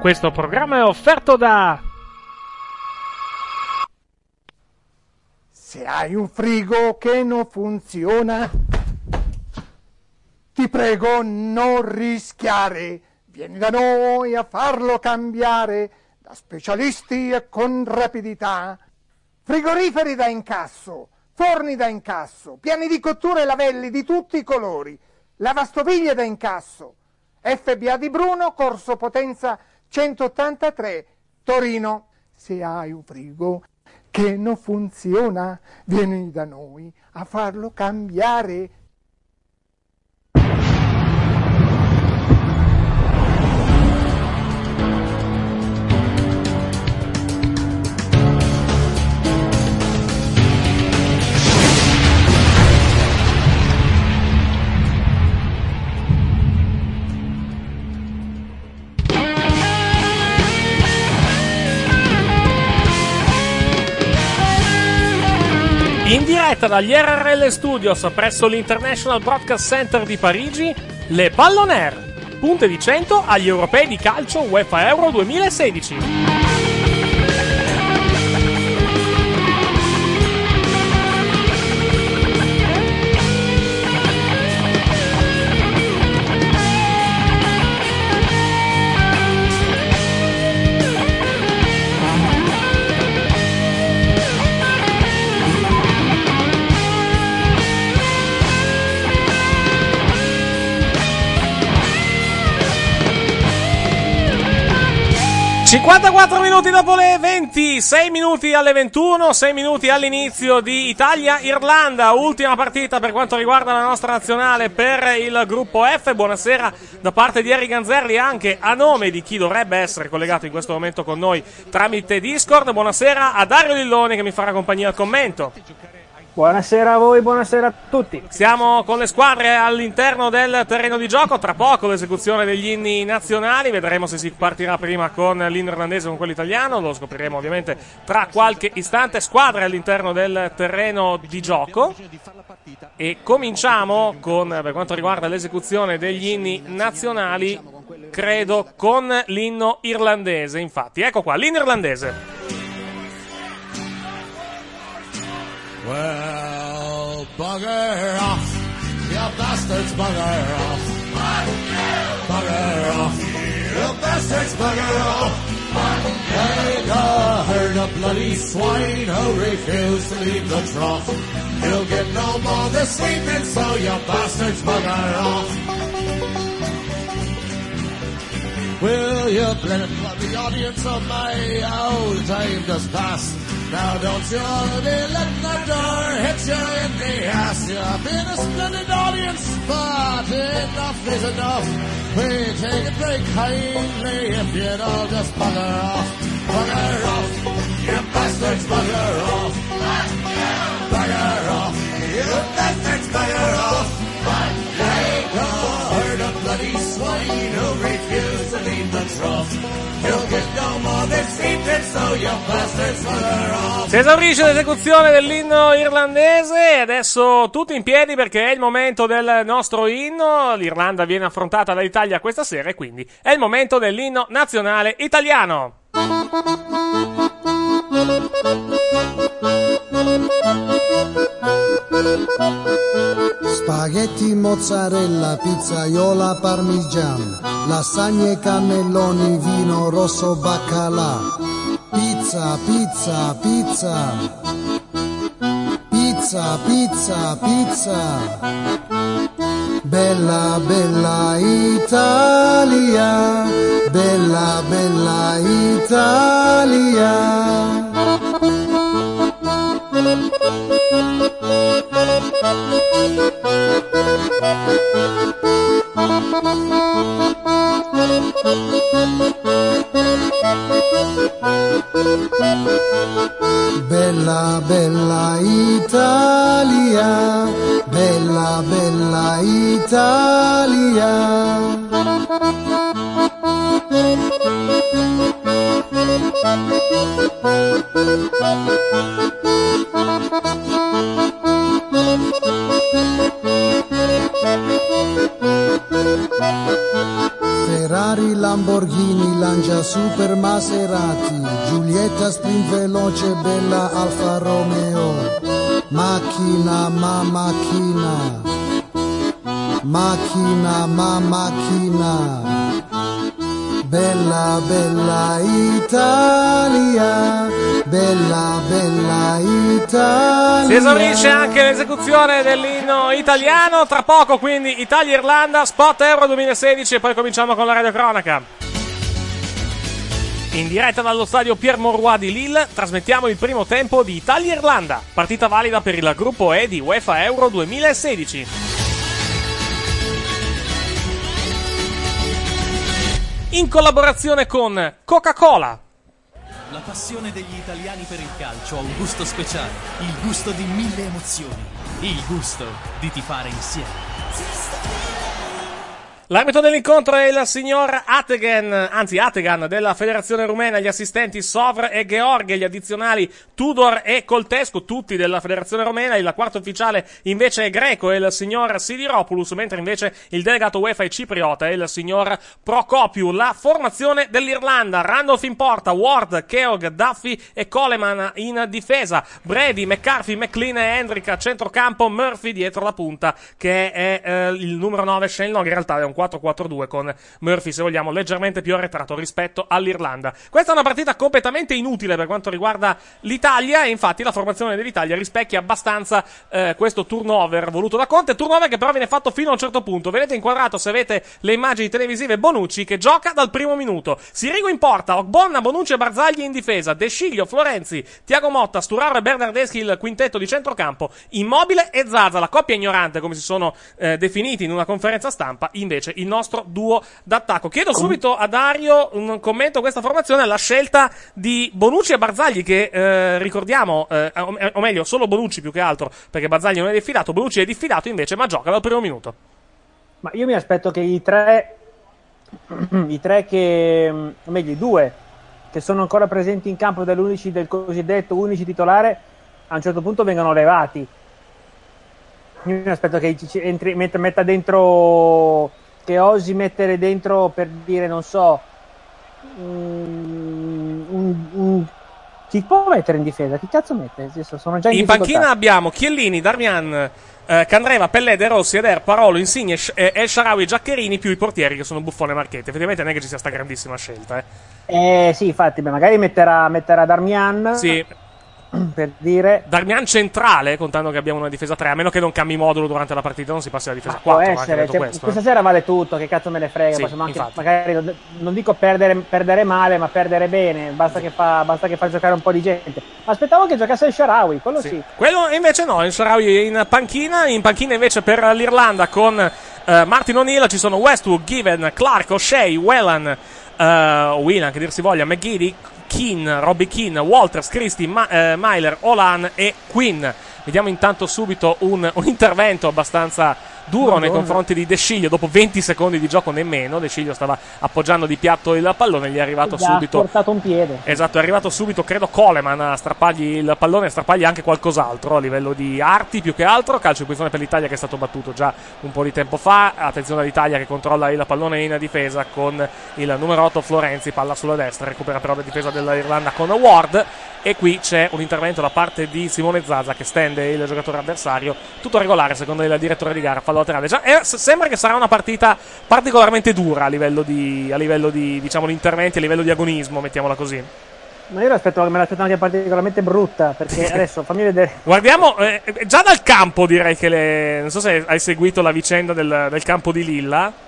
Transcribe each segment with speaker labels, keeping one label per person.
Speaker 1: Questo programma è offerto da...
Speaker 2: Se hai un frigo che non funziona, ti prego non rischiare. Vieni da noi a farlo cambiare, da specialisti e con rapidità. Frigoriferi da incasso, forni da incasso, piani di cottura e lavelli di tutti i colori, lavastoviglie da incasso. FBA di Bruno, Corso Potenza 183, Torino. Se hai un frigo che non funziona, vieni da noi a farlo cambiare.
Speaker 1: In diretta dagli RRL Studios presso l'International Broadcast Center di Parigi, le Pallonere, punte di 100 agli europei di calcio UEFA Euro 2016. 54 minuti dopo le 20, 6 minuti alle 21, 6 minuti all'inizio di Italia-Irlanda, ultima partita per quanto riguarda la nostra nazionale per il gruppo F. Buonasera da parte di Eric Ganzerli, anche a nome di chi dovrebbe essere collegato in questo momento con noi tramite Discord. Buonasera a Dario Lilloni che mi farà compagnia al commento.
Speaker 3: Buonasera a voi, buonasera a tutti.
Speaker 1: Siamo con le squadre all'interno del terreno di gioco, tra poco l'esecuzione degli inni nazionali, vedremo se si partirà prima con l'inno irlandese o con quello italiano, lo scopriremo ovviamente tra qualche istante. Squadre all'interno del terreno di gioco e cominciamo con, per quanto riguarda l'esecuzione degli inni nazionali, credo con l'inno irlandese. Infatti, ecco qua, l'inno irlandese.
Speaker 4: Well, bugger off, you bastards, bugger off. Bugger off, you bastards, bugger off. Hey, the herd of bloody swine who refuse to leave the trough. You'll get no more this evening, so you bastards, bugger off. Will you bloody the audience of my old time just passed? Now don't you be letting the door hit you in the ass. You've been a splendid audience, but enough is enough. We take it very kindly if you'd all just bugger off. Bugger off, you bastards, bugger off. Bugger off, you bastards, bugger off. Like a herd of bloody swine who refuse to leave the trough. You'll get no more this evening, so you bastards, bugger off.
Speaker 1: Si esaurisce l'esecuzione dell'inno irlandese e adesso tutti in piedi perché è il momento del nostro inno. L'Irlanda viene affrontata dall'Italia questa sera e quindi è il momento dell'inno nazionale italiano.
Speaker 5: Spaghetti, mozzarella, pizzaiola, parmigiano, lasagne, cannelloni, vino rosso, baccalà. Pizza, pizza, pizza. Pizza, pizza, pizza. Bella, bella Italia. Bella, bella Italia. Bella, bella Italia, bella, bella Italia. Ferrari, Lamborghini, Lancia Super Maserati, Giulietta Sprint veloce, bella Alfa Romeo. Macchina, ma macchina, macchina, ma macchina. Bella, bella Italia, bella, bella Italia.
Speaker 1: Si esaurisce anche l'esecuzione dell'inno italiano. Tra poco quindi Italia-Irlanda, spot Euro 2016 e poi cominciamo con la radiocronaca. In diretta dallo stadio Pierre Mauroy di Lille trasmettiamo il primo tempo di Italia-Irlanda, partita valida per il gruppo E di UEFA Euro 2016. In collaborazione con Coca-Cola.
Speaker 6: La passione degli italiani per il calcio ha un gusto speciale, il gusto di 1000 emozioni, il gusto di tifare insieme.
Speaker 1: L'arbitro dell'incontro è il signor Ategan della Federazione Rumena, gli assistenti Sovr e Gheorghe, gli addizionali Tudor e Coltescu, tutti della Federazione Rumena. Il quarto ufficiale invece è greco, è il signor Sidiropoulos, mentre invece il delegato UEFA è cipriota, è il signor Procopiu. La formazione dell'Irlanda: Randolph in porta, Ward, Keogh, Duffy e Coleman in difesa, Brady, McCarthy, McLean e Hendrick a centrocampo, Murphy dietro la punta che è il numero 9 Shane Long. In realtà è un 4-4-2 con Murphy, se vogliamo, leggermente più arretrato rispetto all'Irlanda. Questa è una partita completamente inutile per quanto riguarda l'Italia, e infatti la formazione dell'Italia rispecchia abbastanza questo turnover voluto da Conte, turnover che però viene fatto fino a un certo punto. Vedete inquadrato, se avete le immagini televisive, Bonucci che gioca dal primo minuto, Sirigu in porta, Ogbonna, Bonucci e Barzagli in difesa, De Sciglio, Florenzi, Tiago Motta, Sturaro e Bernardeschi il quintetto di centrocampo, Immobile e Zaza, la coppia ignorante come si sono definiti in una conferenza stampa, invece il nostro duo d'attacco. Chiedo subito a Dario un commento a questa formazione, alla scelta di Bonucci e Barzagli che ricordiamo, o meglio solo Bonucci più che altro, perché Barzagli non è diffidato, Bonucci è diffidato invece ma gioca dal primo minuto.
Speaker 3: Ma io mi aspetto che i tre che, o meglio i due che sono ancora presenti in campo del cosiddetto unici titolare, a un certo punto vengano levati. Io mi aspetto che metta dentro, che osi mettere dentro, per dire, non so, chi può mettere in difesa? Chi cazzo mette? Sono già in
Speaker 1: panchina abbiamo Chiellini, Darmian, Candreva, Pellè, De Rossi, Eder, Parolo, Insigne, El Shaarawy, Giaccherini, più i portieri che sono Buffone e Marchetti. Effettivamente non è che ci sia sta grandissima scelta,
Speaker 3: sì, infatti, magari metterà Darmian.
Speaker 1: Sì.
Speaker 3: Per dire,
Speaker 1: Darmian centrale, contando che abbiamo una difesa 3, a meno che non cambi modulo durante la partita, non si passi alla difesa 4.
Speaker 3: Può essere, questa sera vale tutto, che cazzo me ne frega,
Speaker 1: sì,
Speaker 3: possiamo anche, magari non dico perdere male, ma perdere bene, basta che fa giocare un po' di gente. Ma aspettavo che giocasse il Shaarawy, quello sì.
Speaker 1: Quello invece no, il Shaarawy è in panchina invece per l'Irlanda con Martin O'Neill ci sono Westwood, Given, Clark, O'Shea, Whelan, Whelan che dir si voglia, McGeady, Keane, Robbie Keane, Walters, Christie, Myler, Olan e Quinn. Vediamo intanto subito un intervento abbastanza duro nei confronti di De Sciglio dopo 20 secondi di gioco nemmeno. De Sciglio stava appoggiando di piatto il pallone, gli è arrivato subito.
Speaker 3: Ha portato un piede.
Speaker 1: Esatto, è arrivato subito, credo, Coleman a strappargli il pallone, a strappargli anche qualcos'altro a livello di arti più che altro. Calcio in punizione per l'Italia che è stato battuto già un po' di tempo fa. Attenzione all'Italia che controlla il pallone in difesa con il numero 8 Florenzi, palla sulla destra, recupera però la difesa dell'Irlanda con Ward. E qui c'è un intervento da parte di Simone Zaza che stende il giocatore avversario. Tutto regolare secondo il direttore di gara, fallo laterale. Sembra che sarà una partita particolarmente dura a livello di diciamo, di interventi, a livello di agonismo, mettiamola così.
Speaker 3: Ma io me l'aspetto anche particolarmente brutta, perché adesso fammi vedere.
Speaker 1: Guardiamo, già dal campo direi che non so se hai seguito la vicenda del campo di Lilla.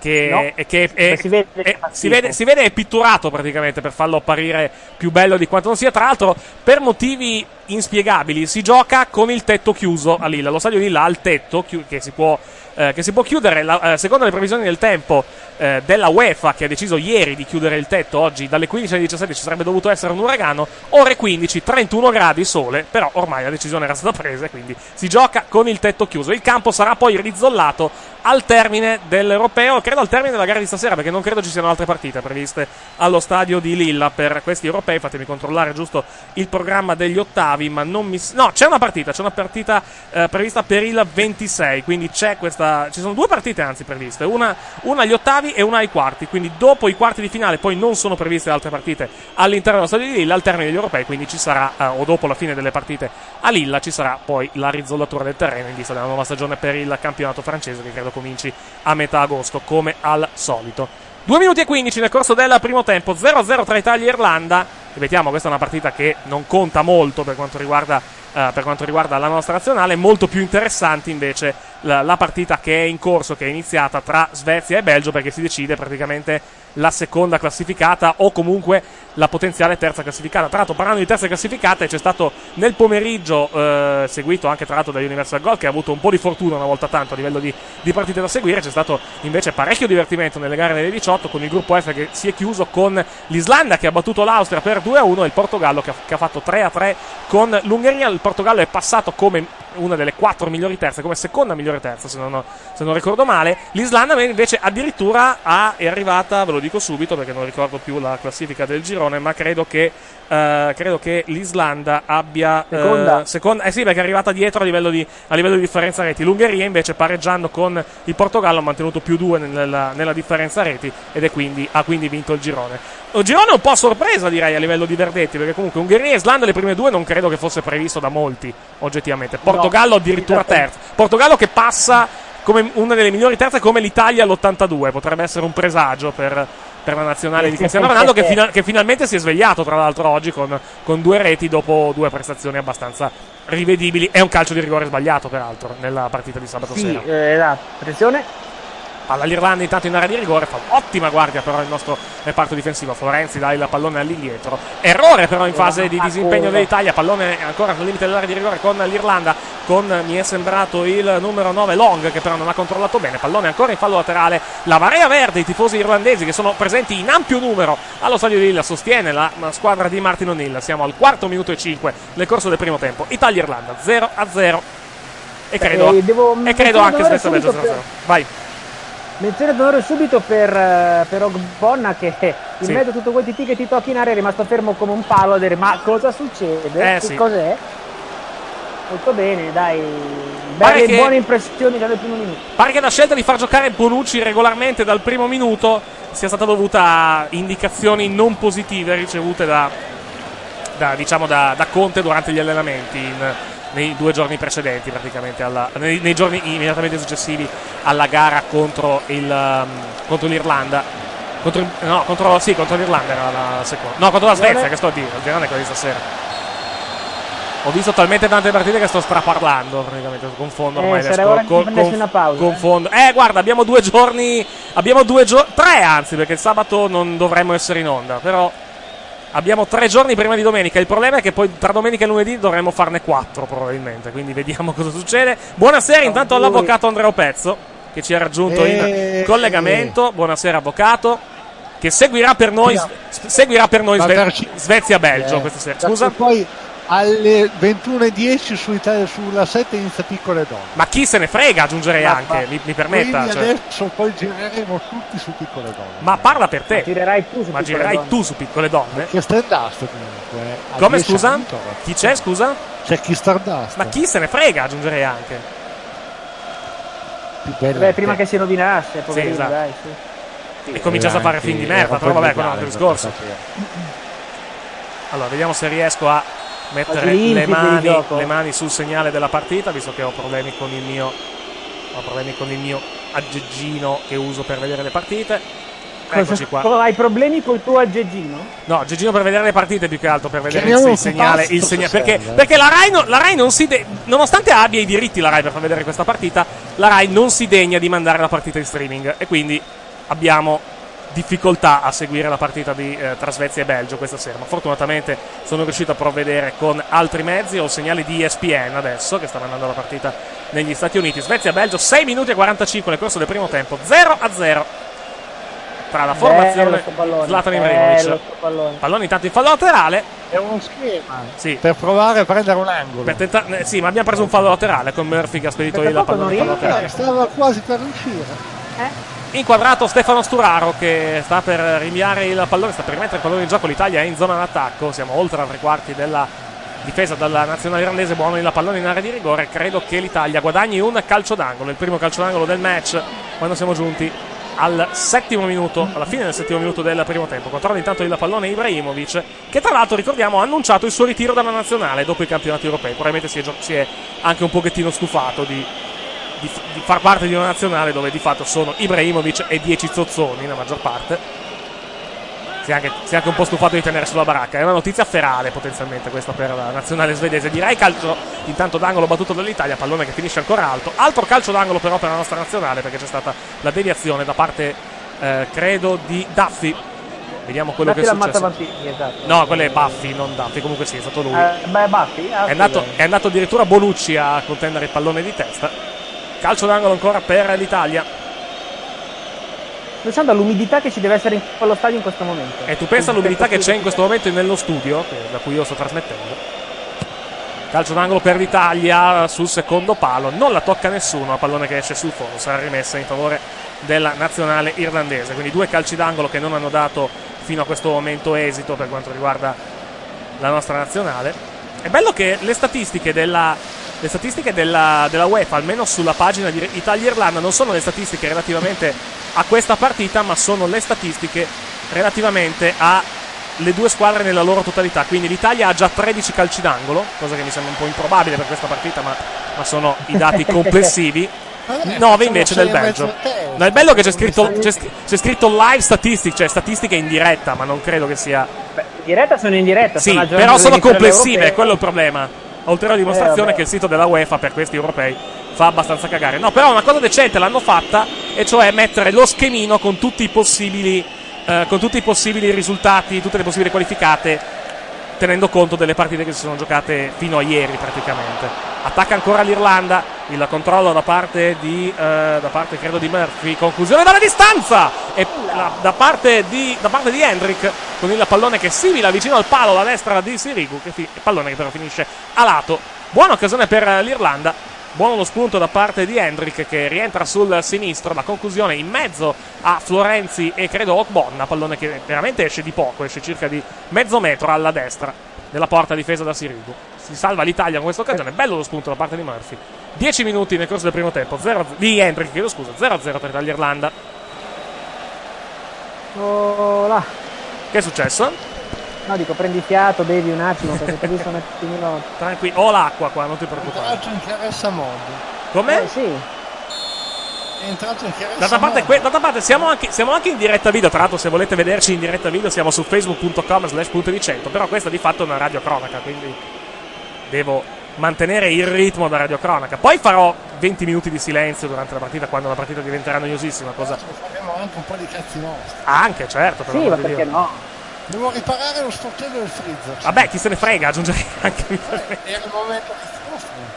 Speaker 1: Si vede è pitturato praticamente per farlo apparire più bello di quanto non sia. Tra l'altro, per motivi inspiegabili, si gioca con il tetto chiuso a Lilla. Lo stadio di Lilla ha il tetto che si può chiudere. Secondo le previsioni del tempo della UEFA, che ha deciso ieri di chiudere il tetto, oggi dalle 15 alle 17 ci sarebbe dovuto essere un uragano. Ore 15, 31 gradi, sole, però ormai la decisione era stata presa e quindi si gioca con il tetto chiuso. Il campo sarà poi rizzollato al termine dell'Europeo, credo al termine della gara di stasera, perché non credo ci siano altre partite previste allo stadio di Lilla per questi Europei. Fatemi controllare giusto il programma degli ottavi. ottavi, ma non mi... No, c'è una partita prevista per il 26, quindi ci sono due partite anzi previste, una agli ottavi e una ai quarti, quindi dopo i quarti di finale poi non sono previste altre partite all'interno dello stadio di Lilla, al termine degli europei, quindi ci sarà, o dopo la fine delle partite a Lilla, ci sarà poi la rizzollatura del terreno in vista della nuova stagione per il campionato francese, che credo cominci a metà agosto, come al solito. 2 minuti e 15 nel corso del primo tempo, 0-0 tra Italia e Irlanda. Ripetiamo, questa è una partita che non conta molto per quanto riguarda la nostra nazionale. Molto più interessante invece la partita che è in corso, che è iniziata tra Svezia e Belgio, perché si decide praticamente la seconda classificata o comunque la potenziale terza classificata. Tra l'altro, parlando di terza classificata, c'è stato nel pomeriggio, seguito anche tra l'altro da Universal Gold, che ha avuto un po' di fortuna una volta tanto a livello di partite da seguire. C'è stato invece parecchio divertimento nelle gare delle 18, con il gruppo F che si è chiuso con l'Islanda che ha battuto l'Austria per 2-1 e il Portogallo che ha fatto 3-3 con l'Ungheria. Il Portogallo è passato come una delle 4 migliori terze, come seconda migliore terza se non ricordo male. L'Islanda invece addirittura è arrivata, ve lo dico subito perché non ricordo più la classifica del girone, ma credo che l'Islanda abbia seconda, sì, perché è arrivata dietro a livello di differenza reti. L'Ungheria invece, pareggiando con il Portogallo, ha mantenuto più 2 nella differenza reti ed ha quindi vinto il girone. Un girone un po' a sorpresa, direi, a livello di verdetti, perché comunque Ungheria e Islanda le prime due non credo che fosse previsto da molti, oggettivamente. Portogallo addirittura terzo. Portogallo che passa come una delle migliori terze, come l'Italia all'82. Potrebbe essere un presagio per la nazionale di Cristiano Ronaldo, che finalmente si è svegliato, tra l'altro, oggi con 2 reti dopo 2 prestazioni abbastanza rivedibili. È un calcio di rigore sbagliato, peraltro, nella partita di sabato sera.
Speaker 3: La pressione.
Speaker 1: Palla all'Irlanda intanto in area di rigore, fa ottima guardia però il nostro reparto difensivo. Florenzi dà il pallone all'indietro, errore però in fase di disimpegno dell'Italia. Pallone ancora nel limite dell'area di rigore con l'Irlanda, mi è sembrato il numero 9 Long, che però non ha controllato bene. Pallone ancora in fallo laterale. La marea verde, i tifosi irlandesi che sono presenti in ampio numero allo stadio di Lilla, sostiene la squadra di Martin O'Neill. Siamo al 4 minuto e 5 nel corso del primo tempo. Italia-Irlanda 0-0 e credo anche Svezia-Belgio 0-0. Vai.
Speaker 3: Menzione d'onore subito per Ogbonna, che in mezzo a tutto quel titì che ti tocchi in area è rimasto fermo come un palo a dire: ma cosa succede? Che cos'è? Molto bene, dai. Buone impressioni dal primo minuto. Pare
Speaker 1: che la scelta di far giocare Bonucci regolarmente dal primo minuto sia stata dovuta a indicazioni non positive ricevute da Conte durante gli allenamenti nei 2 giorni precedenti, praticamente nei giorni immediatamente successivi alla gara contro l'Irlanda. Contro l'Irlanda era la seconda. No, contro la Svezia, che sto a dire. Il girone è quello di stasera. Ho visto talmente tante partite che sto straparlando, praticamente confondo ormai confondo. Guarda, abbiamo 2 giorni, 3 anzi, perché il sabato non dovremmo essere in onda, però abbiamo 3 giorni prima di domenica. Il problema è che poi tra domenica e lunedì dovremmo farne 4 probabilmente, quindi vediamo cosa succede. Buonasera intanto all'avvocato Andrea Pezzo, che ci ha raggiunto in collegamento. Buonasera avvocato, che seguirà per noi Svezia-Belgio questa sera. Scusa?
Speaker 7: Poi alle 21:10 sulla 7 inizia Piccole Donne.
Speaker 1: Ma chi se ne frega, aggiungerei anche, mi permetta.
Speaker 7: Quindi adesso poi gireremo tutti su Piccole Donne.
Speaker 1: Ma parla per te.
Speaker 3: Girerai
Speaker 1: tu su Piccole Donne?
Speaker 7: Che Stardust comunque.
Speaker 1: Come, scusa? Chi c'è, scusa?
Speaker 7: C'è chi Stardust.
Speaker 1: Ma chi se ne frega, aggiungerei anche.
Speaker 3: Prima che si rovinasse, poverino,
Speaker 1: esatto.
Speaker 3: Dai,
Speaker 1: sì. E cominciasse a fare film di merda, però vabbè, quello è un altro discorso. Allora, vediamo se riesco a mettere le mani sul segnale della partita, visto che ho problemi con il mio aggeggino che uso per vedere le partite. Eccoci qua.
Speaker 3: Hai problemi col tuo aggeggino?
Speaker 1: No, aggeggino per vedere le partite, più che altro per vedere il segnale perché la Rai non si nonostante abbia i diritti la Rai per far vedere questa partita, la Rai non si degna di mandare la partita in streaming e quindi abbiamo difficoltà a seguire la partita tra Svezia e Belgio questa sera, ma fortunatamente sono riuscito a provvedere con altri mezzi. Ho il segnale di ESPN adesso che sta mandando la partita negli Stati Uniti. Svezia-Belgio 6 minuti e 45 nel corso del primo tempo, 0-0 tra la formazione Zlatan Ibrahimovic. Pallone intanto in fallo laterale.
Speaker 7: È uno schema,
Speaker 1: sì,
Speaker 7: per provare a prendere un angolo.
Speaker 1: Sì, ma abbiamo preso un fallo laterale con Murphy che ha spedito lì la pallone in fallo laterale.
Speaker 7: Stava quasi per riuscire.
Speaker 1: Inquadrato Stefano Sturaro che sta per rinviare il pallone, sta per rimettere il pallone in gioco. L'Italia è in zona d'attacco, siamo oltre a 3 quarti della difesa dalla nazionale irlandese. Buono il pallone in area di rigore. Credo che l'Italia guadagni un calcio d'angolo, il primo calcio d'angolo del match, quando siamo giunti al settimo minuto, alla fine del settimo minuto del primo tempo. Controlla intanto il pallone Ibrahimovic, che tra l'altro ricordiamo ha annunciato il suo ritiro dalla nazionale dopo i campionati europei. Probabilmente si è anche un pochettino stufato di far parte di una nazionale dove di fatto sono Ibrahimovic e 10 zozzoni la maggior parte. Si è anche un po' stufato di tenere sulla baracca. È una notizia ferale potenzialmente questa per la nazionale svedese. Direi calcio intanto d'angolo battuto dall'Italia, pallone che finisce ancora alto. Altro calcio d'angolo però per la nostra nazionale, perché c'è stata la deviazione da parte credo di Duffy. Vediamo quello che è successo.
Speaker 3: Vampiri, esatto.
Speaker 1: No, quello è Buffy, non Duffy. Comunque sì, è stato lui.
Speaker 3: Buffy?
Speaker 1: È andato addirittura Bonucci a contendere il pallone di testa. Calcio d'angolo ancora per l'Italia.
Speaker 3: Pensando all'umidità che ci deve essere in quello stadio in questo momento.
Speaker 1: E tu pensa all'umidità che c'è in questo momento nello studio, da cui io sto trasmettendo. Calcio d'angolo per l'Italia sul secondo palo. Non la tocca nessuno, a pallone che esce sul fondo. Sarà rimessa in favore della nazionale irlandese. Quindi 2 calci d'angolo che non hanno dato fino a questo momento esito per quanto riguarda la nostra nazionale. È bello che le statistiche della UEFA, almeno sulla pagina di Italia-Irlanda, non sono le statistiche relativamente a questa partita, ma sono le statistiche relativamente alle due squadre nella loro totalità. Quindi l'Italia ha già 13 calci d'angolo, cosa che mi sembra un po' improbabile per questa partita, ma sono i dati complessivi. 9 invece del Belgio. No, il bello è che c'è scritto live statistics, cioè statistiche in diretta, ma non credo che sia.
Speaker 3: Beh, in diretta sono in diretta.
Speaker 1: Sì, però sono complessive, è quello il problema. Oltre alla dimostrazione che il sito della UEFA per questi europei fa abbastanza cagare. No, però una cosa decente l'hanno fatta, e cioè mettere lo schemino con tutti i possibili risultati, tutte le possibili qualificate, tenendo conto delle partite che si sono giocate fino a ieri praticamente. Attacca ancora l'Irlanda, il controllo da parte credo di Murphy, conclusione dalla distanza, e da parte di Hendrick con il pallone che simila vicino al palo alla destra di Sirigu, pallone che però finisce a lato. Buona occasione per l'Irlanda, buono lo spunto da parte di Hendrick che rientra sul sinistro, la conclusione in mezzo a Florenzi e credo Ogbonna, pallone che veramente esce di poco, esce circa di mezzo metro alla destra della porta difesa da Sirigu. Si salva l'Italia con questa occasione, bello lo spunto da parte di Murphy. 10 minuti nel corso del primo tempo, di Hendrick, 0-0 per l'Irlanda.
Speaker 3: Oh, là.
Speaker 1: Che è successo?
Speaker 3: No, dico, prendi fiato, bevi un attimo, perché ti visto un attimino.
Speaker 1: Tranquillo, ho l'acqua qua, non ti preoccupare.
Speaker 7: È entrato in chiarezza modo.
Speaker 1: Come?
Speaker 3: Sì.
Speaker 7: È entrato in chiarezza
Speaker 1: D'altra parte siamo anche in diretta video. Tra l'altro, se volete vederci in diretta video siamo su facebook.com/puntovicento. Però questa di fatto è una radiocronaca, quindi devo mantenere il ritmo da radiocronaca. Poi farò 20 minuti di silenzio durante la partita, quando la partita diventerà noiosissima.
Speaker 7: Abbiamo anche un po' di cazzi nostri.
Speaker 1: Anche, certo.
Speaker 3: Sì, ma perché no?
Speaker 7: Devo riparare lo sportello del freezer.
Speaker 1: Vabbè, chi se ne frega, aggiungerei anche.
Speaker 7: Era il momento che si mostra.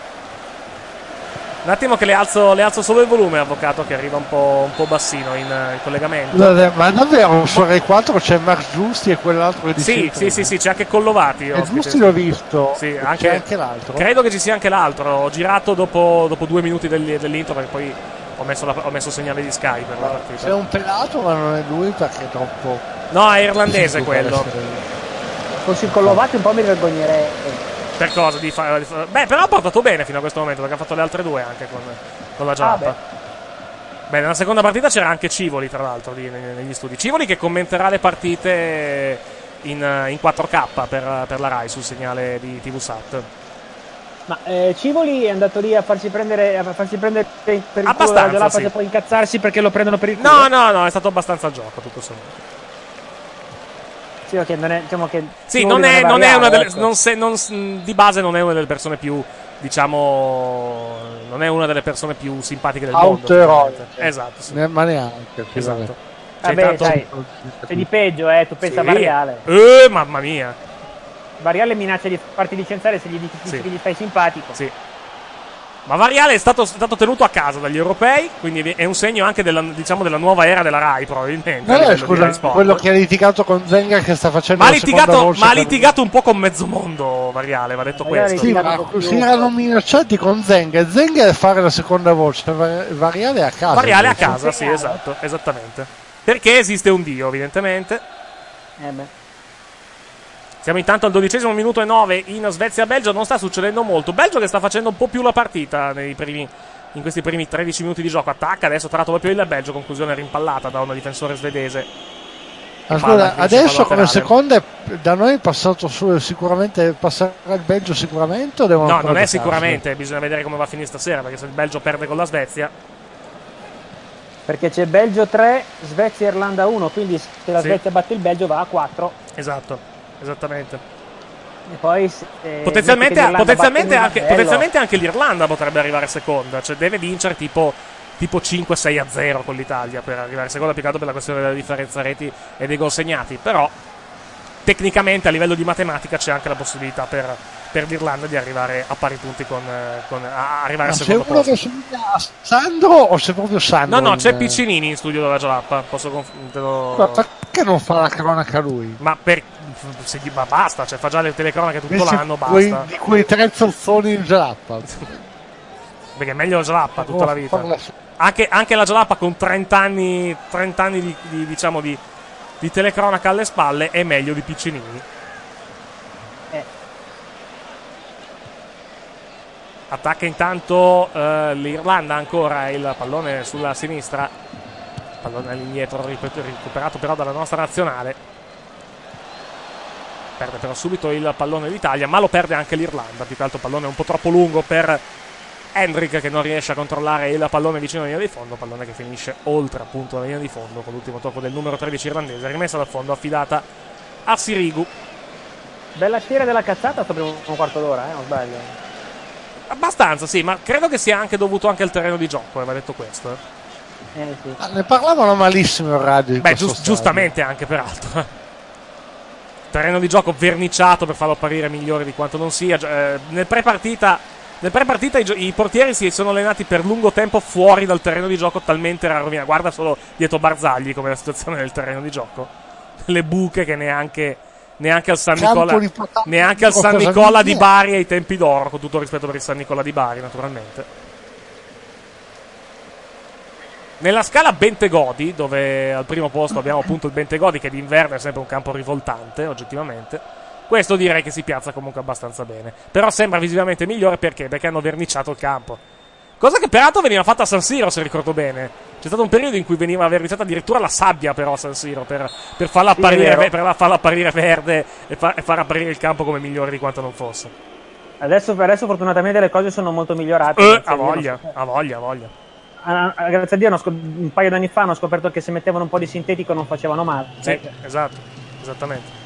Speaker 1: Un attimo che le alzo solo il volume, avvocato, che arriva un po' bassino in collegamento.
Speaker 7: Ma davvero su Rai 4 c'è Max Giusti e quell'altro di
Speaker 1: Sì, c'è anche Collovati.
Speaker 7: Giusti l'ho visto.
Speaker 1: Sì,
Speaker 7: c'è anche l'altro.
Speaker 1: Credo che ci sia anche l'altro. Ho girato dopo 2 minuti dell'intro, perché poi ho messo segnale di Sky per la partita.
Speaker 7: C'è un pelato, ma non è lui perché è troppo.
Speaker 1: No, è irlandese quello.
Speaker 3: Fossi il Collovati un po' mi vergognerei.
Speaker 1: Per cosa? Beh, però ha portato bene fino a questo momento, perché ha fatto le altre 2 anche con la Giappa. Beh, nella seconda partita c'era anche Civoli, tra l'altro, negli studi. Civoli che commenterà le partite in 4K per la Rai sul segnale di TV Sat.
Speaker 3: Ma Civoli è andato lì a farsi prendere per il culo
Speaker 1: abbastanza,
Speaker 3: della Jalapa,
Speaker 1: sì.
Speaker 3: e poi incazzarsi perché lo prendono per il culo.
Speaker 1: No, è stato abbastanza al gioco, tutto sommato.
Speaker 3: Sì, ok, non è, diciamo che
Speaker 1: sì, non è una delle, di base non è una delle persone più, diciamo, non è una delle persone più simpatiche del mondo. Esatto, sì.
Speaker 7: Ma neanche.
Speaker 1: Esatto.
Speaker 3: Vabbè, sai, c'è di peggio, tu pensa a Variale.
Speaker 1: Mamma mia.
Speaker 3: Variale minaccia di farti licenziare se gli dici che gli fai simpatico.
Speaker 1: Sì. Ma Variale è stato tenuto a casa dagli europei, quindi è un segno anche della nuova era della Rai, probabilmente.
Speaker 7: Scusa, quello che ha litigato con Zenga, che sta facendo
Speaker 1: ma ha litigato un po' con mezzo mondo, Variale, va detto questo.
Speaker 7: Sì, ma si erano minacciati con Zenga deve fare la seconda voce, Variale a casa.
Speaker 1: Variale a casa, sì, esatto, esattamente. Perché esiste un dio, evidentemente. Siamo intanto al 12° minuto e 9 in Svezia-Belgio, non sta succedendo molto. Belgio che sta facendo un po' più la partita in questi primi 13 minuti di gioco. Attacca, adesso tra l'altro proprio il Belgio, conclusione rimpallata da un difensore svedese.
Speaker 7: Ascolta, adesso come seconda da noi è passato sicuramente, passerà il Belgio sicuramente o devono
Speaker 1: No, non è sicuramente, bisogna vedere come va a finire stasera, perché se il Belgio perde con la Svezia...
Speaker 3: Perché c'è Belgio 3, Svezia-Irlanda 1, quindi se la Svezia batte il Belgio va a 4.
Speaker 1: Esatto, esattamente.
Speaker 3: E poi
Speaker 1: potenzialmente anche l'Irlanda potrebbe arrivare seconda, cioè deve vincere tipo 5-6-0 con l'Italia per arrivare seconda, più che altro per la questione della differenza reti e dei gol segnati, però tecnicamente a livello di matematica c'è anche la possibilità per l'Irlanda di arrivare a pari punti arrivare a secondo posto.
Speaker 7: C'è uno che somiglia a Sandro o c'è proprio Sandro?
Speaker 1: No, c'è Piccinini in studio della Jalappa,
Speaker 7: perché non fa la cronaca lui?
Speaker 1: Ma basta, cioè fa già le telecronache tutto l'anno, basta.
Speaker 7: Di quei 3 zozzoni in Jalappa.
Speaker 1: Perché è meglio la Jalappa tutta la vita. Anche la Jalappa con 30 anni di telecronaca alle spalle è meglio di Piccinini. Attacca intanto l'Irlanda, ancora il pallone sulla sinistra, pallone all'indietro recuperato però dalla nostra nazionale. Perde però subito il pallone l'Italia, ma lo perde anche l'Irlanda, più che altro il pallone è un po' troppo lungo per Hendrick, che non riesce a controllare il pallone vicino alla linea di fondo, pallone che finisce oltre appunto la linea di fondo con l'ultimo tocco del numero 13 irlandese, rimessa dal fondo, affidata a Sirigu.
Speaker 3: Bella schiera della cazzata sto primo quarto d'ora, non sbaglio.
Speaker 1: Abbastanza, sì, ma credo che sia anche dovuto anche al terreno di gioco, va detto questo.
Speaker 3: Sì.
Speaker 7: Ne parlavano malissimo in radio.
Speaker 1: Giustamente anche, peraltro. Terreno di gioco verniciato per farlo apparire migliore di quanto non sia. Nel pre-partita i portieri si sono allenati per lungo tempo fuori dal terreno di gioco, talmente era rovina. Guarda solo dietro Barzagli come la situazione del terreno di gioco. Le buche che neanche al San Nicola di Bari ai tempi d'oro, con tutto il rispetto per il San Nicola di Bari, naturalmente. Nella scala Bentegodi, dove al primo posto abbiamo appunto il Bentegodi, che d'inverno è sempre un campo rivoltante, oggettivamente, questo direi che si piazza comunque abbastanza bene. Però sembra visivamente migliore perché hanno verniciato il campo. Cosa che peraltro veniva fatta a San Siro, se ricordo bene. C'è stato un periodo in cui veniva verniciata addirittura la sabbia però a San Siro per farla apparire verde e far apparire il campo come migliore di quanto non fosse.
Speaker 3: Adesso fortunatamente le cose sono molto migliorate.
Speaker 1: A voglia.
Speaker 3: Grazie a Dio un paio d'anni fa hanno scoperto che se mettevano un po' di sintetico non facevano male.
Speaker 1: Sì, esatto, esattamente.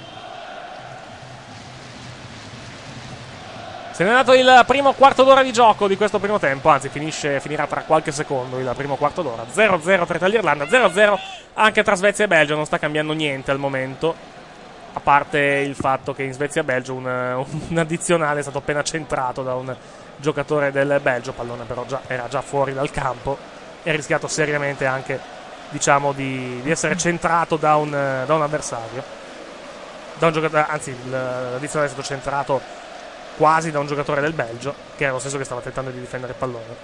Speaker 1: Se n'è andato il primo quarto d'ora di gioco di questo primo tempo, anzi finirà tra qualche secondo il primo quarto d'ora. 0-0 tra Italia e Irlanda, 0-0 anche tra Svezia e Belgio, non sta cambiando niente al momento, a parte il fatto che in Svezia e Belgio un addizionale è stato appena centrato da un giocatore del Belgio, pallone però era già fuori dal campo e ha rischiato seriamente anche, diciamo, di essere centrato da un avversario, da un giocatore, anzi l'addizionale è stato centrato quasi da un giocatore del Belgio, che era lo stesso che stava tentando di difendere il pallone.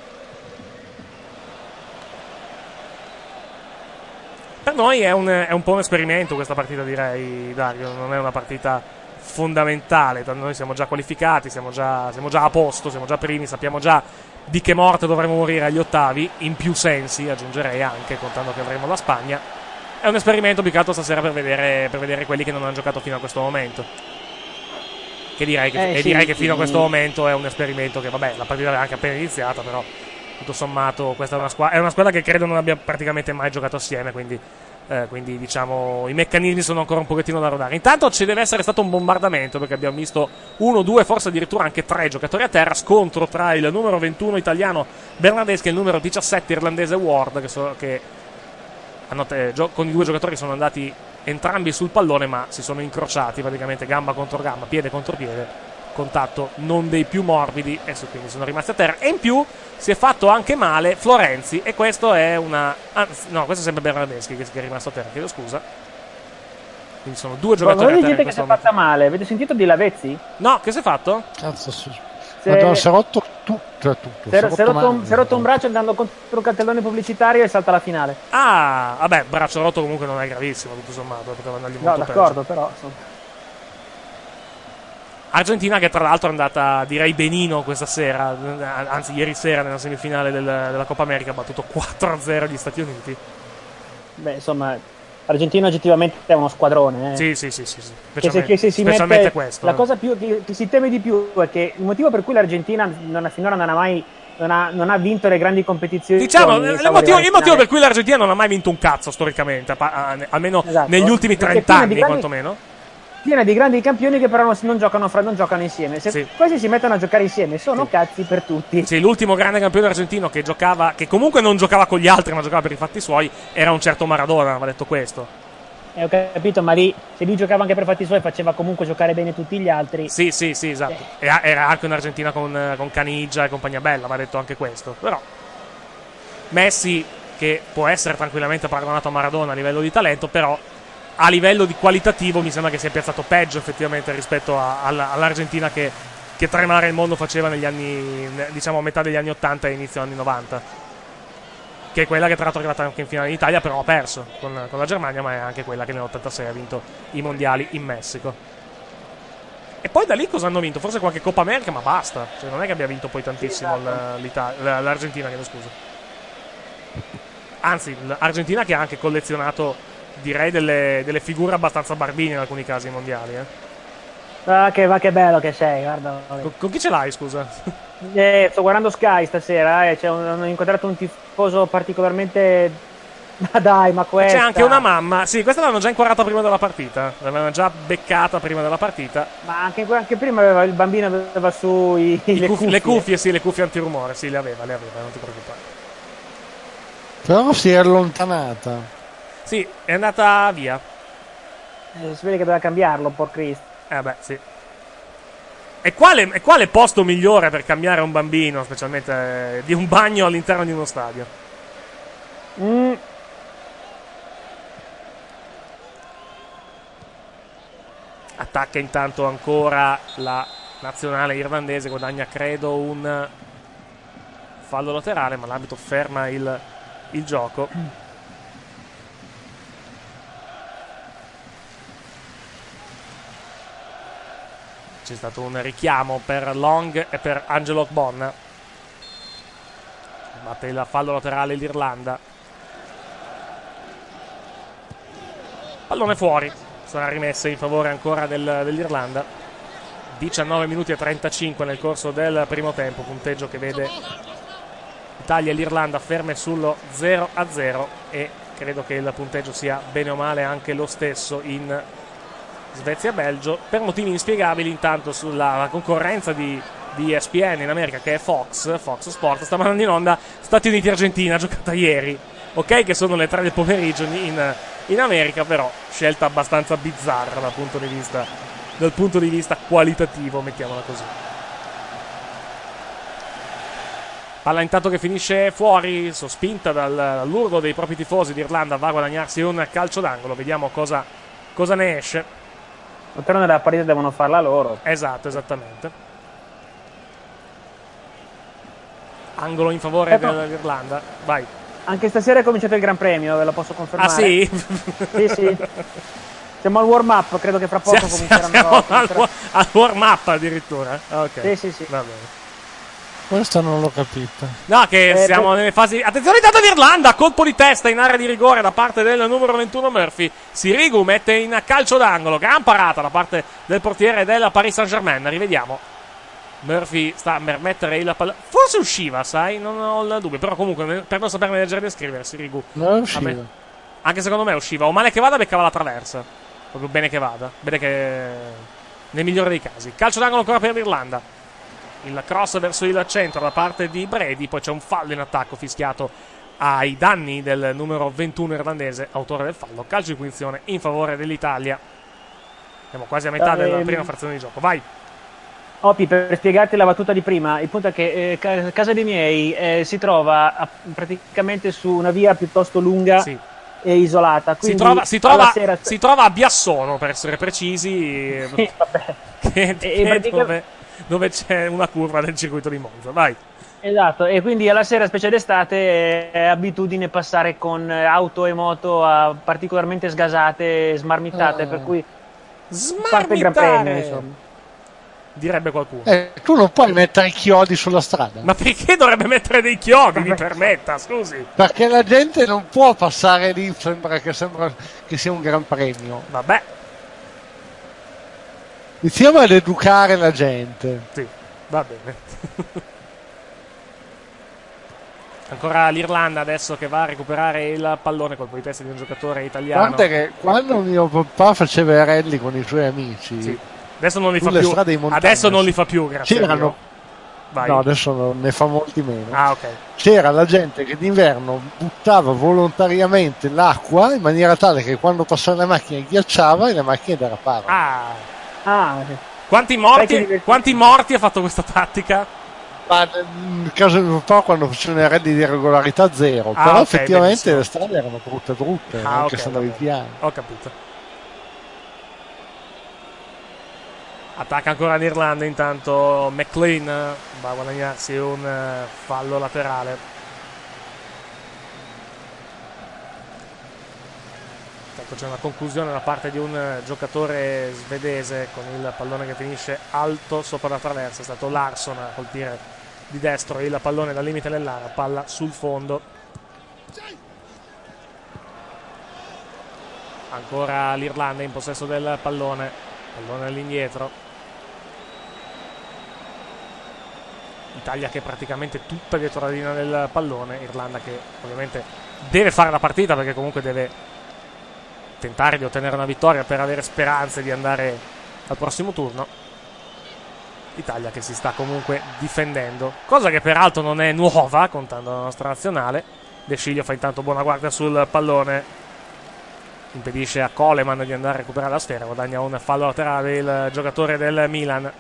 Speaker 1: Per noi è un po' un esperimento questa partita, direi, Dario. Non è una partita fondamentale. Noi siamo già qualificati, siamo già a posto, siamo già primi, sappiamo già di che morte dovremo morire agli ottavi, in più sensi, aggiungerei anche, contando che avremo la Spagna. È un esperimento più che altro stasera per vedere quelli che non hanno giocato fino a questo momento. Direi che fino a questo momento è un esperimento che, vabbè, la partita è anche appena iniziata, però tutto sommato questa è una squadra che credo non abbia praticamente mai giocato assieme, quindi diciamo i meccanismi sono ancora un pochettino da rodare. Intanto ci deve essere stato un bombardamento, perché abbiamo visto 1, 2, forse addirittura anche 3 giocatori a terra. Scontro tra il numero 21 italiano Bernardeschi e il numero 17 irlandese Ward, con i due giocatori sono andati entrambi sul pallone, ma si sono incrociati praticamente gamba contro gamba, piede contro piede, contatto non dei più morbidi, e quindi sono rimasti a terra. E in più si è fatto anche male Florenzi, e questo è questo è sempre Bernardeschi che è rimasto a terra, chiedo scusa. Quindi sono due giocatori a terra.
Speaker 3: Dite che si è fatta male, avete sentito di Lavezzi?
Speaker 1: No, che si è fatto?
Speaker 7: Cazzo, sì. Si è rotto tutto.
Speaker 3: Si è rotto un braccio andando contro un cartellone pubblicitario e salta la finale.
Speaker 1: Ah, vabbè, braccio rotto comunque non è gravissimo, tutto sommato, poteva andargli molto
Speaker 3: d'accordo, però
Speaker 1: Argentina che tra l'altro è andata, direi, benino questa sera, anzi ieri sera nella semifinale della Coppa America ha battuto 4-0 gli Stati Uniti.
Speaker 3: Beh, insomma, l'Argentina oggettivamente è uno squadrone.
Speaker 1: Sì.
Speaker 3: Specialmente si
Speaker 1: specialmente
Speaker 3: mette,
Speaker 1: questo.
Speaker 3: La cosa che si teme di più è che il motivo per cui l'Argentina finora non ha vinto le grandi competizioni.
Speaker 1: Diciamo, il motivo per cui l'Argentina non ha mai vinto un cazzo storicamente, almeno negli ultimi 30 anni quantomeno.
Speaker 3: Piena di grandi campioni che però non giocano insieme. Se questi si mettono a giocare insieme sono cazzi per tutti.
Speaker 1: Sì, l'ultimo grande campione argentino che comunque non giocava con gli altri ma giocava per i fatti suoi, era un certo Maradona, va detto questo.
Speaker 3: Ho capito, ma se lui giocava anche per fatti suoi faceva comunque giocare bene tutti gli altri.
Speaker 1: Sì, esatto. Era anche un'Argentina con Caniggia e compagnia bella, va detto anche questo. Però Messi, che può essere tranquillamente paragonato a Maradona a livello di talento, però a livello di qualitativo mi sembra che sia piazzato peggio effettivamente rispetto all'Argentina che tremare il mondo faceva negli anni, diciamo, metà degli anni 80 e inizio anni 90, che è quella che tra l'altro è arrivata anche in finale in Italia, però ha perso con la Germania, ma è anche quella che nell'86 ha vinto i mondiali in Messico. E poi da lì cosa hanno vinto? Forse qualche Coppa America, ma basta, cioè non è che abbia vinto poi tantissimo l'Argentina, chiedo scusa. Anzi, l'Argentina che ha anche collezionato, direi, delle figure abbastanza barbine in alcuni casi mondiali.
Speaker 3: Che bello che sei, guarda.
Speaker 1: Con chi ce l'hai, scusa?
Speaker 3: Sto guardando Sky stasera, ho incontrato un tifoso particolarmente... Ma dai, ma questa...
Speaker 1: C'è anche una mamma, sì, questa l'hanno già inquadrata prima della partita, l'avevano già beccata prima della partita.
Speaker 3: Ma anche prima il bambino aveva su
Speaker 1: le cuffie, sì, le cuffie antirumore, sì, le aveva, non ti preoccupare.
Speaker 7: Però si è allontanata.
Speaker 1: Sì, è andata via.
Speaker 3: Si vede che doveva cambiarlo, por Cristo.
Speaker 1: Beh, sì. E quale posto migliore per cambiare un bambino, specialmente di un bagno all'interno di uno stadio? Attacca intanto ancora la nazionale irlandese, guadagna credo un fallo laterale, ma l'arbitro ferma il gioco. C'è stato un richiamo per Long e per Angelo Ogbonna. Batte il fallo laterale l'Irlanda. Pallone fuori. Sarà rimessa in favore ancora dell'Irlanda. 19 minuti e 35 nel corso del primo tempo. Punteggio che vede l'Italia e l'Irlanda ferme sullo 0-0. E credo che il punteggio sia bene o male anche lo stesso in Svezia-Belgio, per motivi inspiegabili. Intanto sulla concorrenza di ESPN in America, che è Fox Sport, sta mandando in onda Stati Uniti-Argentina, giocata ieri, ok, che sono le 3 del pomeriggio in America, però scelta abbastanza bizzarra dal punto di vista qualitativo, mettiamola così. Palla intanto che finisce fuori, sospinta dall'urlo dei propri tifosi. L'Irlanda va a guadagnarsi un calcio d'angolo, vediamo cosa ne esce.
Speaker 3: All'interno della partita devono farla loro.
Speaker 1: Esatto, esattamente. Angolo in favore dell'Irlanda. Vai.
Speaker 3: Anche stasera è cominciato il Gran Premio, ve lo posso confermare.
Speaker 1: Ah sì?
Speaker 3: Sì. Siamo al warm up, credo che fra poco cominceranno.
Speaker 1: Al warm up addirittura. Ok.
Speaker 3: Sì.
Speaker 1: Va bene.
Speaker 7: Questa non l'ho capita.
Speaker 1: No, che siamo nelle fasi. Attenzione, intanto l'Irlanda, colpo di testa in area di rigore da parte del numero 21 Murphy. Sirigu mette in calcio d'angolo, gran parata da parte del portiere del Paris Saint-Germain. Rivediamo. Murphy sta per mettere il pallone. Forse usciva, sai, non ho il dubbio. Però comunque, per non saperne leggere e scrivere, Sirigu.
Speaker 7: Non usciva.
Speaker 1: Anche secondo me usciva. O male che vada, beccava la traversa. Proprio bene che vada. Bene che. Nel migliore dei casi. Calcio d'angolo ancora per l'Irlanda. Il cross verso il centro da parte di Brady. Poi c'è un fallo in attacco fischiato ai danni del numero 21 irlandese, autore del fallo. Calcio di punizione in favore dell'Italia. Siamo quasi a metà della prima frazione di gioco. Vai.
Speaker 3: Opi, per spiegarti la battuta di prima, il punto è che casa dei miei si trova praticamente su una via piuttosto lunga e isolata. Si
Speaker 1: trova a Biassono, per essere precisi.
Speaker 3: Sì, vabbè.
Speaker 1: Dove c'è una curva del circuito di Monza. Vai.
Speaker 3: Esatto, e quindi alla sera, specie d'estate, è abitudine passare con auto e moto particolarmente sgasate, smarmitate, per cui parte il Gran Premio, insomma.
Speaker 1: direbbe qualcuno.
Speaker 7: Tu non puoi mettere i chiodi sulla strada.
Speaker 1: Ma perché dovrebbe mettere dei chiodi, mi permetta, scusi?
Speaker 7: Perché la gente non può passare lì, sembra che sia un gran premio.
Speaker 1: Vabbè.
Speaker 7: Iniziamo ad educare la gente.
Speaker 1: Sì, va bene. Ancora l'Irlanda adesso che va a recuperare il pallone, colpo di testa di un giocatore italiano.
Speaker 7: Guarda che quando mio papà faceva i rally con i suoi amici,
Speaker 1: sì. Adesso non li fa più. Adesso non li fa più, grazie a Dio.
Speaker 7: No, adesso ne fa molti meno.
Speaker 1: Ah, ok.
Speaker 7: C'era la gente che d'inverno buttava volontariamente l'acqua in maniera tale che quando passava la macchina ghiacciava e la macchina derapava.
Speaker 1: Quanti morti ha fatto questa tattica?
Speaker 7: Ma nel caso di mio papà quando facevano i rally di regolarità zero, però
Speaker 1: okay,
Speaker 7: effettivamente
Speaker 1: benissimo.
Speaker 7: le strade erano brutte, anche se andavi piano.
Speaker 1: Ho capito. Attacca ancora l'Irlanda, intanto McLean va a guadagnarsi un fallo laterale. Intanto c'è una conclusione da parte di un giocatore svedese con il pallone che finisce alto sopra la traversa. È stato Larsson a colpire di destro il pallone dal limite dell'area, palla sul fondo. Ancora l'Irlanda in possesso del pallone all'indietro. Italia che è praticamente tutta dietro la linea del pallone. Irlanda che ovviamente deve fare la partita perché comunque deve tentare di ottenere una vittoria per avere speranze di andare al prossimo turno. Italia che si sta comunque difendendo, cosa che peraltro non è nuova contando la nostra nazionale. De Sciglio fa intanto buona guardia sul pallone, impedisce a Coleman di andare a recuperare la sfera, guadagna un fallo laterale il giocatore del Milan.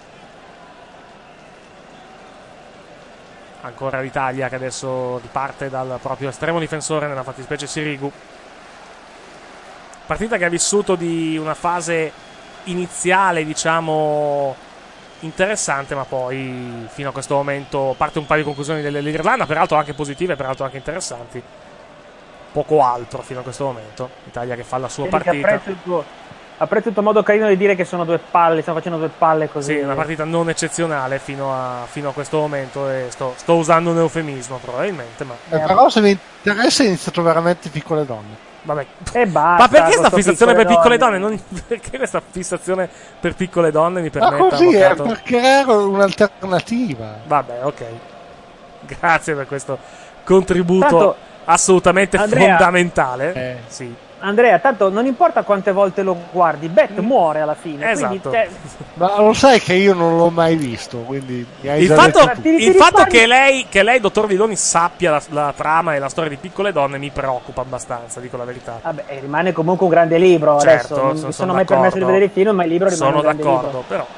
Speaker 1: Ancora l'Italia che adesso riparte dal proprio estremo difensore, nella fattispecie Sirigu. Partita che ha vissuto di una fase iniziale, diciamo, interessante, ma poi fino a questo momento parte un paio di conclusioni dell'Irlanda, peraltro anche positive, peraltro anche interessanti. Poco altro fino a questo momento. L'Italia che fa la sua partita.
Speaker 3: Apprezzo il tuo modo carino di dire che sono due palle, stiamo facendo due palle così.
Speaker 1: Sì, una partita non eccezionale fino a questo momento, e sto usando un eufemismo probabilmente, ma
Speaker 7: però se mi interessa è iniziato veramente Piccole Donne.
Speaker 1: Vabbè.
Speaker 3: E basta,
Speaker 1: ma perché questa fissazione per piccole
Speaker 3: donne?
Speaker 1: donne? Perché questa fissazione per piccole donne mi permette?
Speaker 7: Ma così
Speaker 1: avvocato?
Speaker 7: è per creare un'alternativa.
Speaker 1: Vabbè, ok. Grazie per questo contributo
Speaker 3: tanto,
Speaker 1: assolutamente
Speaker 3: Andrea,
Speaker 1: fondamentale. Sì.
Speaker 3: Andrea, tanto non importa quante volte lo guardi, Bet muore alla fine.
Speaker 1: Esatto.
Speaker 7: Ma lo sai che io non l'ho mai visto, quindi mi hai
Speaker 1: Il
Speaker 7: già
Speaker 1: fatto,
Speaker 7: detto tu.
Speaker 1: il fatto che lei, dottor Villoni, sappia la trama e la storia di Piccole Donne mi preoccupa abbastanza, dico la verità.
Speaker 3: Vabbè, rimane comunque un grande libro.
Speaker 1: Certo,
Speaker 3: adesso non mi sono mai
Speaker 1: d'accordo.
Speaker 3: permesso di vedere il film, ma il libro rimane
Speaker 1: Sono
Speaker 3: un grande
Speaker 1: d'accordo,
Speaker 3: libro.
Speaker 1: però.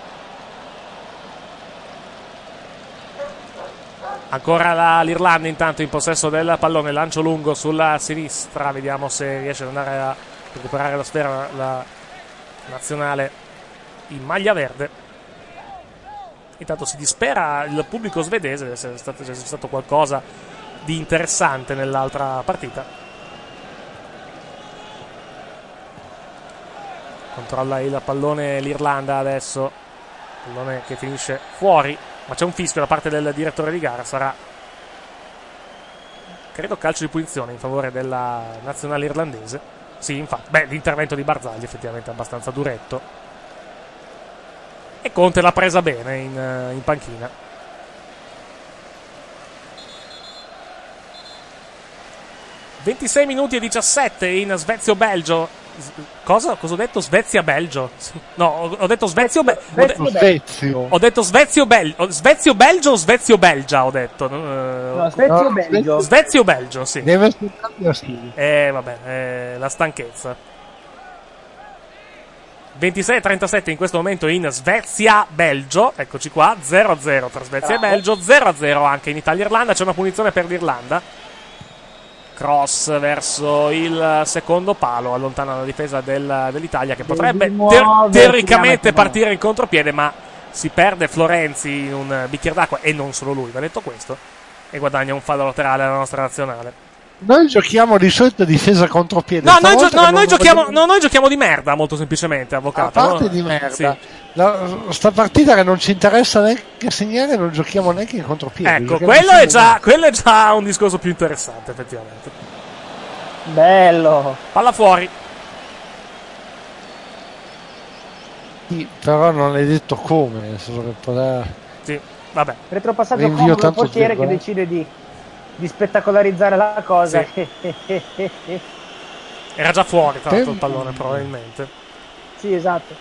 Speaker 1: Ancora l'Irlanda intanto in possesso del pallone, lancio lungo sulla sinistra, vediamo se riesce ad andare a recuperare la sfera la nazionale in maglia verde. Intanto si dispera il pubblico svedese, deve essere stato qualcosa di interessante nell'altra partita. Controlla il pallone l'Irlanda adesso, pallone che finisce fuori. Ma c'è un fischio da parte del direttore di gara, sarà credo calcio di punizione in favore della nazionale irlandese. Sì, infatti, l'intervento di Barzagli effettivamente è abbastanza duretto e Conte l'ha presa bene in panchina. (26 minuti e 17 in Svezia-Belgio). Cosa ho detto? Svezia-Belgio? No, ho detto Svezio-Belgio. Ho detto Svezio-Belgio. Svezio-Belgio o Svezio-Belgia ho detto.
Speaker 3: No, Svezio-Belgio.
Speaker 1: Svezio-Belgio, sì.
Speaker 7: Deve aspettare
Speaker 1: vabbè, la stanchezza. 26-37 in questo momento in Svezia-Belgio. Eccoci qua, 0-0 tra Svezia e Belgio, 0-0 anche in Italia-Irlanda. C'è una punizione per l'Irlanda. Cross verso il secondo palo, allontana la difesa dell'Italia che potrebbe teoricamente partire in contropiede, ma si perde Florenzi in un bicchiere d'acqua, e non solo lui, va detto questo, e guadagna un fallo laterale alla nostra nazionale.
Speaker 7: Noi giochiamo di solito difesa contropiede.
Speaker 1: No, noi giochiamo di merda, molto semplicemente, avvocato.
Speaker 7: A parte di merda. Sì. Sta partita che non ci interessa neanche segnare, non giochiamo neanche in contropiede.
Speaker 1: Ecco, quello è già un discorso più interessante, effettivamente.
Speaker 3: Bello.
Speaker 1: Palla fuori.
Speaker 7: Sì, però non è detto come, nel senso che potrà...
Speaker 1: Sì, vabbè.
Speaker 3: Retropassaggio comodo del portiere che decide di spettacolarizzare la cosa.
Speaker 1: Sì. Era già fuori, tra l'altro, il pallone, probabilmente.
Speaker 3: Sì, esatto.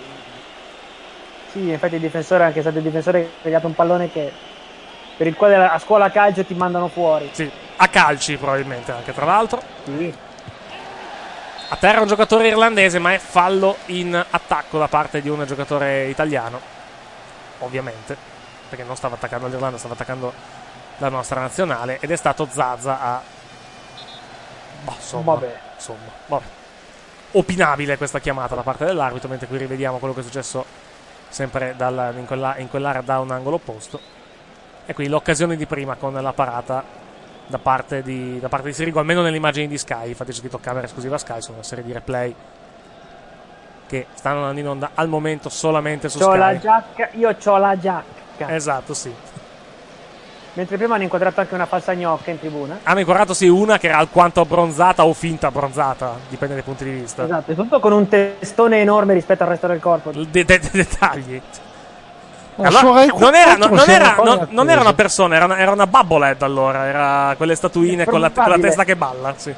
Speaker 3: Sì, infatti il difensore, anche stato il difensore, ha tagliato un pallone per il quale a scuola calcio ti mandano fuori.
Speaker 1: Sì, a calci probabilmente anche, tra l'altro.
Speaker 3: Sì.
Speaker 1: A terra un giocatore irlandese, ma è fallo in attacco da parte di un giocatore italiano, ovviamente, perché non stava attaccando l'Irlanda, stava attaccando la nostra nazionale, ed è stato Zaza a...
Speaker 3: Vabbè.
Speaker 1: Opinabile questa chiamata da parte dell'arbitro, mentre qui rivediamo quello che è successo sempre in quell'area da un angolo opposto. E qui l'occasione di prima con la parata da parte di Sirigu, almeno nelle immagini di Sky. Infatti c'è scritto camera esclusiva Sky, sono una serie di replay che stanno andando in onda al momento solamente su Sky.
Speaker 3: La giacca, io c'ho la giacca.
Speaker 1: Esatto, sì.
Speaker 3: Mentre prima hanno inquadrato anche una falsa gnocca in tribuna.
Speaker 1: Hanno inquadrato sì una che era alquanto abbronzata o finta abbronzata, dipende dai punti di vista.
Speaker 3: Esatto, e tutto con un testone enorme rispetto al resto del corpo.
Speaker 1: Dettagli. Allora, non era una persona, era una bubblehead, allora, era quelle statuine con la testa che balla, sì.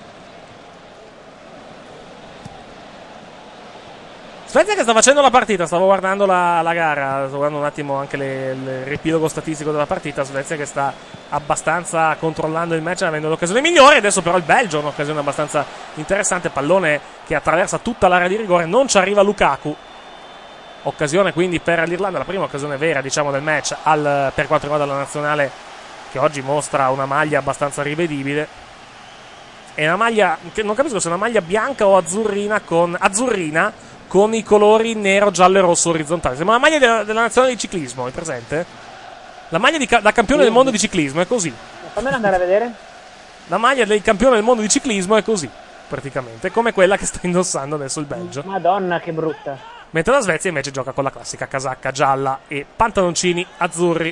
Speaker 1: Svezia che sta facendo la partita, stavo guardando la gara, stavo guardando un attimo anche il riepilogo statistico della partita. Svezia che sta abbastanza controllando il match, avendo l'occasione migliore. Adesso però il Belgio, un'occasione abbastanza interessante, pallone che attraversa tutta l'area di rigore, non ci arriva Lukaku. Occasione quindi per l'Irlanda, la prima occasione vera, diciamo, del match per quanto riguarda la nazionale, che oggi mostra una maglia abbastanza rivedibile. È una maglia che non capisco se è una maglia bianca o azzurrina con i colori nero, giallo e rosso orizzontali. Sembra una maglia della nazionale di ciclismo, è presente? La maglia da campione del mondo di ciclismo è così.
Speaker 3: Fammela andare a vedere.
Speaker 1: La maglia del campione del mondo di ciclismo è così, praticamente, come quella che sta indossando adesso il Belgio.
Speaker 3: Madonna, che brutta.
Speaker 1: Mentre la Svezia invece gioca con la classica casacca gialla e pantaloncini azzurri.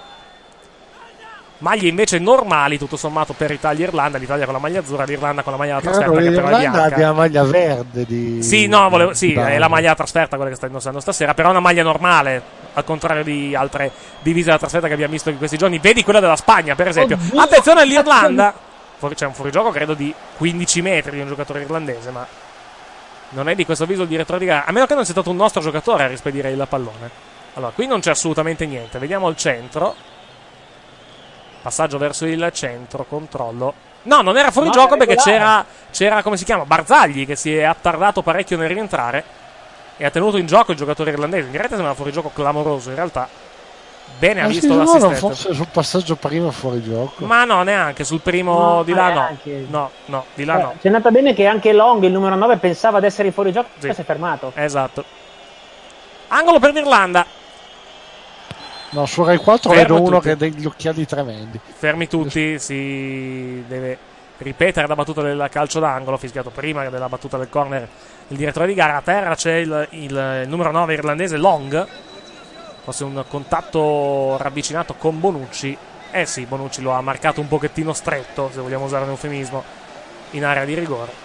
Speaker 1: Maglie invece normali, tutto sommato, per Italia-Irlanda. L'Italia con la maglia azzurra, l'Irlanda con la maglia da trasferta, che però è bianca.
Speaker 7: L'Irlanda ha la maglia verde di...
Speaker 1: Sì, è la maglia da trasferta quella che sta indossando stasera, però è una maglia normale, al contrario di altre divise da trasferta che abbiamo visto in questi giorni. Vedi quella della Spagna, per esempio. Attenzione all'Irlanda! C'è un fuorigioco, credo, di 15 metri di un giocatore irlandese, ma non è di questo avviso il direttore di gara, a meno che non sia stato un nostro giocatore a rispedire il pallone. Allora, qui non c'è assolutamente niente. Vediamo il centro. Passaggio verso il centro, controllo. No, non era fuori gioco perché c'era, come si chiama, Barzagli, che si è attardato parecchio nel rientrare e ha tenuto in gioco il giocatore irlandese. In diretta sembra fuori gioco clamoroso, in realtà. Bene, ha visto l'assistente.
Speaker 7: Forse sul passaggio prima fuori gioco.
Speaker 1: Ma no, neanche sul primo di là no. No, di là no.
Speaker 3: C'è andata bene che anche Long, il numero 9, pensava di essere fuori gioco e si è fermato.
Speaker 1: Esatto. Angolo per l'Irlanda.
Speaker 7: No, su Rai 4 vedo uno che ha degli occhiali tremendi.
Speaker 1: Fermi tutti, si deve ripetere la battuta del calcio d'angolo, fischiato prima della battuta del corner il direttore di gara. A terra c'è il numero 9 irlandese Long. Forse un contatto ravvicinato con Bonucci. Sì, Bonucci lo ha marcato un pochettino stretto, se vogliamo usare un eufemismo, in area di rigore.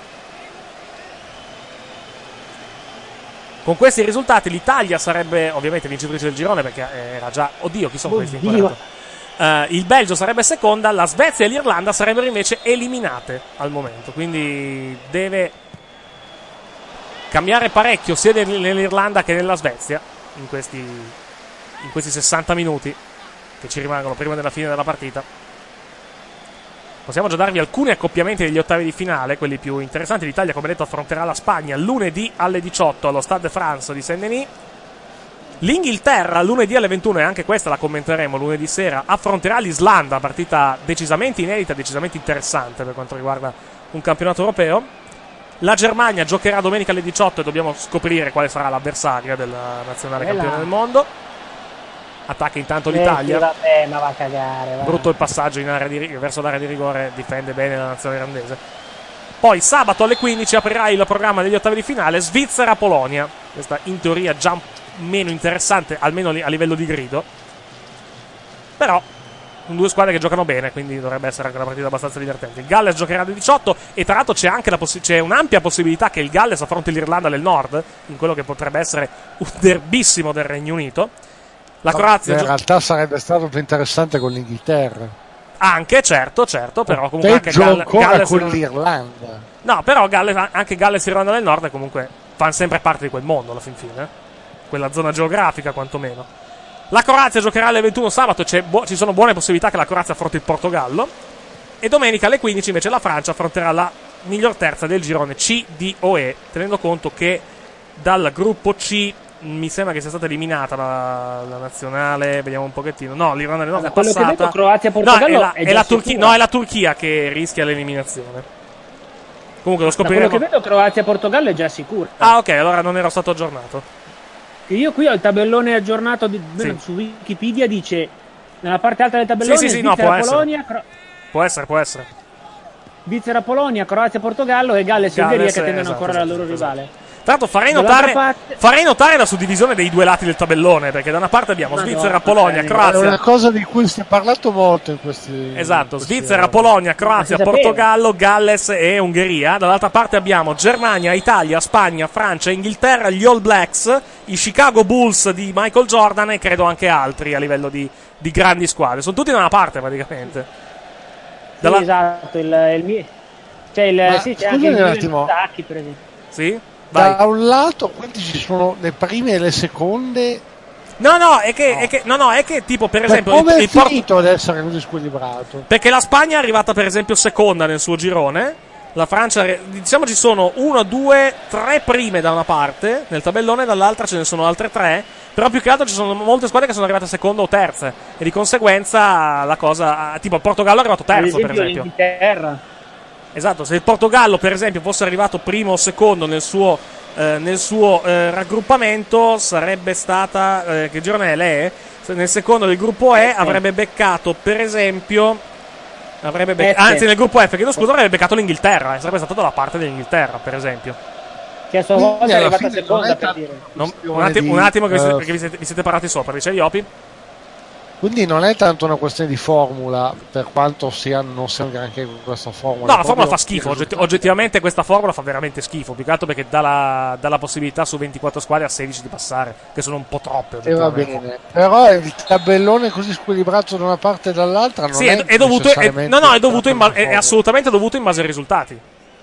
Speaker 1: Con questi risultati l'Italia sarebbe ovviamente vincitrice del girone, perché era già... Oddio, chi sono questi? Il Belgio sarebbe seconda, la Svezia e l'Irlanda sarebbero invece eliminate al momento. Quindi deve cambiare parecchio sia nell'Irlanda che nella Svezia in questi 60 minuti che ci rimangono prima della fine della partita. Possiamo già darvi alcuni accoppiamenti degli ottavi di finale, quelli più interessanti. L'Italia, come detto, affronterà la Spagna lunedì alle 18 allo Stade de France di Saint-Denis. L'Inghilterra lunedì alle 21, e anche questa la commenteremo lunedì sera, affronterà l'Islanda, partita decisamente inedita, decisamente interessante per quanto riguarda un campionato europeo. La Germania giocherà domenica alle 18 e dobbiamo scoprire quale sarà l'avversaria della nazionale campione del mondo. attacca intanto l'Italia.
Speaker 3: Vabbè, ma va a cagare. Va.
Speaker 1: Brutto il passaggio in area verso l'area di rigore, difende bene la nazionale irlandese. Poi sabato alle 15 aprirà il programma degli ottavi di finale Svizzera-Polonia. Questa in teoria già meno interessante, almeno a livello di grido. Però sono due squadre che giocano bene, quindi dovrebbe essere anche una partita abbastanza divertente. Il Galles giocherà alle 18 e tra l'altro c'è anche c'è un'ampia possibilità che il Galles affronti l'Irlanda del Nord in quello che potrebbe essere un derbissimo del Regno Unito. La Croazia
Speaker 7: in realtà sarebbe stato più interessante con l'Inghilterra.
Speaker 1: Anche, certo, però comunque anche
Speaker 7: Galles con l'Irlanda.
Speaker 1: No, però anche Galles e Irlanda del Nord comunque fanno sempre parte di quel mondo alla fin fine, quella zona geografica quantomeno. La Croazia giocherà alle 21 sabato, ci sono buone possibilità che la Croazia affronti il Portogallo. E domenica alle 15 invece la Francia affronterà la miglior terza del girone C, D o E, tenendo conto che dal gruppo C mi sembra che sia stata eliminata la nazionale, vediamo un pochettino. No, l'Irlanda del Nord è passata.
Speaker 3: Quello che vedo, Croazia-Portogallo
Speaker 1: è la Turchia, no, è la Turchia che rischia l'eliminazione. Comunque lo scopriremo.
Speaker 3: Quello che vedo, Croazia-Portogallo è già sicuro.
Speaker 1: Ah, ok, allora non ero stato aggiornato.
Speaker 3: Io qui ho il tabellone aggiornato su Wikipedia, dice nella parte alta del tabellone Svizzera-Polonia.
Speaker 1: Può essere.
Speaker 3: Svizzera-Polonia, Croazia-Portogallo e Galles e Ungheria che tengono ancora la loro rivale.
Speaker 1: Tra l'altro farei notare la suddivisione dei due lati del tabellone, perché da una parte abbiamo Svizzera, Polonia, Croazia.
Speaker 7: È una cosa di cui si è parlato molto in questi.
Speaker 1: Esatto, Svizzera, Polonia, Croazia, Portogallo, Galles e Ungheria. Dall'altra parte abbiamo Germania, Italia, Spagna, Francia, Inghilterra, gli All Blacks, i Chicago Bulls di Michael Jordan e credo anche altri a livello di grandi squadre. Sono tutti da una parte praticamente.
Speaker 3: Sì, esatto, il mio. C'è anche il attacchi, per esempio.
Speaker 1: Sì?
Speaker 7: Vai. Da un lato, quindi ci sono le prime e le seconde.
Speaker 1: No, è che tipo per esempio
Speaker 7: come è finito ad essere così squilibrato?
Speaker 1: Perché la Spagna è arrivata per esempio seconda nel suo girone. La Francia, diciamo, ci sono 1, 2, 3 prime da una parte nel tabellone, dall'altra ce ne sono altre 3. Però più che altro ci sono molte squadre che sono arrivate seconda o terze. E di conseguenza la cosa. Tipo il Portogallo è arrivato terzo, per esempio.
Speaker 3: L'Inghilterra.
Speaker 1: Esatto, se il Portogallo per esempio fosse arrivato primo o secondo nel suo raggruppamento, sarebbe stata che girone è lei? Nel secondo del gruppo E avrebbe beccato per esempio anzi nel gruppo F, chiedo scusa, avrebbe beccato l'Inghilterra, sarebbe stato dalla parte dell'Inghilterra per esempio,
Speaker 3: che a sua volta è arrivata seconda, per dire.
Speaker 1: Un attimo perché vi siete parati sopra, dicevi Opi?
Speaker 7: Quindi non è tanto una questione di formula, per quanto non sia granché questa formula.
Speaker 1: No, la formula fa schifo, oggettivamente questa formula fa veramente schifo, più che altro perché dà la possibilità su 24 squadre a 16 di passare, che sono un po' troppe.
Speaker 7: E va bene, però il tabellone così squilibrato da una parte e dall'altra non
Speaker 1: è assolutamente dovuto in base ai risultati.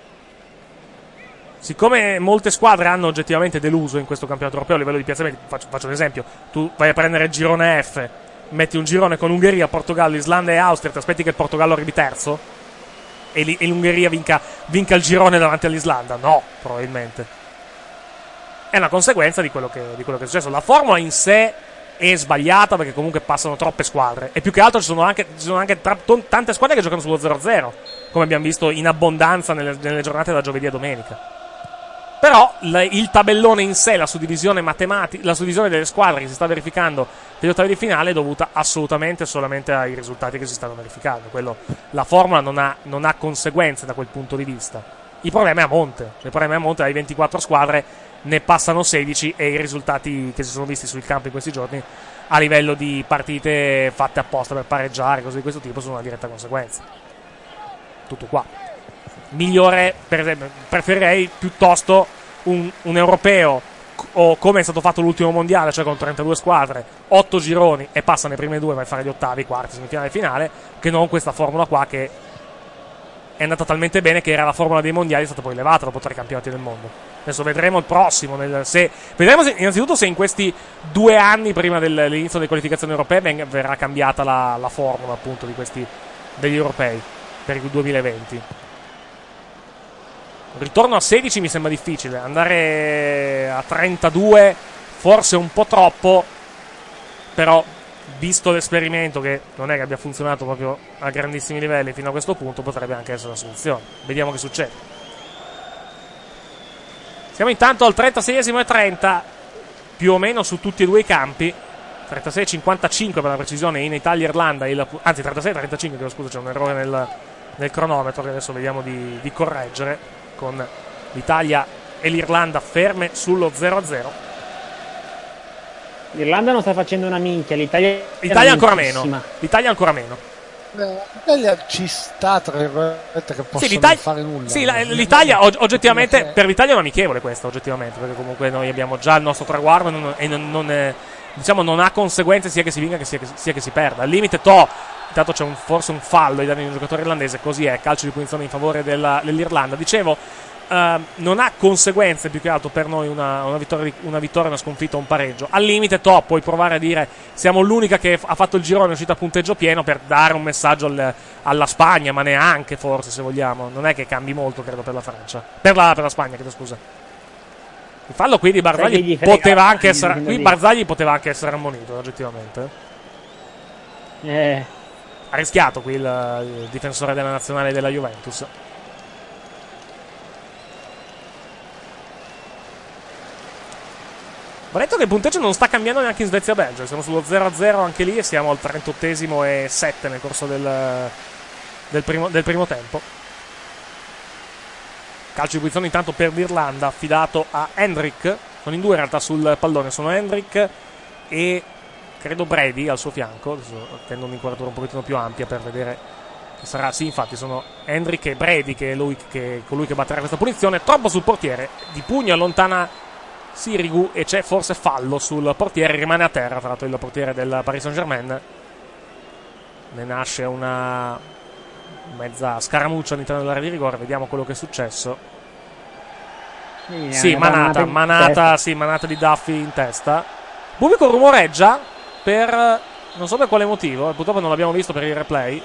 Speaker 1: Siccome molte squadre hanno oggettivamente deluso in questo campionato europeo a livello di piazzamenti, faccio un esempio, tu vai a prendere il girone F, metti un girone con Ungheria, Portogallo, Islanda e Austria, ti aspetti che il Portogallo arrivi terzo? E l'Ungheria vinca il girone davanti all'Islanda? No, probabilmente. È una conseguenza di quello che è successo. La formula in sé è sbagliata perché comunque passano troppe squadre. E più che altro ci sono anche tante squadre che giocano sullo 0-0, come abbiamo visto in abbondanza nelle giornate da giovedì a domenica. Però il tabellone in sé, la suddivisione matematica, la suddivisione delle squadre che si sta verificando per gli ottavi di finale è dovuta assolutamente solamente ai risultati che si stanno verificando. La formula non ha conseguenze da quel punto di vista. Il problema è a monte. Il problema è a monte, hai 24 squadre, ne passano 16 e i risultati che si sono visti sul campo in questi giorni a livello di partite fatte apposta per pareggiare, cose di questo tipo, sono una diretta conseguenza. Tutto qua. Migliore, per esempio, preferirei piuttosto un europeo o come è stato fatto l'ultimo mondiale, cioè con 32 squadre, 8 gironi e passa nei primi due, vai a fare gli ottavi, quarti, semifinale e finale, che non questa formula qua che è andata talmente bene che era la formula dei mondiali, è stata poi levata dopo 3 campionati del mondo. Adesso vedremo il prossimo, vedremo innanzitutto se in questi 2 anni prima dell'inizio delle qualificazioni europee verrà cambiata la formula appunto degli europei per il 2020. Ritorno a 16 mi sembra difficile, andare a 32 forse un po' troppo, però visto l'esperimento che non è che abbia funzionato proprio a grandissimi livelli fino a questo punto, potrebbe anche essere una soluzione. Vediamo che succede. Siamo intanto al 36esimo e 30 più o meno su tutti e due i campi, 36-55 per la precisione in Italia-Irlanda, anzi 36-35, scusa, c'è un errore nel cronometro che adesso vediamo di correggere, con l'Italia e l'Irlanda ferme sullo 0-0.
Speaker 3: L'Irlanda non sta facendo una minchia, l'Italia
Speaker 1: ancora meno. L'Italia ancora meno.
Speaker 7: L'Italia ci sta, tra virgolette, che possono fare nulla.
Speaker 1: Sì, l'Italia oggettivamente, per l'Italia è un amichevole questa, oggettivamente, perché comunque noi abbiamo già il nostro traguardo e non ha conseguenze sia che si vinca sia che si perda. Al limite intanto c'è forse un fallo ai danni di un giocatore irlandese, così è, calcio di punizione in favore dell'Irlanda. Dicevo, non ha conseguenze più che altro per noi una vittoria, una sconfitta o un pareggio. Al limite puoi provare a dire siamo l'unica che ha fatto il girone, è uscita a punteggio pieno, per dare un messaggio alla Spagna, ma neanche, forse, se vogliamo. Non è che cambi molto, credo, per la Francia, per la Spagna, chiedo scusa. Il fallo qui di Barzagli poteva anche essere ammonito, oggettivamente. Ha rischiato qui il difensore della nazionale della Juventus. Va detto che il punteggio non sta cambiando neanche in Svezia-Belgio. Siamo sullo 0-0 anche lì e siamo al 38esimo e 7 nel corso del primo tempo. Calcio di punizione intanto per l'Irlanda, affidato a Hendrick. Sono in due in realtà sul pallone, sono Hendrick e credo Brady al suo fianco. Adesso tendo un'inquadratura un pochettino più ampia per vedere che sarà. Sì, infatti sono Hendrick e Brady che è colui che batterà questa punizione. Troppo sul portiere, di pugno allontana Sirigu e c'è forse fallo sul portiere, rimane a terra tra l'altro il portiere del Paris Saint-Germain. Ne nasce una mezza scaramuccia all'interno dell'area di rigore, vediamo quello che è successo. Sì, manata di Duffy in testa. Il pubblico rumoreggia per non so per quale motivo, purtroppo non l'abbiamo visto per il replay.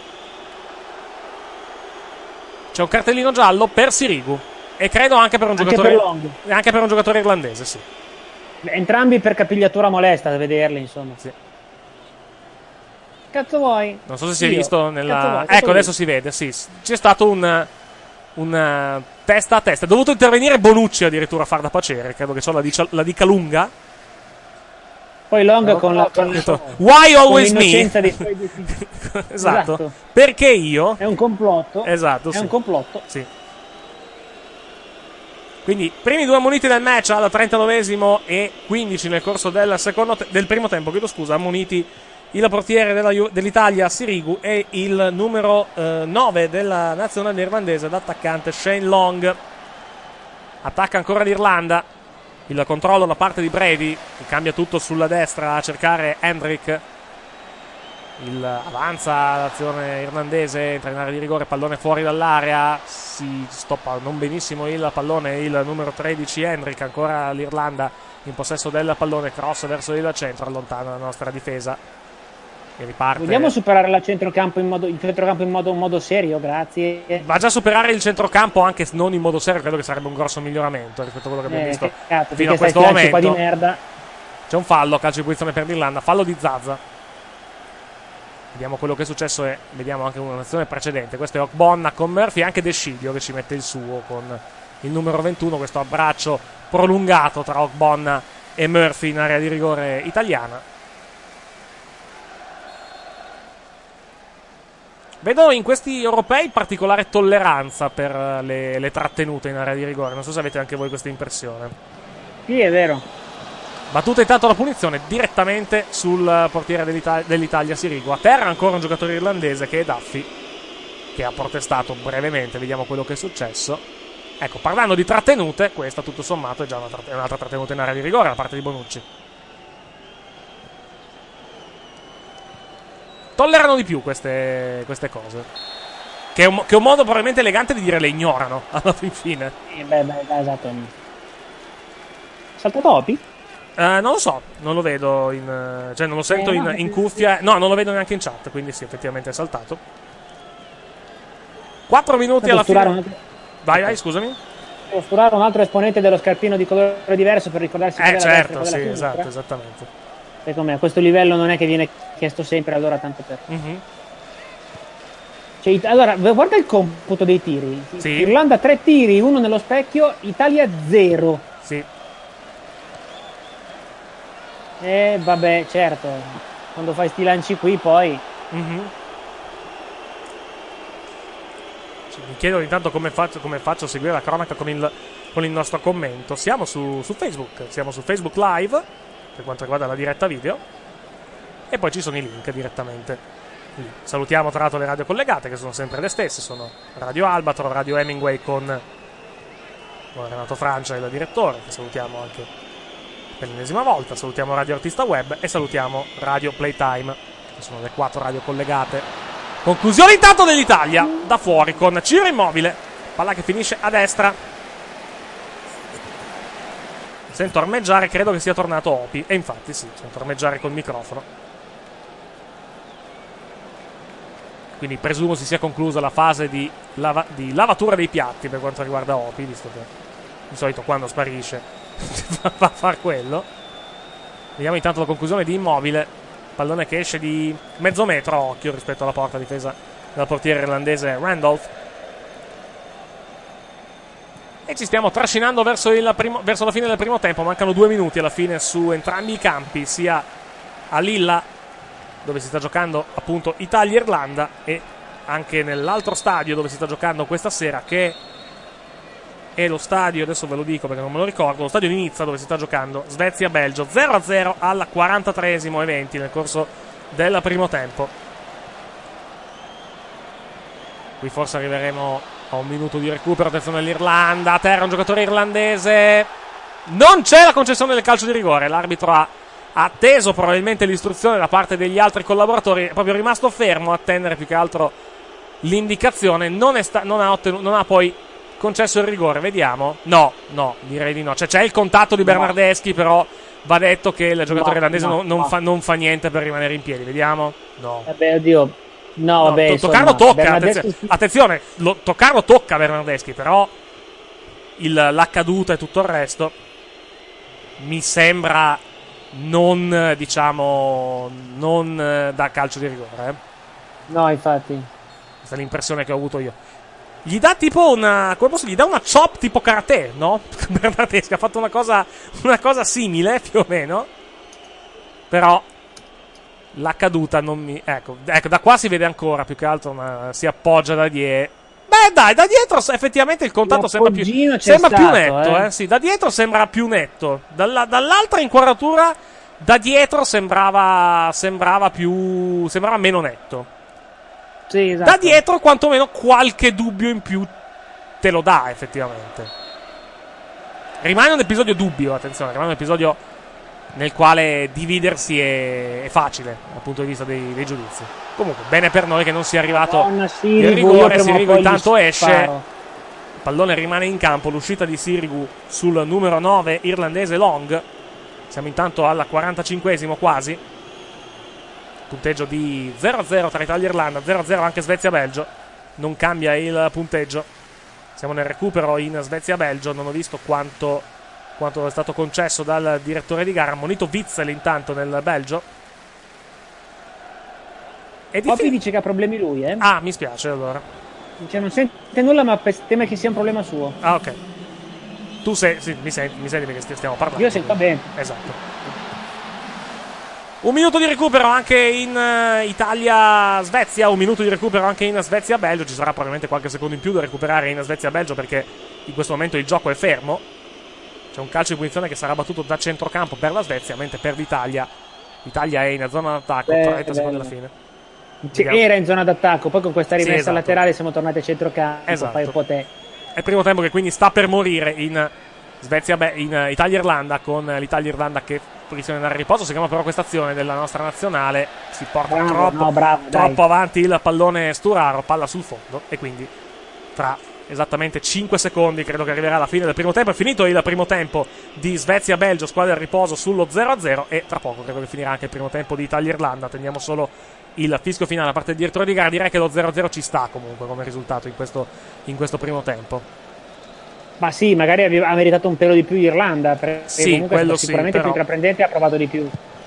Speaker 1: C'è un cartellino giallo per Sirigu e credo anche per un giocatore irlandese, sì.
Speaker 3: Entrambi per capigliatura molesta, da vederli, insomma.
Speaker 1: Sì.
Speaker 3: Cazzo vuoi?
Speaker 1: Non so se si è visto nella... Ecco, adesso si vede, sì. C'è stato un testa a testa. È dovuto intervenire Bonucci addirittura a far da pacere. Credo che la dica lunga.
Speaker 3: Poi Long con la...
Speaker 1: Why always me?
Speaker 3: Dei suoi
Speaker 1: esatto. Perché io?
Speaker 3: È un complotto.
Speaker 1: Esatto,
Speaker 3: È un complotto.
Speaker 1: Sì. Quindi, primi due ammoniti del match al 39esimo e 15 nel corso del primo tempo, chiedo scusa, ammoniti il portiere dell'Italia Sirigu e il numero 9 della nazionale irlandese d'attaccante Shane Long. Attacca ancora l'Irlanda, il controllo da parte di Brady che cambia tutto sulla destra a cercare Hendrick. Avanza l'azione irlandese, entra in area di rigore, pallone fuori dall'area, si stoppa non benissimo il pallone, il numero 13 Hendrick, ancora l'Irlanda in possesso del pallone, cross verso il centro, allontana la nostra difesa e riparte.
Speaker 3: Vogliamo superare il centrocampo in modo serio, grazie.
Speaker 1: Va già a superare il centrocampo, anche se non in modo serio, credo che sarebbe un grosso miglioramento rispetto a quello che abbiamo visto fino a questo momento.
Speaker 3: Qua di merda.
Speaker 1: C'è un fallo, calcio di punizione per l'Irlanda, fallo di Zaza. Vediamo quello che è successo e vediamo anche un'azione precedente. Questo è Ogbonna con Murphy, anche De Sciglio che ci mette il suo con il numero 21. Questo abbraccio prolungato tra Ogbonna e Murphy in area di rigore italiana. Vedo in questi europei particolare tolleranza per le trattenute in area di rigore. Non so se avete anche voi questa impressione.
Speaker 3: Sì, è vero.
Speaker 1: Battuta intanto la punizione direttamente sul portiere dell'Italia Sirigu. A terra ancora un giocatore irlandese che è Duffy, che ha protestato brevemente. Vediamo quello che è successo. Ecco, parlando di trattenute, questa tutto sommato è già un'altra trattenuta in area di rigore da parte di Bonucci. Tollerano di più queste cose, che è un modo probabilmente elegante di dire le ignorano alla fine.
Speaker 3: Esatto. Salta Topi?
Speaker 1: Non lo so, non lo vedo cioè non lo sento in cuffia. No, non lo vedo neanche in chat, quindi sì, effettivamente è saltato. 4 minuti alla fine. Vai, scusami.
Speaker 3: Devo sturare un altro esponente dello scarpino di colore diverso per ricordarsi che
Speaker 1: certo, sì, esatto, esattamente.
Speaker 3: Secondo me a questo livello non è che viene chiesto sempre, allora tanto per... Cioè, allora, guarda il computo dei tiri.
Speaker 1: Sì.
Speaker 3: Irlanda 3 tiri, 1 nello specchio, Italia 0.
Speaker 1: Sì.
Speaker 3: Vabbè, certo. Quando fai sti lanci qui poi...
Speaker 1: Mi chiedo intanto come faccio a seguire la cronaca con il nostro commento. Siamo su Facebook, siamo su Facebook Live per quanto riguarda la diretta video e poi ci sono i link direttamente. Quindi salutiamo tra l'altro le radio collegate che sono sempre le stesse, sono Radio Albatro, Radio Hemingway con Renato Francia, il direttore, che salutiamo anche per l'ennesima volta, salutiamo Radio Artista Web e salutiamo Radio Playtime, che sono le 4 radio collegate. Conclusione intanto dell'Italia da fuori con Ciro Immobile, palla che finisce a destra. Sento armeggiare, credo che sia tornato Opi, e infatti sì, sento armeggiare col microfono. Quindi presumo si sia conclusa la fase di lavatura dei piatti per quanto riguarda Opi, visto che di solito quando sparisce va a far quello. Vediamo intanto la conclusione di Immobile. Pallone che esce di mezzo metro, occhio rispetto alla porta difesa dal portiere irlandese Randolph. E ci stiamo trascinando verso la fine del primo tempo. Mancano 2 minuti alla fine su entrambi i campi, sia a Lilla, dove si sta giocando appunto Italia-Irlanda, e anche nell'altro stadio dove si sta giocando questa sera, che è lo stadio, adesso ve lo dico perché non me lo ricordo, lo stadio di Nizza, dove si sta giocando Svezia-Belgio. 0-0 al 43esimo e 20 nel corso del primo tempo. Qui forse arriveremo a un minuto di recupero. Attenzione all'Irlanda, a terra un giocatore irlandese, non c'è la concessione del calcio di rigore. L'arbitro ha atteso probabilmente l'istruzione da parte degli altri collaboratori, è proprio rimasto fermo a attendere più che altro l'indicazione. Non ha poi concesso il rigore, vediamo. No, direi di no. Cioè, c'è il contatto di Bernardeschi, però va detto che il giocatore irlandese non fa niente per rimanere in piedi. Vediamo. No.
Speaker 3: Oddio. No, vabbè.
Speaker 1: Toccarlo tocca. Attenzione, toccarlo tocca Bernardeschi, però la caduta e tutto il resto mi sembra non da calcio di rigore.
Speaker 3: No, infatti.
Speaker 1: Questa è l'impressione che ho avuto io. Gli dà tipo gli dà una chop tipo karate, no? Bernardeschi ha fatto una cosa simile, più o meno. Però la caduta non mi... Ecco, da qua si vede ancora, più che altro si appoggia da dietro. Beh, dai, da dietro effettivamente il contatto sembra più netto, Sì, da dietro sembra più netto. Dall'altra inquadratura, da dietro sembrava meno netto.
Speaker 3: Sì, esatto.
Speaker 1: Da dietro quantomeno qualche dubbio in più te lo dà effettivamente. Rimane un episodio dubbio, attenzione, rimane un episodio nel quale dividersi è facile dal punto di vista dei giudizi. Comunque bene per noi che non sia arrivato il rigore. Sirigu intanto esce, il pallone rimane in campo, l'uscita di Sirigu sul numero 9 irlandese Long. Siamo intanto al 45esimo quasi. Punteggio di 0-0 tra Italia e Irlanda, 0-0 anche Svezia-Belgio, non cambia il punteggio. Siamo nel recupero in Svezia-Belgio, non ho visto quanto è stato concesso dal direttore di gara. Monito Witzel intanto nel Belgio.
Speaker 3: Poppy dice che ha problemi lui,
Speaker 1: Ah, mi spiace allora.
Speaker 3: Cioè, non sente nulla, ma teme che sia un problema suo.
Speaker 1: Ah, ok. Tu mi senti perché stiamo parlando.
Speaker 3: Io sento bene.
Speaker 1: Esatto. Un minuto di recupero anche in Italia-Svezia, un minuto di recupero anche in Svezia-Belgio. Ci sarà probabilmente qualche secondo in più da recuperare in Svezia-Belgio, perché in questo momento il gioco è fermo. C'è un calcio di punizione che sarà battuto da centrocampo per la Svezia, mentre per l'Italia è in zona d'attacco, 30 secondi alla fine.
Speaker 3: Era in zona d'attacco, poi con questa rimessa laterale siamo tornati a centrocampo.
Speaker 1: Esatto.
Speaker 3: Fai un po' te.
Speaker 1: È il primo tempo che quindi sta per morire in Italia-Irlanda, con l'Italia-Irlanda che posiziona nel riposo. Seguiamo però questa azione della nostra nazionale, si porta troppo avanti il pallone Sturaro, palla sul fondo, e quindi tra esattamente 5 secondi credo che arriverà la fine del primo tempo. È finito il primo tempo di Svezia-Belgio, squadra del riposo sullo 0-0, e tra poco credo che finirà anche il primo tempo di Italia-Irlanda. Attendiamo solo il fischio finale da parte del direttore di gara. Direi che lo 0-0 ci sta comunque come risultato in questo primo tempo.
Speaker 3: Ma sì, magari ha meritato un pelo di più l'Irlanda, perché
Speaker 1: sì,
Speaker 3: comunque
Speaker 1: quello
Speaker 3: sicuramente
Speaker 1: sì,
Speaker 3: più intraprendente, ha provato di più.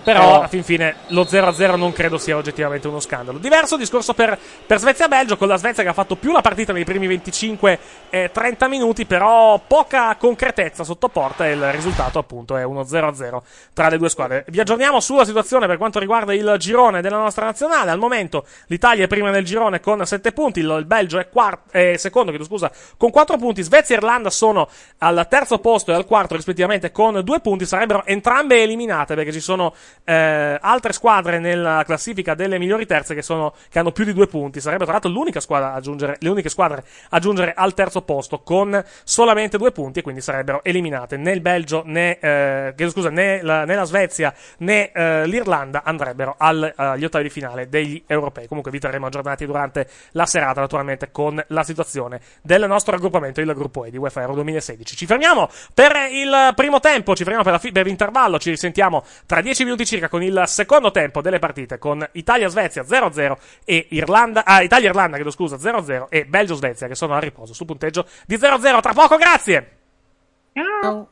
Speaker 1: Però a fin fine lo 0-0 non credo sia oggettivamente uno scandalo. Diverso discorso per Svezia-Belgio, con la Svezia che ha fatto più la partita nei primi 25-30 minuti, però poca concretezza sotto porta, e il risultato appunto è uno 0-0 tra le due squadre. Vi aggiorniamo sulla situazione per quanto riguarda il girone della nostra nazionale. Al momento l'Italia è prima nel girone con 7 punti, il Belgio è secondo, con 4 punti. Svezia e Irlanda sono al terzo posto e al quarto rispettivamente con 2 punti. Sarebbero entrambe eliminate perché ci sono altre squadre nella classifica delle migliori terze che hanno più di 2 punti. Sarebbe tra l'altro le uniche squadre a giungere al terzo posto con solamente 2 punti, e quindi sarebbero eliminate. Né il Belgio né la Svezia né l'Irlanda andrebbero agli ottavi di finale degli europei. Comunque vi terremo aggiornati durante la serata, naturalmente, con la situazione del nostro raggruppamento, il gruppo E di UEFA Euro 2016. Ci fermiamo per il primo tempo, ci fermiamo per l'intervallo, ci risentiamo tra 10 minuti circa con il secondo tempo delle partite, con Italia-Svezia 0-0 e Italia-Irlanda 0-0 e Belgio-Svezia che sono a riposo sul punteggio di 0-0. Tra poco, grazie!
Speaker 3: Ciao.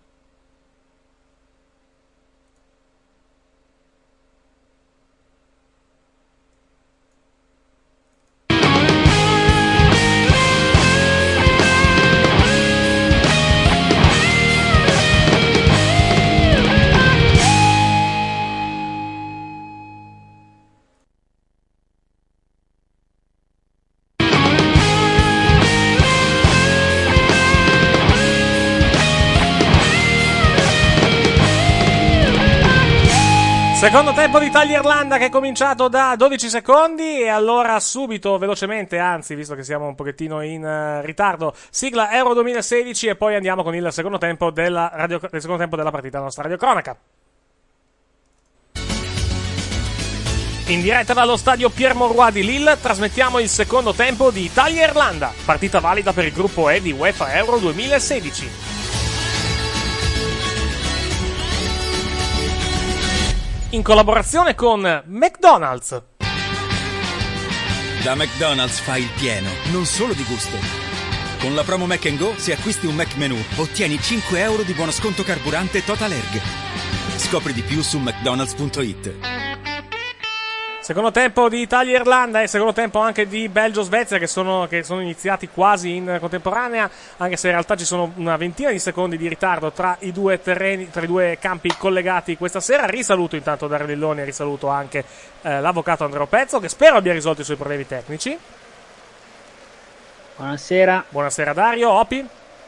Speaker 1: Secondo tempo di Italia-Irlanda che è cominciato da 12 secondi, e allora subito, velocemente, anzi, visto che siamo un pochettino in ritardo, sigla Euro 2016 e poi andiamo con il secondo tempo della partita, la nostra radiocronaca. In diretta dallo stadio Pierre Mauroy di Lille trasmettiamo il secondo tempo di Italia-Irlanda, partita valida per il gruppo E di UEFA Euro 2016. In collaborazione con McDonald's.
Speaker 8: Da McDonald's fai il pieno, non solo di gusto. Con la promo Mac & Go, se acquisti un Mac Menù, ottieni 5 euro di buono sconto carburante Total Erg. Scopri di più su mcdonalds.it.
Speaker 1: Secondo tempo di Italia-Irlanda e secondo tempo anche di Belgio-Svezia che sono iniziati quasi in contemporanea, anche se in realtà ci sono una ventina di secondi di ritardo tra i due terreni, tra i due campi collegati questa sera. Risaluto intanto Dario Lilloni e risaluto anche l'avvocato Andrea Pezzo, che spero abbia risolto i suoi problemi tecnici.
Speaker 3: Buonasera.
Speaker 1: Buonasera Dario. Opi?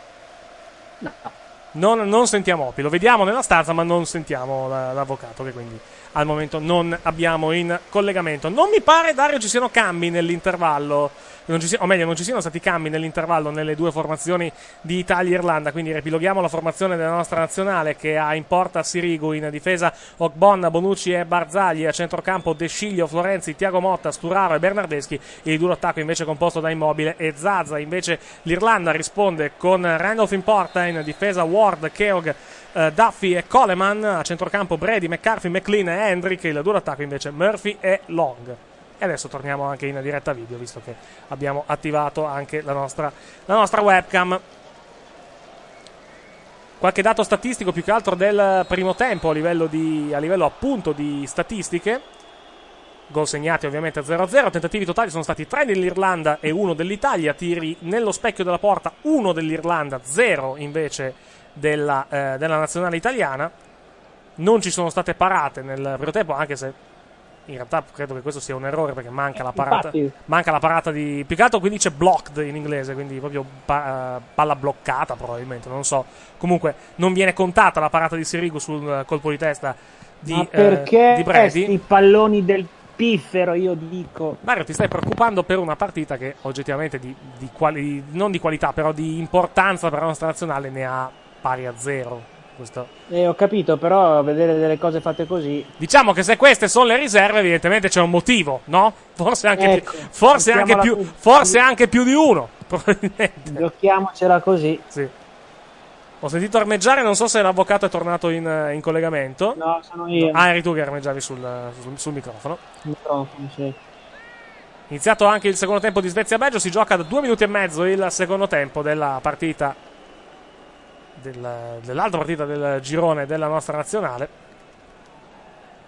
Speaker 3: No.
Speaker 1: Non sentiamo Opi, lo vediamo nella stanza ma non sentiamo l'avvocato, che quindi al momento non abbiamo in collegamento. Non mi pare, Dario, ci siano cambi nell'intervallo, non ci siano stati cambi nell'intervallo nelle due formazioni di Italia e Irlanda, quindi riepiloghiamo la formazione della nostra nazionale, che ha in porta Sirigu, in difesa Ogbonna, Bonucci e Barzagli, a centrocampo De Sciglio, Florenzi, Tiago Motta, Sturaro e Bernardeschi, il duo attacco invece composto da Immobile e Zaza. Invece l'Irlanda risponde con Randolph in porta, in difesa Ward, Keogh, Duffy e Coleman, a centrocampo Brady, McCarthy, McLean e Hendrick, il duo d'attacco invece Murphy e Long. E adesso torniamo anche in diretta video, visto che abbiamo attivato anche la nostra webcam. Qualche dato statistico più che altro del primo tempo a livello appunto di statistiche. Gol segnati ovviamente 0-0, tentativi totali sono stati 3 dell'Irlanda e 1 dell'Italia, tiri nello specchio della porta 1 dell'Irlanda, 0 invece della nazionale italiana. Non ci sono state parate nel primo tempo, anche se in realtà credo che questo sia un errore, perché manca la parata di, più che altro qui dice blocked in inglese, quindi proprio palla bloccata probabilmente, non so. Comunque non viene contata la parata di Sirigu sul colpo di testa di Brady.
Speaker 3: Questi palloni del piffero, io dico.
Speaker 1: Mario, ti stai preoccupando per una partita che oggettivamente non di qualità, però di importanza per la nostra nazionale ne ha pari a 0.
Speaker 3: Ho capito, però vedere delle cose fatte così.
Speaker 1: Diciamo che se queste sono le riserve, evidentemente c'è un motivo, no? Forse anche più di uno, probabilmente.
Speaker 3: Giochiamocela così.
Speaker 1: Sì. Ho sentito armeggiare, non so se l'avvocato è tornato in collegamento.
Speaker 3: No, sono io.
Speaker 1: Ah, eri tu che armeggiavi sul microfono.
Speaker 3: Sì.
Speaker 1: Iniziato anche il secondo tempo di Svezia-Belgio, si gioca da 2 minuti e mezzo il secondo tempo della partita dell'altra partita del girone della nostra nazionale.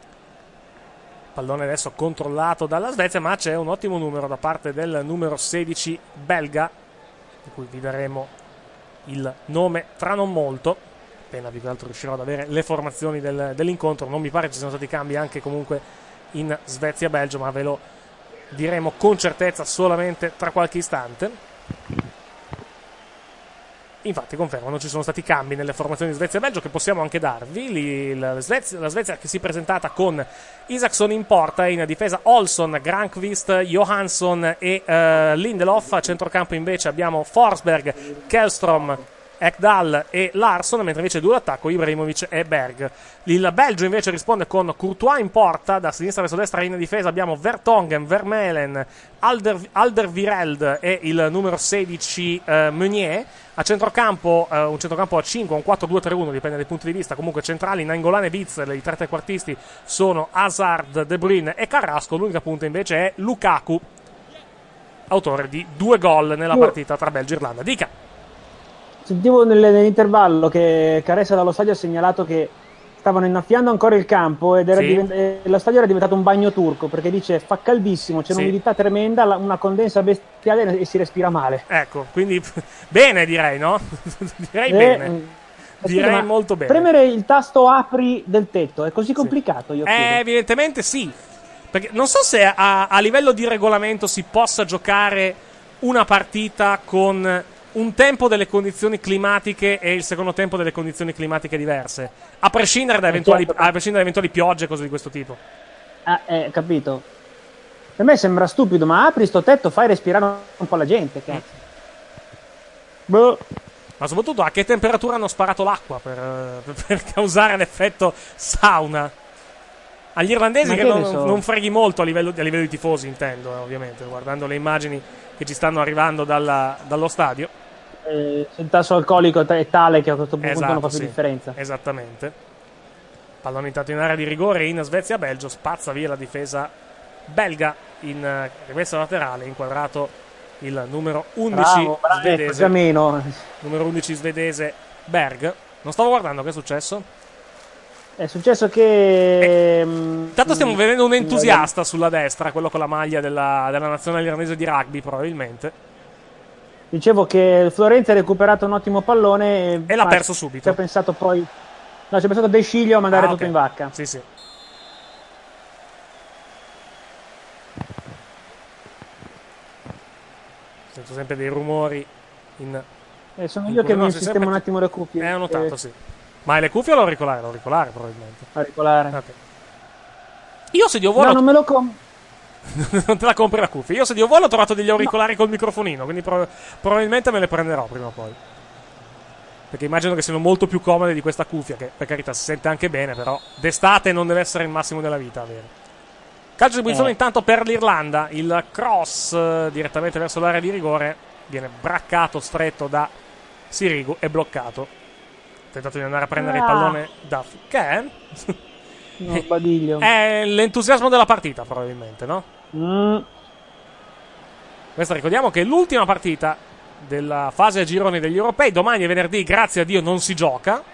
Speaker 1: Pallone adesso controllato dalla Svezia, ma c'è un ottimo numero da parte del numero 16 belga, di cui vi daremo il nome tra non molto, appena più che altro riuscirò ad avere le formazioni dell'incontro. Non mi pare ci siano stati cambi anche comunque in Svezia-Belgio, ma ve lo diremo con certezza solamente tra qualche istante. Infatti confermo, non ci sono stati cambi nelle formazioni di Svezia-Belgio, che possiamo anche darvi. La Svezia che si è presentata con Isaksson in porta, in difesa Olsson, Granqvist, Johansson e Lindelof. A centrocampo invece abbiamo Forsberg, Kellström, Ekdal e Larsson, mentre invece due d'attacco Ibrahimovic e Berg. Il Belgio invece risponde con Courtois in porta, da sinistra verso destra in difesa abbiamo Vertonghen, Vermeulen, Alderweireld e il numero 16 Meunier. A centrocampo un centrocampo a 5, un 4-2-3-1, dipende dai punti di vista. Comunque centrali Nainggolan e Witsel, i tre trequartisti sono Hazard, De Bruyne e Carrasco. L'unica punta invece è Lukaku, autore di 2 gol nella partita tra Belgio e Irlanda. Dica.
Speaker 3: Sentivo nell'intervallo che Caressa dallo stadio ha segnalato che stavano innaffiando ancora il campo ed lo stadio era diventato un bagno turco, perché dice fa caldissimo, c'è un'umidità tremenda, una condensa bestiale e si respira male.
Speaker 1: Ecco, quindi bene direi, no? Direi bene. Direi molto bene.
Speaker 3: Premere il tasto apri del tetto è così complicato, io credo.
Speaker 1: Evidentemente sì, perché non so se a livello di regolamento si possa giocare una partita con un tempo delle condizioni climatiche e il secondo tempo delle condizioni climatiche diverse, a prescindere da eventuali piogge e cose di questo tipo.
Speaker 3: Capito. Per me sembra stupido, ma apri sto tetto, fai respirare un po' la gente, cazzo.
Speaker 1: Ma soprattutto a che temperatura hanno sparato l'acqua per causare l'effetto sauna? Agli irlandesi che non freghi molto a livello di tifosi, intendo, ovviamente, guardando le immagini che ci stanno arrivando dallo stadio.
Speaker 3: Il tasso alcolico è tale che a questo punto non fa più differenza.
Speaker 1: Esattamente. Pallone intanto in area di rigore in Svezia-Belgio, spazza via la difesa belga in rimessa laterale, inquadrato il numero 11 svedese. Numero 11 svedese Berg. Non stavo guardando, che è successo?
Speaker 3: È successo che
Speaker 1: intanto stiamo vedendo un entusiasta sulla destra, quello con la maglia della nazionale irlandese di rugby, probabilmente.
Speaker 3: Dicevo che Florenzi ha recuperato un ottimo pallone
Speaker 1: e l'ha perso subito.
Speaker 3: Ci ha pensato De Sciglio a mandare tutto in vacca.
Speaker 1: Sì. Sento sempre dei rumori
Speaker 3: sono io che mi sistemo un attimo le cuffie.
Speaker 1: Ho notato, sì. Ma è le cuffie o l'auricolare? L'auricolare probabilmente.
Speaker 3: Auricolare.
Speaker 1: Okay. Io se Dio vuole...
Speaker 3: No, non me lo compro.
Speaker 1: Non te la compri la cuffia. Io se Dio vuole ho trovato degli auricolari col microfonino, quindi probabilmente me le prenderò prima o poi, perché immagino che siano molto più comode di questa cuffia, che per carità si sente anche bene, però d'estate non deve essere il massimo della vita avere. Calcio di punizione intanto per l'Irlanda. Il cross direttamente verso l'area di rigore viene braccato stretto da Sirigu e bloccato. Tentato di andare a prendere il pallone Duff. Che è?
Speaker 3: No, Badiglio.
Speaker 1: È l'entusiasmo della partita, probabilmente, no? Questa ricordiamo che è l'ultima partita della fase a gironi degli europei. Domani è venerdì, grazie a Dio non si gioca.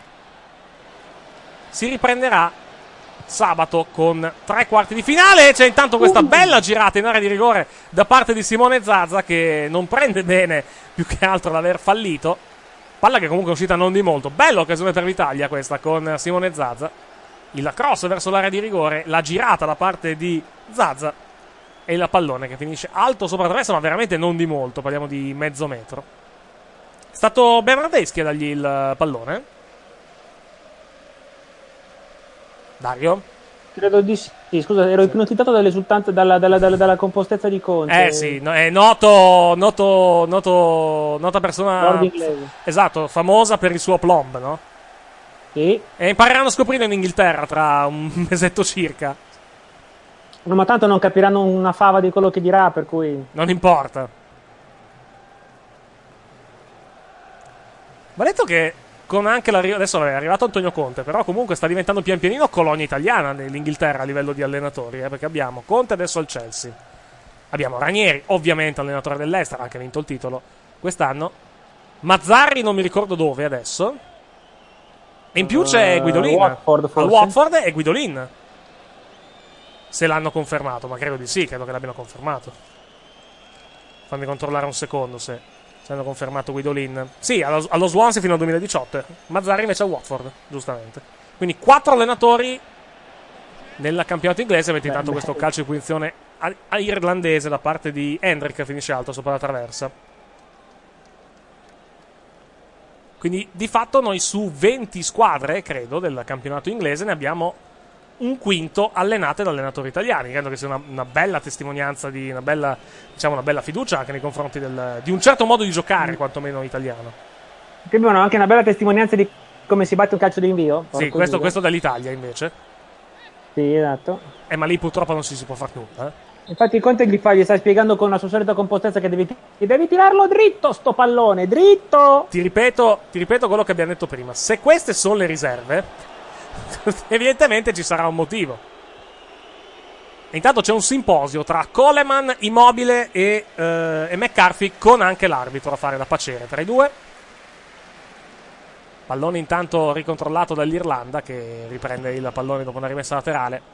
Speaker 1: Si riprenderà sabato con 3 quarti di finale. C'è intanto questa bella girata in area di rigore da parte di Simone Zaza, che non prende bene più che altro l'aver fallito. Palla che comunque è uscita non di molto. Bella occasione per l'Italia questa con Simone Zaza. Il cross verso l'area di rigore, la girata da parte di Zaza e il pallone che finisce alto sopra la traversa, ma veramente non di molto, parliamo di mezzo metro. È stato Bernardeschi a dargli il pallone? Dario?
Speaker 3: Credo di sì. Scusa, ero ipnotizzato dall'esultanza, dalla compostezza di Conte.
Speaker 1: Sì, no, è nota persona. Esatto, famosa per il suo plomb, no?
Speaker 3: Sì.
Speaker 1: E impareranno a scoprirlo in Inghilterra tra un mesetto circa.
Speaker 3: No, ma tanto non capiranno una fava di quello che dirà, per cui
Speaker 1: non importa. Va detto che con anche adesso è arrivato Antonio Conte, però comunque sta diventando pian pianino colonia italiana nell'Inghilterra a livello di allenatori, perché abbiamo Conte adesso al Chelsea, abbiamo Ranieri ovviamente allenatore dell'Leicester, ha anche vinto il titolo quest'anno, Mazzarri non mi ricordo dove adesso, e in più c'è Guidolin
Speaker 3: Watford,
Speaker 1: al Watford, e Guidolin Se l'hanno confermato, ma credo di sì, credo che l'abbiano confermato. Fammi controllare un secondo se hanno confermato Guidolin. Sì, allo Swansea fino al 2018. Mazzarri invece al Watford, giustamente. Quindi 4 allenatori nel campionato inglese, mentre intanto questo calcio di punizione irlandese da parte di Hendrick finisce alto sopra la traversa. Quindi di fatto noi su 20 squadre, credo, del campionato inglese ne abbiamo un quinto allenate da allenatori italiani. Credo che sia una bella testimonianza una bella fiducia anche nei confronti di un certo modo di giocare, quantomeno italiano.
Speaker 3: Abbiamo anche una bella testimonianza di come si batte un calcio d'invio.
Speaker 1: Sì, questo dall'Italia invece.
Speaker 3: Sì, esatto.
Speaker 1: Ma lì purtroppo non si può fare nulla.
Speaker 3: Infatti Conte gli sta spiegando con la sua solita compostezza che devi tirarlo dritto sto pallone, dritto!
Speaker 1: Ti ripeto quello che abbiamo detto prima. Se queste sono le riserve, evidentemente ci sarà un motivo. E intanto c'è un simposio tra Coleman, Immobile e McCarthy, con anche l'arbitro a fare da pacere tra i due. Pallone intanto ricontrollato dall'Irlanda, che riprende il pallone dopo una rimessa laterale.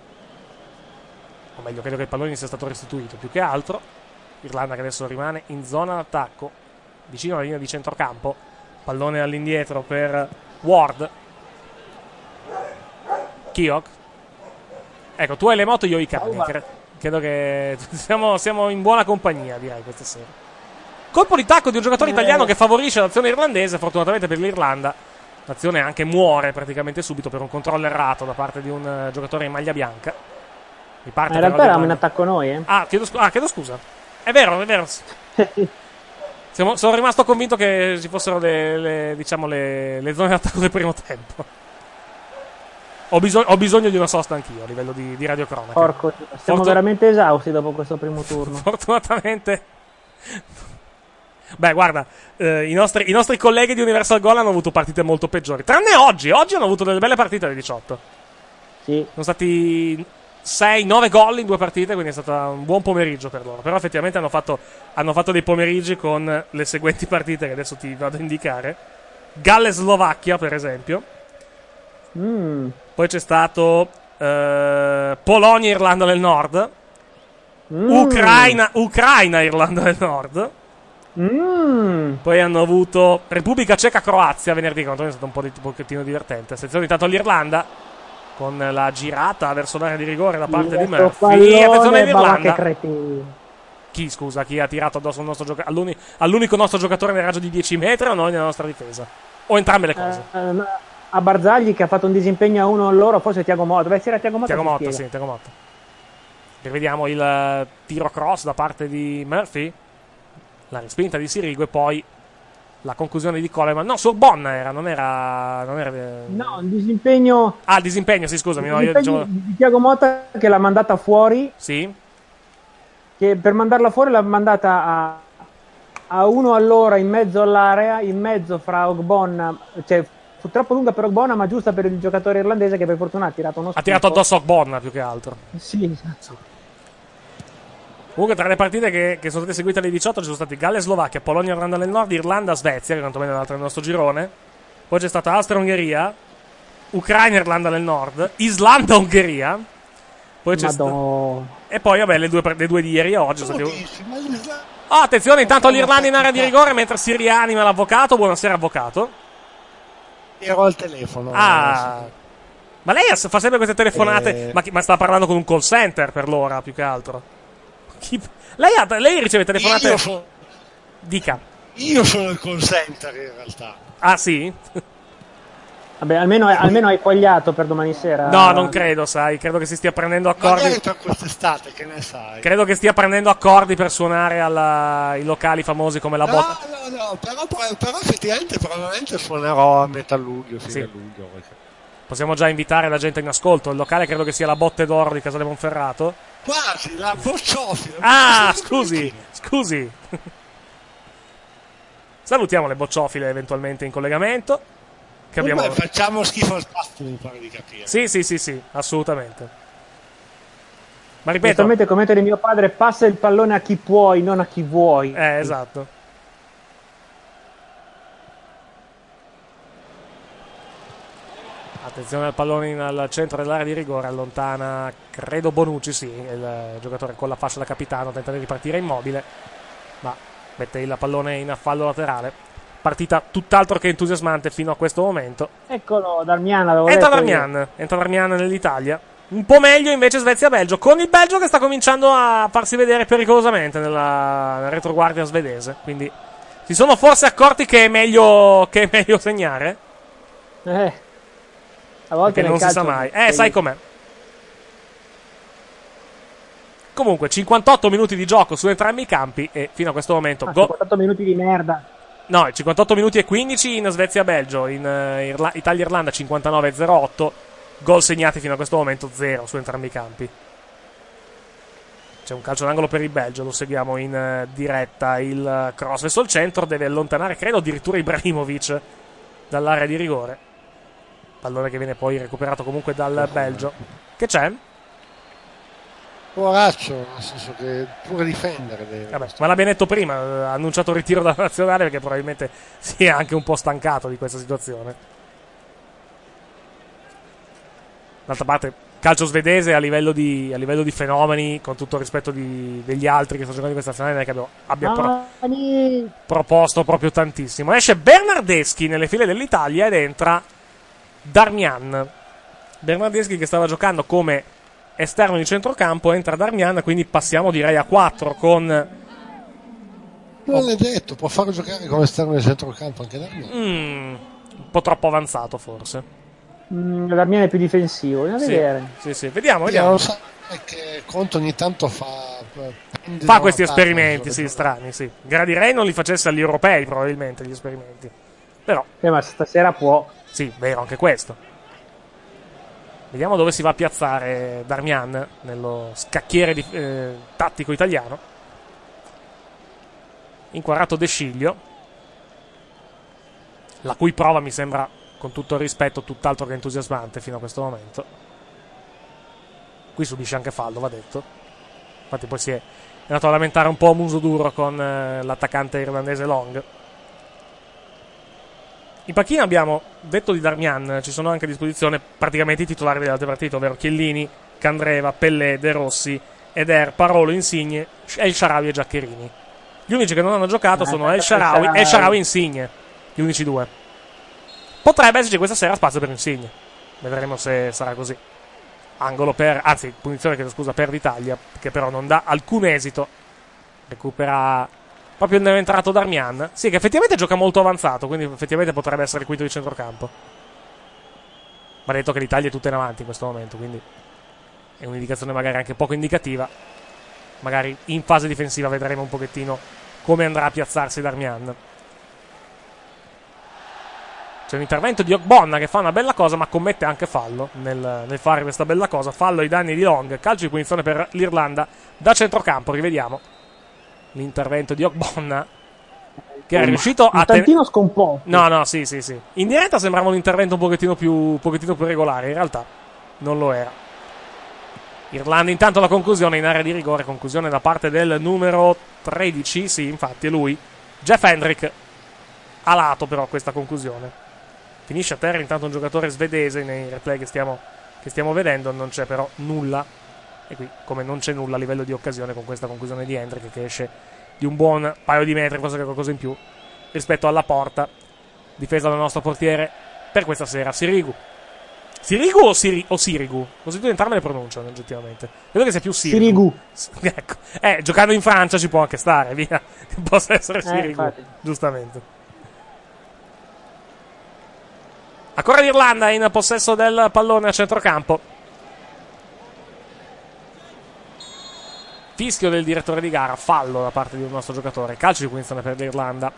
Speaker 1: O meglio, credo che il pallone sia stato restituito più che altro. Irlanda che adesso rimane in zona d'attacco, vicino alla linea di centrocampo. Pallone all'indietro per Ward. Keogh. Ecco, tu hai le moto, io ho i cani. Credo che siamo in buona compagnia, direi, questa sera. Colpo di tacco di un giocatore italiano che favorisce l'azione irlandese. Fortunatamente per l'Irlanda l'azione anche muore praticamente subito per un controllo errato da parte di un giocatore in maglia bianca.
Speaker 3: In realtà eravamo in attacco noi,
Speaker 1: chiedo scusa. È vero. Sono rimasto convinto che ci fossero le zone d'attacco del primo tempo. Ho bisogno di una sosta anch'io a livello di radiocronaca.
Speaker 3: Porco, siamo veramente esausti dopo questo primo turno.
Speaker 1: Fortunatamente. Beh, guarda, i nostri colleghi di Universal Goal hanno avuto partite molto peggiori. Tranne oggi hanno avuto delle belle partite alle 18.
Speaker 3: Sì.
Speaker 1: Sono stati 6-9 gol in 2 partite, quindi è stato un buon pomeriggio per loro. Però effettivamente hanno fatto dei pomeriggi con le seguenti partite che adesso ti vado a indicare. Galles-Slovacchia, per esempio. Poi c'è stato Polonia-Irlanda del Nord. Ucraina-Irlanda del Nord. Poi hanno avuto Repubblica Ceca-Croazia venerdì, che è stato un pochettino divertente. Sezione intanto all'Irlanda con la girata verso l'area di rigore da parte di Murphy. Attenzione all'Irlanda. Chi ha tirato addosso al nostro all'unico nostro giocatore nel raggio di 10 metri o noi nella nostra difesa? O entrambe le cose?
Speaker 3: A Barzagli che ha fatto un disimpegno a uno loro, forse Thiago Motta. Doveva essere Thiago Motta.
Speaker 1: Thiago Motta. Rivediamo il tiro cross da parte di Murphy. La respinta di Sirigu e poi la conclusione di Coleman. No, Sorbonna era, non era.
Speaker 3: No, il disimpegno.
Speaker 1: Il disimpegno, sì, scusami.
Speaker 3: Io dicevo di Thiago Motta che l'ha mandata fuori.
Speaker 1: Sì.
Speaker 3: Che per mandarla fuori l'ha mandata a uno all'ora in mezzo all'area, in mezzo fra Ogbonna, cioè fu troppo lunga per Ogbonna, ma giusta per il giocatore irlandese che per fortuna ha tirato uno schifo.
Speaker 1: Ha tirato addosso Ogbonna più che altro.
Speaker 3: Sì, esatto.
Speaker 1: Comunque tra le partite che sono state seguite alle 18 ci sono stati Galles-Slovacchia, Polonia-Irlanda del Nord, Irlanda-Svezia, che quantomeno è l'altra del nostro girone. Poi c'è stata Austria-Ungheria, Ucraina-Irlanda del Nord, Islanda-Ungheria. Poi c'è e poi vabbè le due di ieri e oggi sono stati... attenzione intanto l'Irlanda in area di rigore mentre si rianima l'avvocato. Buonasera avvocato.
Speaker 7: Ero al telefono.
Speaker 1: Ma lei fa sempre queste telefonate, ma sta parlando con un call center per l'ora più che altro. Lei riceve telefonate. Dica.
Speaker 7: Io sono il call center in realtà.
Speaker 1: Ah sì?
Speaker 3: Vabbè, almeno hai fogliato per domani sera.
Speaker 1: No, non credo, sai. Credo che si stia prendendo accordi.
Speaker 7: Magari per quest'estate, che ne sai.
Speaker 1: Credo che stia prendendo accordi per suonare ai locali famosi come la botta.
Speaker 7: No, però effettivamente probabilmente suonerò a metà luglio, fine luglio.
Speaker 1: Possiamo già invitare la gente in ascolto. Il locale credo che sia la Botte d'Oro di Casale Monferrato.
Speaker 7: Quasi, la Bocciofila.
Speaker 1: Scusi. Salutiamo le bocciofile eventualmente in collegamento. Che abbiamo...
Speaker 7: facciamo schifo al pasto, mi pare di capire.
Speaker 1: Sì, assolutamente. Ma ripeto,
Speaker 3: esattamente come di mio padre, passa il pallone a chi puoi, non a chi vuoi.
Speaker 1: Esatto. Attenzione al pallone al centro dell'area di rigore, allontana credo Bonucci, sì, il giocatore con la fascia da capitano, tenta di ripartire Immobile, ma mette il pallone in fallo laterale. Partita tutt'altro che entusiasmante fino a questo momento.
Speaker 3: Eccolo, Darmian.
Speaker 1: Entra Darmian nell'Italia. Un po' meglio invece Svezia-Belgio, con il Belgio che sta cominciando a farsi vedere pericolosamente nella retroguardia svedese, quindi si sono forse accorti che è meglio segnare.
Speaker 3: A volte
Speaker 1: non si sa mai. Sai com'è. Comunque 58 minuti di gioco su entrambi i campi e fino a questo momento
Speaker 3: 58 minuti di merda.
Speaker 1: No, 58 minuti e 15 in Svezia-Belgio, in Italia-Irlanda 59-08, gol segnati fino a questo momento 0 su entrambi i campi. C'è un calcio d'angolo per il Belgio, lo seguiamo in diretta, il cross verso il centro, deve allontanare credo addirittura Ibrahimovic dall'area di rigore. Pallone che viene poi recuperato comunque dal Belgio. Che c'è?
Speaker 7: Poraccio, nel senso che pure difendere.
Speaker 1: Vabbè, ma l'abbiamo detto prima, ha annunciato il ritiro dalla nazionale perché probabilmente si è anche un po' stancato di questa situazione. D'altra parte, calcio svedese a livello di fenomeni, con tutto il rispetto degli altri che stanno giocando in questa nazionale, non è che abbia proposto proprio tantissimo. Esce Bernardeschi nelle file dell'Italia ed entra Darmian. Bernardeschi che stava giocando come esterno di centrocampo, entra Darmian, quindi passiamo direi a 4 con...
Speaker 7: Non è detto, può farlo giocare come esterno di centrocampo anche Darmian.
Speaker 1: Un po' troppo avanzato forse.
Speaker 3: Darmian è più difensivo, andiamo a vedere.
Speaker 1: Sì, vediamo.
Speaker 7: Lo so, è che Conte ogni tanto
Speaker 1: fa questi esperimenti, strani, sì. Gradirei non li facesse agli europei probabilmente gli esperimenti. Però
Speaker 3: ma stasera può.
Speaker 1: Sì, vero, anche questo. Vediamo dove si va a piazzare Darmian nello scacchiere tattico italiano. Inquadrato De Sciglio, la cui prova mi sembra, con tutto il rispetto, tutt'altro che entusiasmante fino a questo momento. Qui subisce anche fallo, va detto. Infatti poi si è andato a lamentare un po' a muso duro con l'attaccante irlandese Long. In panchina abbiamo detto di Darmian, ci sono anche a disposizione praticamente i titolari delle altre partite, ovvero Chiellini, Candreva, Pellè, De Rossi, Eder, Parolo, Insigne, El Shaarawy e Giaccherini. Gli unici che non hanno giocato sono El Shaarawy e Insigne, gli unici due. Potrebbe esserci questa sera spazio per Insigne, vedremo se sarà così. Punizione per l'Italia, che però non dà alcun esito. Recupera proprio dove è entrato Darmian. Sì, che effettivamente gioca molto avanzato, quindi effettivamente potrebbe essere il quinto di centrocampo. Ma detto che l'Italia è tutta in avanti in questo momento, quindi è un'indicazione magari anche poco indicativa. Magari in fase difensiva vedremo un pochettino come andrà a piazzarsi Darmian. C'è un intervento di Ogbonna che fa una bella cosa, ma commette anche fallo nel fare questa bella cosa. Fallo ai danni di Long. Calcio di punizione per l'Irlanda da centrocampo. Rivediamo l'intervento di Ogbonna, che è riuscito a...
Speaker 3: Un tantino scomposto.
Speaker 1: No, sì. In diretta sembrava un intervento un pochettino più regolare. In realtà non lo era. Irlanda intanto la conclusione in area di rigore. Conclusione da parte del numero 13. Sì, infatti è lui, Jeff Hendrick. A lato però questa conclusione. Finisce a terra intanto un giocatore svedese nei replay che stiamo vedendo. Non c'è però nulla. E qui, come non c'è nulla a livello di occasione con questa conclusione di Hendrick, che esce di un buon paio di metri, forse qualcosa in più, rispetto alla porta. Difesa del nostro portiere per questa sera, Sirigu. Sirigu o Sirigu? Ho sentito entrambe le pronunce, oggettivamente. Credo che sia più Sirigu. Ecco. Giocando in Francia ci può anche stare, via. Che possa essere Sirigu, giustamente. Ancora l'Irlanda in possesso del pallone a centrocampo. Fischio del direttore di gara, fallo da parte di un nostro giocatore. Calcio di punizione per l'Irlanda.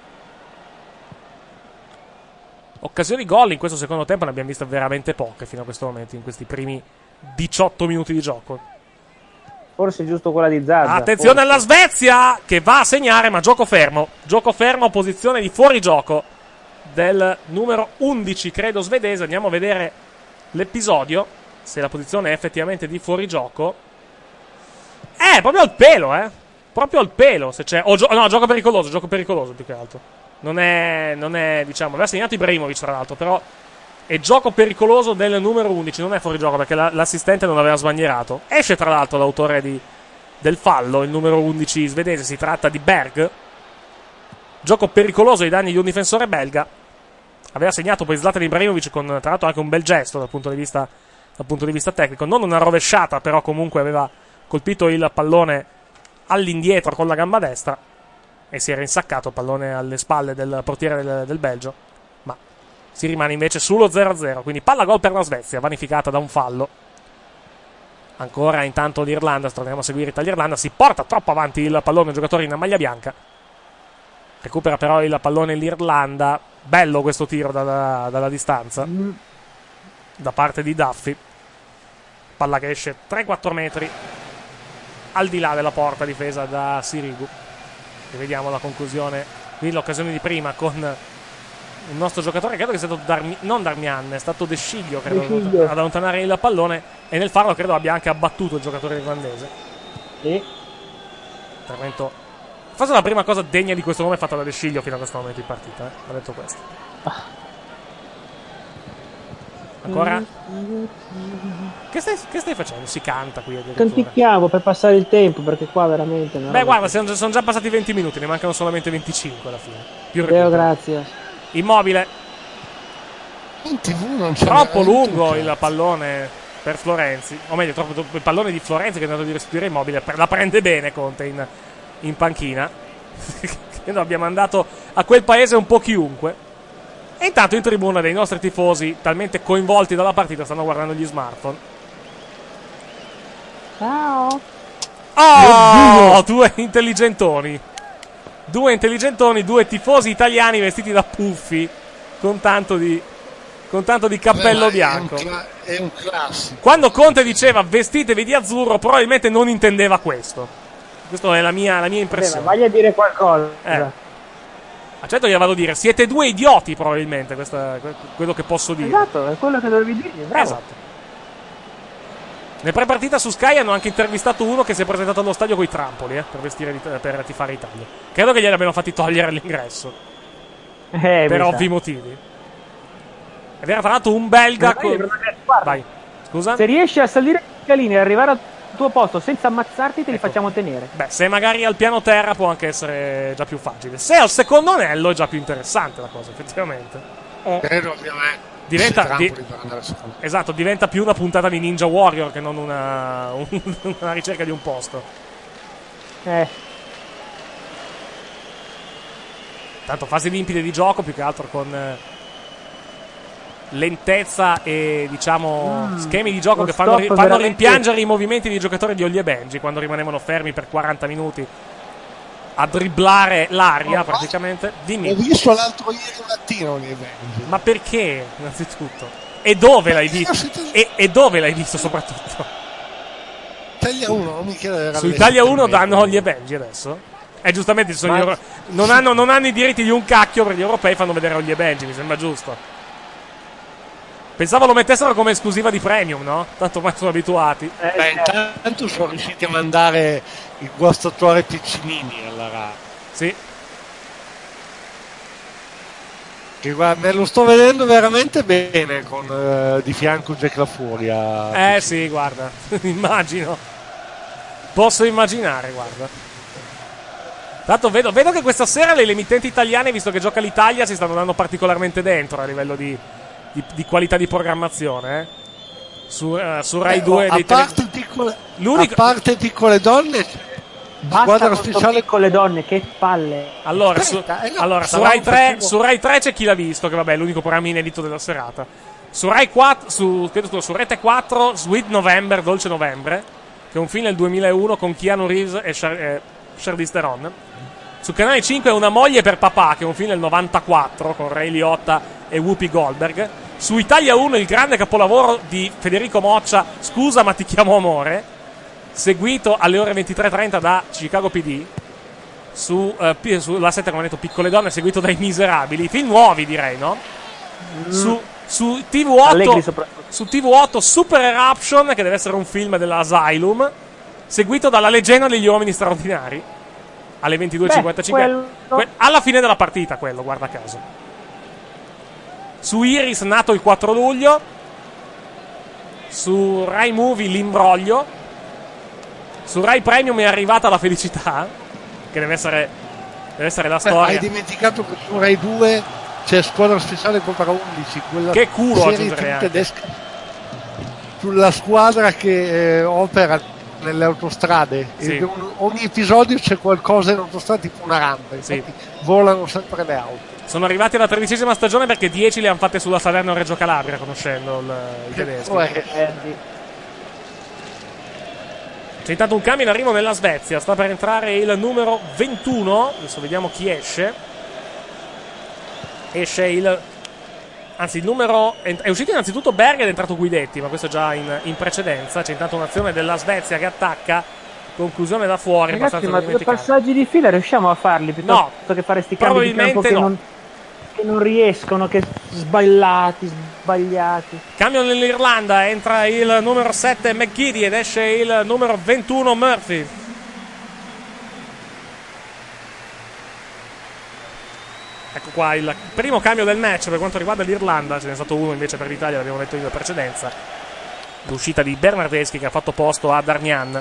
Speaker 1: Occasioni gol in questo secondo tempo ne abbiamo viste veramente poche fino a questo momento, in questi primi 18 minuti di gioco.
Speaker 3: Forse è giusto quella di Zaza.
Speaker 1: Attenzione alla Svezia che va a segnare, ma gioco fermo, posizione di fuorigioco del numero 11 credo svedese. Andiamo a vedere l'episodio, se la posizione è effettivamente di fuorigioco. Proprio al pelo, proprio al pelo, se c'è. No, gioco pericoloso più che altro. Non è, diciamo, aveva segnato Ibrahimovic tra l'altro, però e gioco pericoloso del numero 11. Non è fuori gioco perché l'assistente non aveva sbandierato. Esce tra l'altro l'autore del fallo, il numero 11 svedese, si tratta di Berg. Gioco pericoloso ai danni di un difensore belga. Aveva segnato poi Zlatan Ibrahimovic con tra l'altro anche un bel gesto dal punto di vista tecnico, non una rovesciata, però comunque aveva colpito il pallone all'indietro con la gamba destra e si era insaccato il pallone alle spalle del portiere del Belgio, ma si rimane invece sullo 0-0, quindi palla gol per la Svezia, vanificata da un fallo. Ancora intanto l'Irlanda, torniamo a seguire Italia-Irlanda, si porta troppo avanti il pallone, il giocatore in maglia bianca, recupera però il pallone l'Irlanda, bello questo tiro dalla distanza da parte di Duffy, palla che esce 3-4 metri al di là della porta difesa da Sirigu. E vediamo la conclusione, qui l'occasione di prima con il nostro giocatore, credo che sia stato non Darmian, è stato De Sciglio, credo, ad allontanare il pallone, e nel farlo credo abbia anche abbattuto il giocatore irlandese. Intervento, forse la prima cosa degna di questo nome fatta da De Sciglio fino a questo momento in partita, ha detto questo. Ancora? Che stai facendo? Si canta qui addirittura.
Speaker 3: Canticchiamo per passare il tempo, perché qua veramente...
Speaker 1: Beh, guarda, sono già passati 20 minuti, ne mancano solamente 25 alla fine.
Speaker 3: Deo, grazie.
Speaker 1: Immobile.
Speaker 7: In TV non c'è
Speaker 1: troppo lungo il pallone per Florenzi, o meglio, troppo il pallone di Florenzi che è andato di restituire Immobile. La prende bene Conte in panchina. Credo abbia mandato a quel paese un po' chiunque. E intanto in tribuna dei nostri tifosi, talmente coinvolti dalla partita, stanno guardando gli smartphone.
Speaker 3: Ciao.
Speaker 1: Oh, due intelligentoni, due tifosi italiani vestiti da puffi con tanto di cappello bianco.
Speaker 7: È un classico.
Speaker 1: Quando Conte diceva vestitevi di azzurro, probabilmente non intendeva questo. Questa è la mia impressione.
Speaker 3: Vai a dire qualcosa.
Speaker 1: Certo che vado a dire, siete due idioti probabilmente, questo è quello che posso dire.
Speaker 3: Esatto, è quello che dovevi dire, bravo.
Speaker 1: Esatto. Nel pre-partita su Sky hanno anche intervistato uno che si è presentato allo stadio coi trampoli per tifare Italia. Credo che glieli abbiano fatti togliere l'ingresso per ovvi motivi. Ed era tra l'altro un belga Vai, scusa?
Speaker 3: Se riesci a salire i scalini e arrivare al tuo posto senza ammazzarti, te li facciamo tenere.
Speaker 1: Beh, se magari al piano terra può anche essere già più facile. Se al secondo anello è già più interessante la cosa, effettivamente.
Speaker 7: Credo ovviamente
Speaker 1: Esatto, diventa più una puntata di Ninja Warrior che non una ricerca di un posto. Tanto fasi limpide di gioco, più che altro con lentezza e diciamo schemi di gioco che fanno rimpiangere i movimenti dei giocatori di Ollie e Benji quando rimanevano fermi per 40 minuti a dribblare l'aria praticamente. Dimmi.
Speaker 7: Ho visto l'altro ieri mattina Ollie e Benji.
Speaker 1: Ma perché innanzitutto? E dove l'hai visto? E dove l'hai visto soprattutto?
Speaker 7: Italia 1, non mi chiedere.
Speaker 1: Su Italia 1 danno Ollie e Benji adesso? Giustamente non hanno i diritti di un cacchio, per gli europei fanno vedere Ollie e Benji, mi sembra giusto. Pensavo lo mettessero come esclusiva di premium, no? Tanto ormai sono abituati.
Speaker 7: Intanto sono riusciti a mandare il guastatore Piccinini alla Rai.
Speaker 1: Sì.
Speaker 7: Che guarda, me lo sto vedendo veramente bene con di fianco Jack La Furia.
Speaker 1: Sì, guarda, immagino. Posso immaginare, guarda. Tanto vedo che questa sera le emittenti italiane, visto che gioca l'Italia, si stanno dando particolarmente dentro a livello di qualità di programmazione. Su Rai 2
Speaker 7: a parte piccole donne,
Speaker 3: basta speciale con le donne, che palle.
Speaker 1: Allora, su Rai 3 c'è chi l'ha visto, che vabbè è l'unico programma inedito della serata. Su Rai 4 su Rete 4 Sweet November, Dolce Novembre, che è un film del 2001 con Keanu Reeves e Charlize Theron. Su Canale 5 Una moglie per papà, che è un film del 94 con Ray Liotta e Whoopi Goldberg. Su Italia 1 il grande capolavoro di Federico Moccia, Scusa ma ti chiamo amore, seguito alle ore 23:30 da Chicago PD. Sulla 7, come ho detto, Piccole donne, seguito dai Miserabili, film nuovi direi, no? Su TV8 Super Eruption, che deve essere un film dell'Asylum, seguito dalla Leggenda degli uomini straordinari alle 22:55 alla fine della partita, quello, guarda caso. su Iris nato il 4 luglio, su Rai Movie l'imbroglio, su Rai Premium è arrivata la felicità, che deve essere la storia.
Speaker 7: Hai dimenticato che su Rai 2 c'è Squadra Speciale Cobra 11, quella
Speaker 1: che culo
Speaker 7: serie
Speaker 1: aggiungerei anche.
Speaker 7: tedesca sulla squadra che opera nelle autostrade.
Speaker 1: Sì.
Speaker 7: Ogni episodio c'è qualcosa in autostrada, tipo una rampa,
Speaker 1: sì.
Speaker 7: Volano sempre le auto.
Speaker 1: Sono arrivati alla 13ª stagione perché 10 le hanno fatte sulla Salerno-Reggio Calabria, conoscendo i tedeschi. C'è intanto un cambio in arrivo nella Svezia, sta per entrare il numero 21, adesso vediamo chi esce. Esce il numero, è uscito innanzitutto Berg ed è entrato Guidetti, ma questo già in precedenza. C'è intanto un'azione della Svezia che attacca, conclusione da fuori.
Speaker 3: Ragazzi, ma 2 passaggi di fila riusciamo a farli piuttosto che fare sti cambi di campo che non riescono, che sbagliati.
Speaker 1: Cambio nell'Irlanda, entra il numero 7 McGiddy ed esce il numero 21 Murphy. Ecco qua il primo cambio del match per quanto riguarda l'Irlanda. Ce n'è stato uno invece per l'Italia, l'abbiamo detto in precedenza, l'uscita di Bernardeschi che ha fatto posto a Darmian.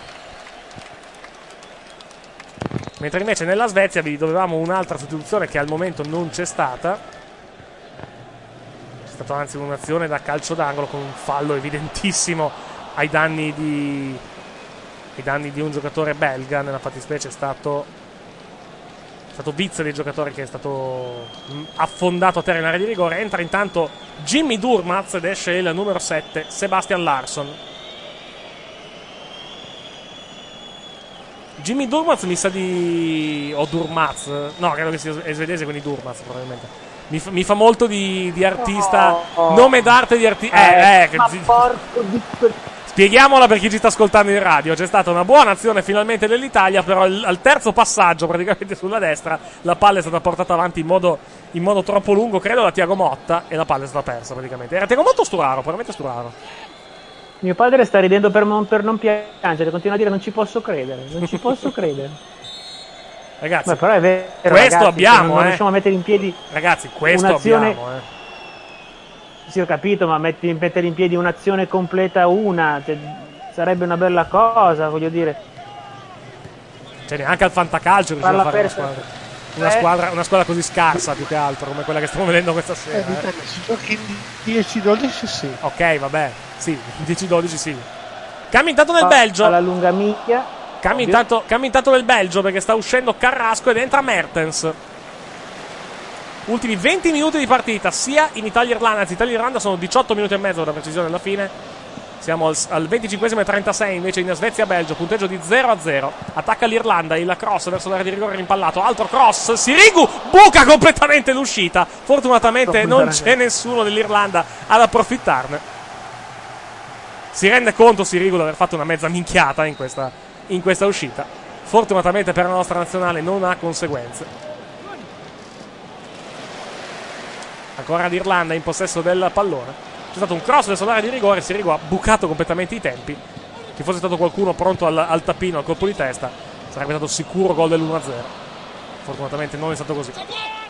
Speaker 1: Mentre invece nella Svezia vi dovevamo un'altra sostituzione che al momento non c'è stata. C'è stata anzi un'azione da calcio d'angolo con un fallo evidentissimo ai danni di un giocatore belga. Nella fattispecie è stato Witzel il giocatore che è stato affondato a terra in area di rigore. Entra intanto Jimmy Durmaz ed esce il numero 7 Sebastian Larsson. Jimmy Durmaz mi sa di... o Durmaz, no, credo che sia svedese, quindi Durmaz probabilmente. Mi fa molto di artista, nome d'arte di artista.
Speaker 3: Porco di...
Speaker 1: Spieghiamola per chi ci sta ascoltando in radio. C'è stata una buona azione finalmente dell'Italia, però al terzo passaggio praticamente sulla destra la palla è stata portata avanti in modo troppo lungo, credo da Thiago Motta, e la palla è stata persa praticamente. Era Thiago Motta o Sturaro? Probabilmente Sturaro.
Speaker 3: Mio padre sta ridendo per non piangere, continua a dire non ci posso credere.
Speaker 1: Ragazzi,
Speaker 3: ma però è vero,
Speaker 1: questo
Speaker 3: ragazzi,
Speaker 1: abbiamo,
Speaker 3: non riusciamo a mettere in piedi.
Speaker 1: Ragazzi, questo
Speaker 3: un'azione...
Speaker 1: abbiamo,
Speaker 3: Sì, ho capito, ma mettere in piedi un'azione completa sarebbe una bella cosa, voglio dire.
Speaker 1: Cioè, neanche al fantacalcio riusciamo a fare una squadra così scarsa, più che altro, come quella che stiamo vedendo questa sera.
Speaker 7: Si giochi in 10-12, sì.
Speaker 1: Ok, vabbè, sì, 10-12 sì. Cambio intanto nel Belgio.
Speaker 3: Alla lunga micchia.
Speaker 1: Cambio intanto nel Belgio perché sta uscendo Carrasco ed entra Mertens. Ultimi 20 minuti di partita, sia in Italia-Irlanda, anzi Italia-Irlanda sono 18 minuti e mezzo da precisione alla fine. Siamo al 25esimo e 36 invece in Svezia-Belgio, punteggio di 0-0. Attacca l'Irlanda, il cross verso l'area di rigore rimpallato, altro cross, Sirigu buca completamente l'uscita. Fortunatamente non c'è nessuno dell'Irlanda ad approfittarne. Si rende conto Sirigu di aver fatto una mezza minchiata in questa uscita. Fortunatamente per la nostra nazionale non ha conseguenze. Ancora l'Irlanda in possesso del pallone. C'è stato un cross verso l'area di rigore, Sirigu ha bucato completamente i tempi. Ci fosse stato qualcuno pronto al tappino, al colpo di testa, sarebbe stato sicuro gol dell'1-0. Fortunatamente non è stato così.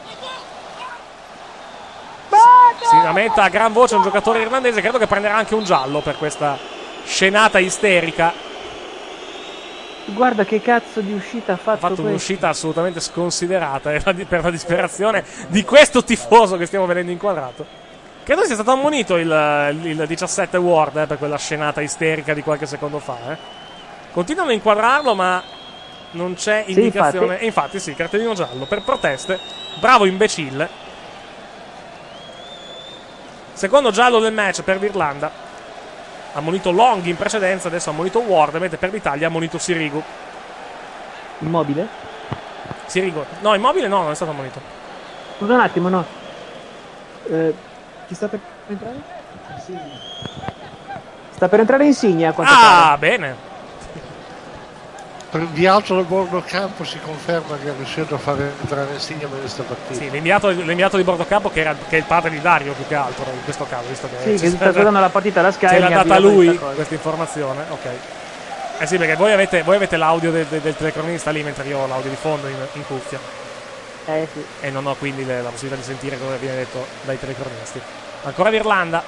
Speaker 1: Si lamenta a gran voce un giocatore irlandese, credo che prenderà anche un giallo per questa scenata isterica.
Speaker 3: Guarda che cazzo di uscita ha fatto
Speaker 1: un'uscita assolutamente sconsiderata per la disperazione di questo tifoso che stiamo vedendo inquadrato. Credo sia stato ammonito il 17 Ward per quella scenata isterica di qualche secondo fa. Continuano a inquadrarlo, ma non c'è indicazione.
Speaker 3: Sì,
Speaker 1: infatti sì, cartellino giallo per proteste. Bravo imbecille. Secondo giallo del match per l'Irlanda. Ammonito Long in precedenza, adesso ha ammonito Ward, mentre per l'Italia ha ammonito Sirigu.
Speaker 3: Immobile?
Speaker 1: Sirigu. No, Immobile no, non è stato ammonito.
Speaker 3: Scusa un attimo, no. Chi sta per entrare? Sta per entrare Insigne a quanto pare.
Speaker 1: Bene.
Speaker 7: L'inviato del bordo campo si conferma che è riuscito a fare entrare Insigne in questa partita.
Speaker 1: Sì, l'inviato di bordo campo che è il padre di Dario più che altro in questo caso, visto che
Speaker 3: si sta guardando la partita alla Sky.
Speaker 1: Ce l'ha data lui questa informazione, ok. Sì, perché voi avete l'audio del telecronista lì, mentre io ho l'audio di fondo in cuffia.
Speaker 3: Sì.
Speaker 1: E non ho quindi la possibilità di sentire come viene detto dai telecronisti. Ancora l'Irlanda.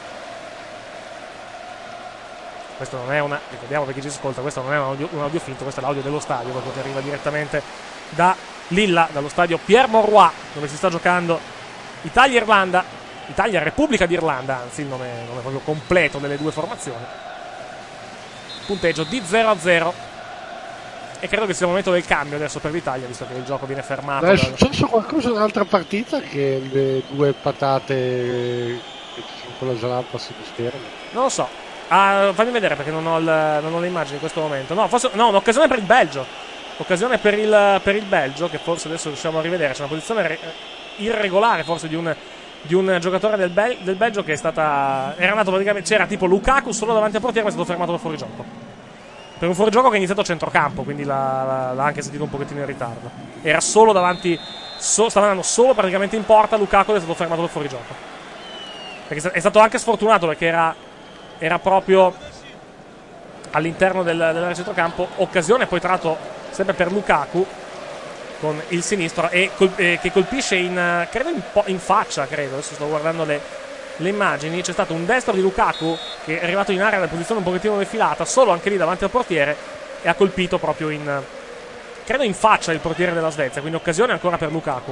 Speaker 1: Questo non è una, ricordiamo per chi ci ascolta, questo non è un audio finto, questo è l'audio dello stadio, che arriva direttamente da Lilla, dallo stadio Pierre Mauroy, dove si sta giocando Italia-Irlanda, Italia-Repubblica d'Irlanda, anzi il nome proprio completo delle due formazioni. Punteggio di 0-0. E credo che sia il momento del cambio adesso per l'Italia, visto che il gioco viene fermato.
Speaker 7: È successo qualcosa nell'altra partita che le due patate che ci sono con la Zalapa si disperano?
Speaker 1: Non lo so. Fammi vedere perché non ho le immagini in questo momento. No, forse no, un'occasione per il Belgio. Occasione per il Belgio, che forse adesso riusciamo a rivedere. C'è una posizione irregolare forse di un giocatore del Belgio che era andato praticamente. C'era tipo Lukaku solo davanti al portiere, ma è stato fermato da fuorigioco. Per un fuorigioco che è iniziato a centrocampo, quindi l'ha anche sentito un pochettino in ritardo. Era solo davanti, stava andando solo praticamente in porta Lukaku ed è stato fermato dal fuorigioco. Perché è stato anche sfortunato perché era proprio all'interno dell'area centrocampo. Occasione poi tra l'altro sempre per Lukaku con il sinistro che colpisce credo in faccia, credo. Adesso sto guardando le immagini. C'è stato un destro di Lukaku che è arrivato in area da posizione un pochettino defilata, solo anche lì davanti al portiere, e ha colpito proprio credo in faccia il portiere della Svezia, quindi occasione ancora per Lukaku.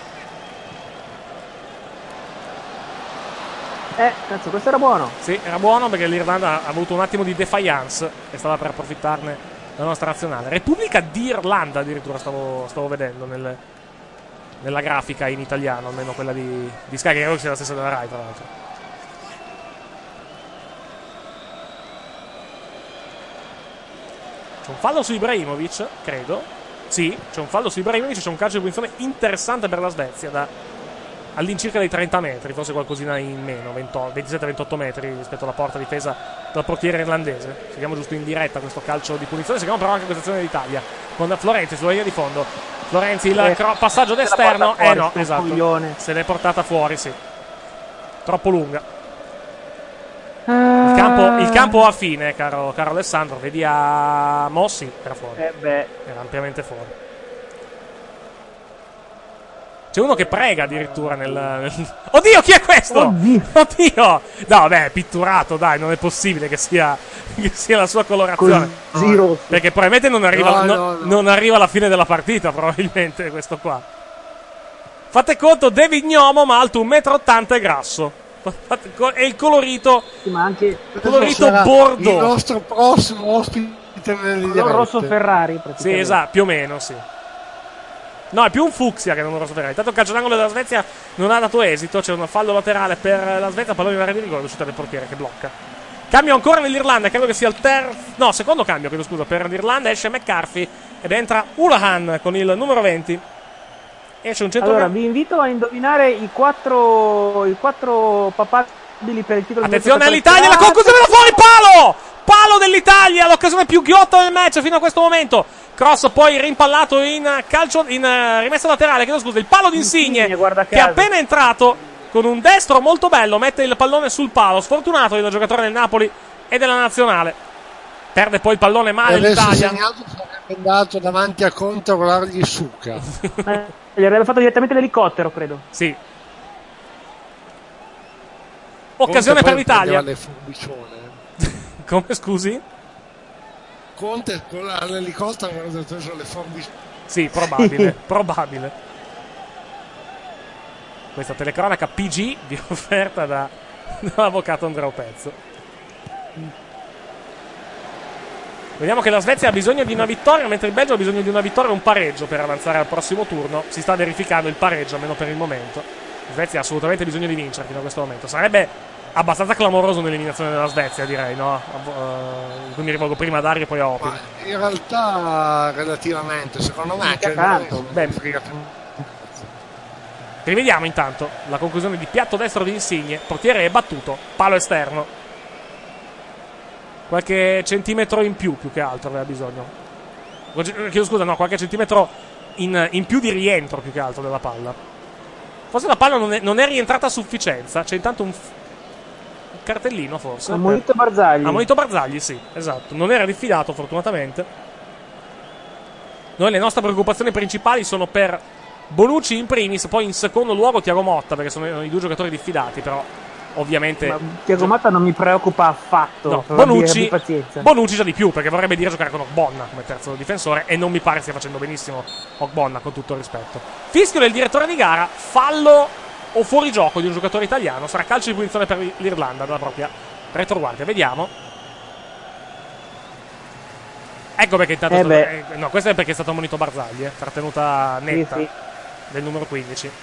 Speaker 3: Cazzo, questo era buono. Sì,
Speaker 1: era buono perché l'Irlanda ha avuto un attimo di defiance e stava per approfittarne la nostra nazionale. Repubblica d'Irlanda addirittura stavo vedendo nella grafica in italiano, almeno quella di Sky, che credo sia la stessa della Rai, tra l'altro. C'è un fallo su Ibrahimovic, credo. Sì, c'è un fallo su Ibrahimovic, c'è un calcio di punizione interessante per la Svezia all'incirca dei 30 metri, forse qualcosina in meno, 27-28 metri rispetto alla porta difesa dal portiere irlandese. Seguiamo giusto in diretta questo calcio di punizione, seguiamo però anche questa azione d'Italia con Florenzi sulla linea di fondo. Florenzi, il passaggio d'esterno, no, esatto, se l'è portata fuori, sì, troppo lunga. Il campo a fine, caro Alessandro, vedi a Mossi, era fuori, era ampiamente fuori. C'è uno che prega addirittura Oddio, chi è questo? Oddio! No, beh, è pitturato, dai, non è possibile che sia la sua colorazione.
Speaker 3: Così rosso.
Speaker 1: Perché probabilmente non arriva alla fine della partita, probabilmente, questo qua. Fate conto, David Gnomo, ma alto 1,80 m e grasso. E il colorito...
Speaker 3: Sì, ma anche...
Speaker 1: Colorito bordeaux.
Speaker 7: Il nostro prossimo ospite nel
Speaker 3: rosso Ferrari, praticamente.
Speaker 1: Sì, esatto, più o meno, sì. No, è più un fucsia che non un rosso Ferrari. Intanto il calcio d'angolo della Svezia non ha dato esito. C'è un fallo laterale per la Svezia, pallone in area di rigore, l'uscita del portiere che blocca. Cambio ancora nell'Irlanda, credo che sia il secondo cambio, credo, scusa, per l'Irlanda. Esce McCarthy ed entra Houlihan con il numero 20. Esce un centro.
Speaker 3: Allora, vi invito a indovinare i quattro papabili per il titolo.
Speaker 1: Attenzione all'Italia, la conclusione da fuori, palo dell'Italia, l'occasione più ghiotta del match fino a questo momento. Cross poi rimpallato in rimessa laterale, chiedo scusa, il palo di Insigne che è appena entrato con un destro molto bello, mette il pallone sul palo, sfortunato il giocatore del Napoli e della Nazionale. Perde poi il pallone male l'Italia.
Speaker 7: Segnato sarebbe andato davanti a Conte a volargli succa.
Speaker 3: Gli avrebbe fatto direttamente l'elicottero, credo.
Speaker 1: Sì. Occasione per l'Italia. Come, scusi?
Speaker 7: Conte con l'elicottero aveva preso le forbici.
Speaker 1: Sì, probabile. Questa telecronaca PG di offerta dall'avvocato Andrea Pezzo. Vediamo che la Svezia ha bisogno di una vittoria, mentre il Belgio ha bisogno di una vittoria e un pareggio per avanzare al prossimo turno. Si sta verificando il pareggio, almeno per il momento. La Svezia ha assolutamente bisogno di vincere fino a questo momento. Sarebbe abbastanza clamoroso un'eliminazione della Svezia, direi, no? Mi rivolgo prima a Dario e poi a Opin.
Speaker 7: In realtà relativamente, secondo me
Speaker 1: rivediamo intanto la conclusione di piatto destro di Insigne. Portiere è battuto, palo esterno. Qualche centimetro in più che altro aveva bisogno. Chiedo scusa, no, qualche centimetro in più di rientro più che altro della palla. Forse la palla non è rientrata a sufficienza. C'è intanto un cartellino, forse.
Speaker 3: Ammonito Barzagli.
Speaker 1: Ammonito Barzagli, sì, esatto. Non era diffidato, fortunatamente. Noi le nostre preoccupazioni principali sono per Bonucci in primis, poi in secondo luogo Thiago Motta, perché sono i due giocatori diffidati, però ovviamente
Speaker 3: Thiago Motta non mi preoccupa affatto.
Speaker 1: no,
Speaker 3: Bonucci
Speaker 1: già di più, perché vorrebbe dire giocare con Ogbonna come terzo difensore, e non mi pare stia facendo benissimo Ogbonna, con tutto il rispetto. Fischio del direttore di gara, fallo o fuorigioco di un giocatore italiano, sarà calcio di punizione per l'Irlanda dalla propria retroguardia, vediamo. Ecco perché intanto no, questo è perché è stato ammonito Barzagli, trattenuta netta del numero 15.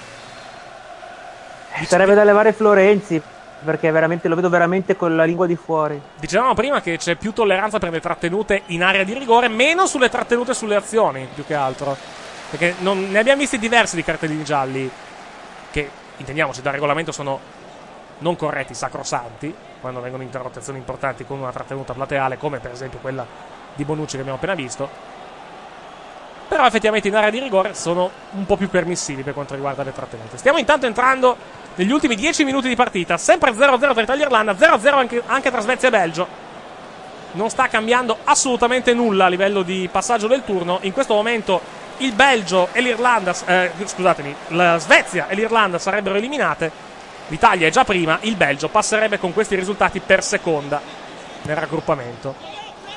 Speaker 3: Sarebbe da levare Florenzi, perché veramente lo vedo veramente con la lingua di fuori.
Speaker 1: Dicevamo prima che c'è più tolleranza per le trattenute in area di rigore, meno sulle trattenute sulle azioni, più che altro, perché ne abbiamo visti diversi di cartellini gialli che, intendiamoci, dal regolamento sono non corretti, sacrosanti, quando vengono interrotte azioni importanti con una trattenuta plateale, come per esempio quella di Bonucci che abbiamo appena visto. Però effettivamente in area di rigore sono un po' più permissivi per quanto riguarda le trattenute. Stiamo intanto entrando negli ultimi 10 minuti di partita, sempre 0-0 tra Italia e Irlanda, 0-0 anche tra Svezia e Belgio. Non sta cambiando assolutamente nulla a livello di passaggio del turno. In questo momento il Belgio e l'Irlanda, la Svezia e l'Irlanda sarebbero eliminate. L'Italia è già prima, il Belgio passerebbe con questi risultati per seconda nel raggruppamento.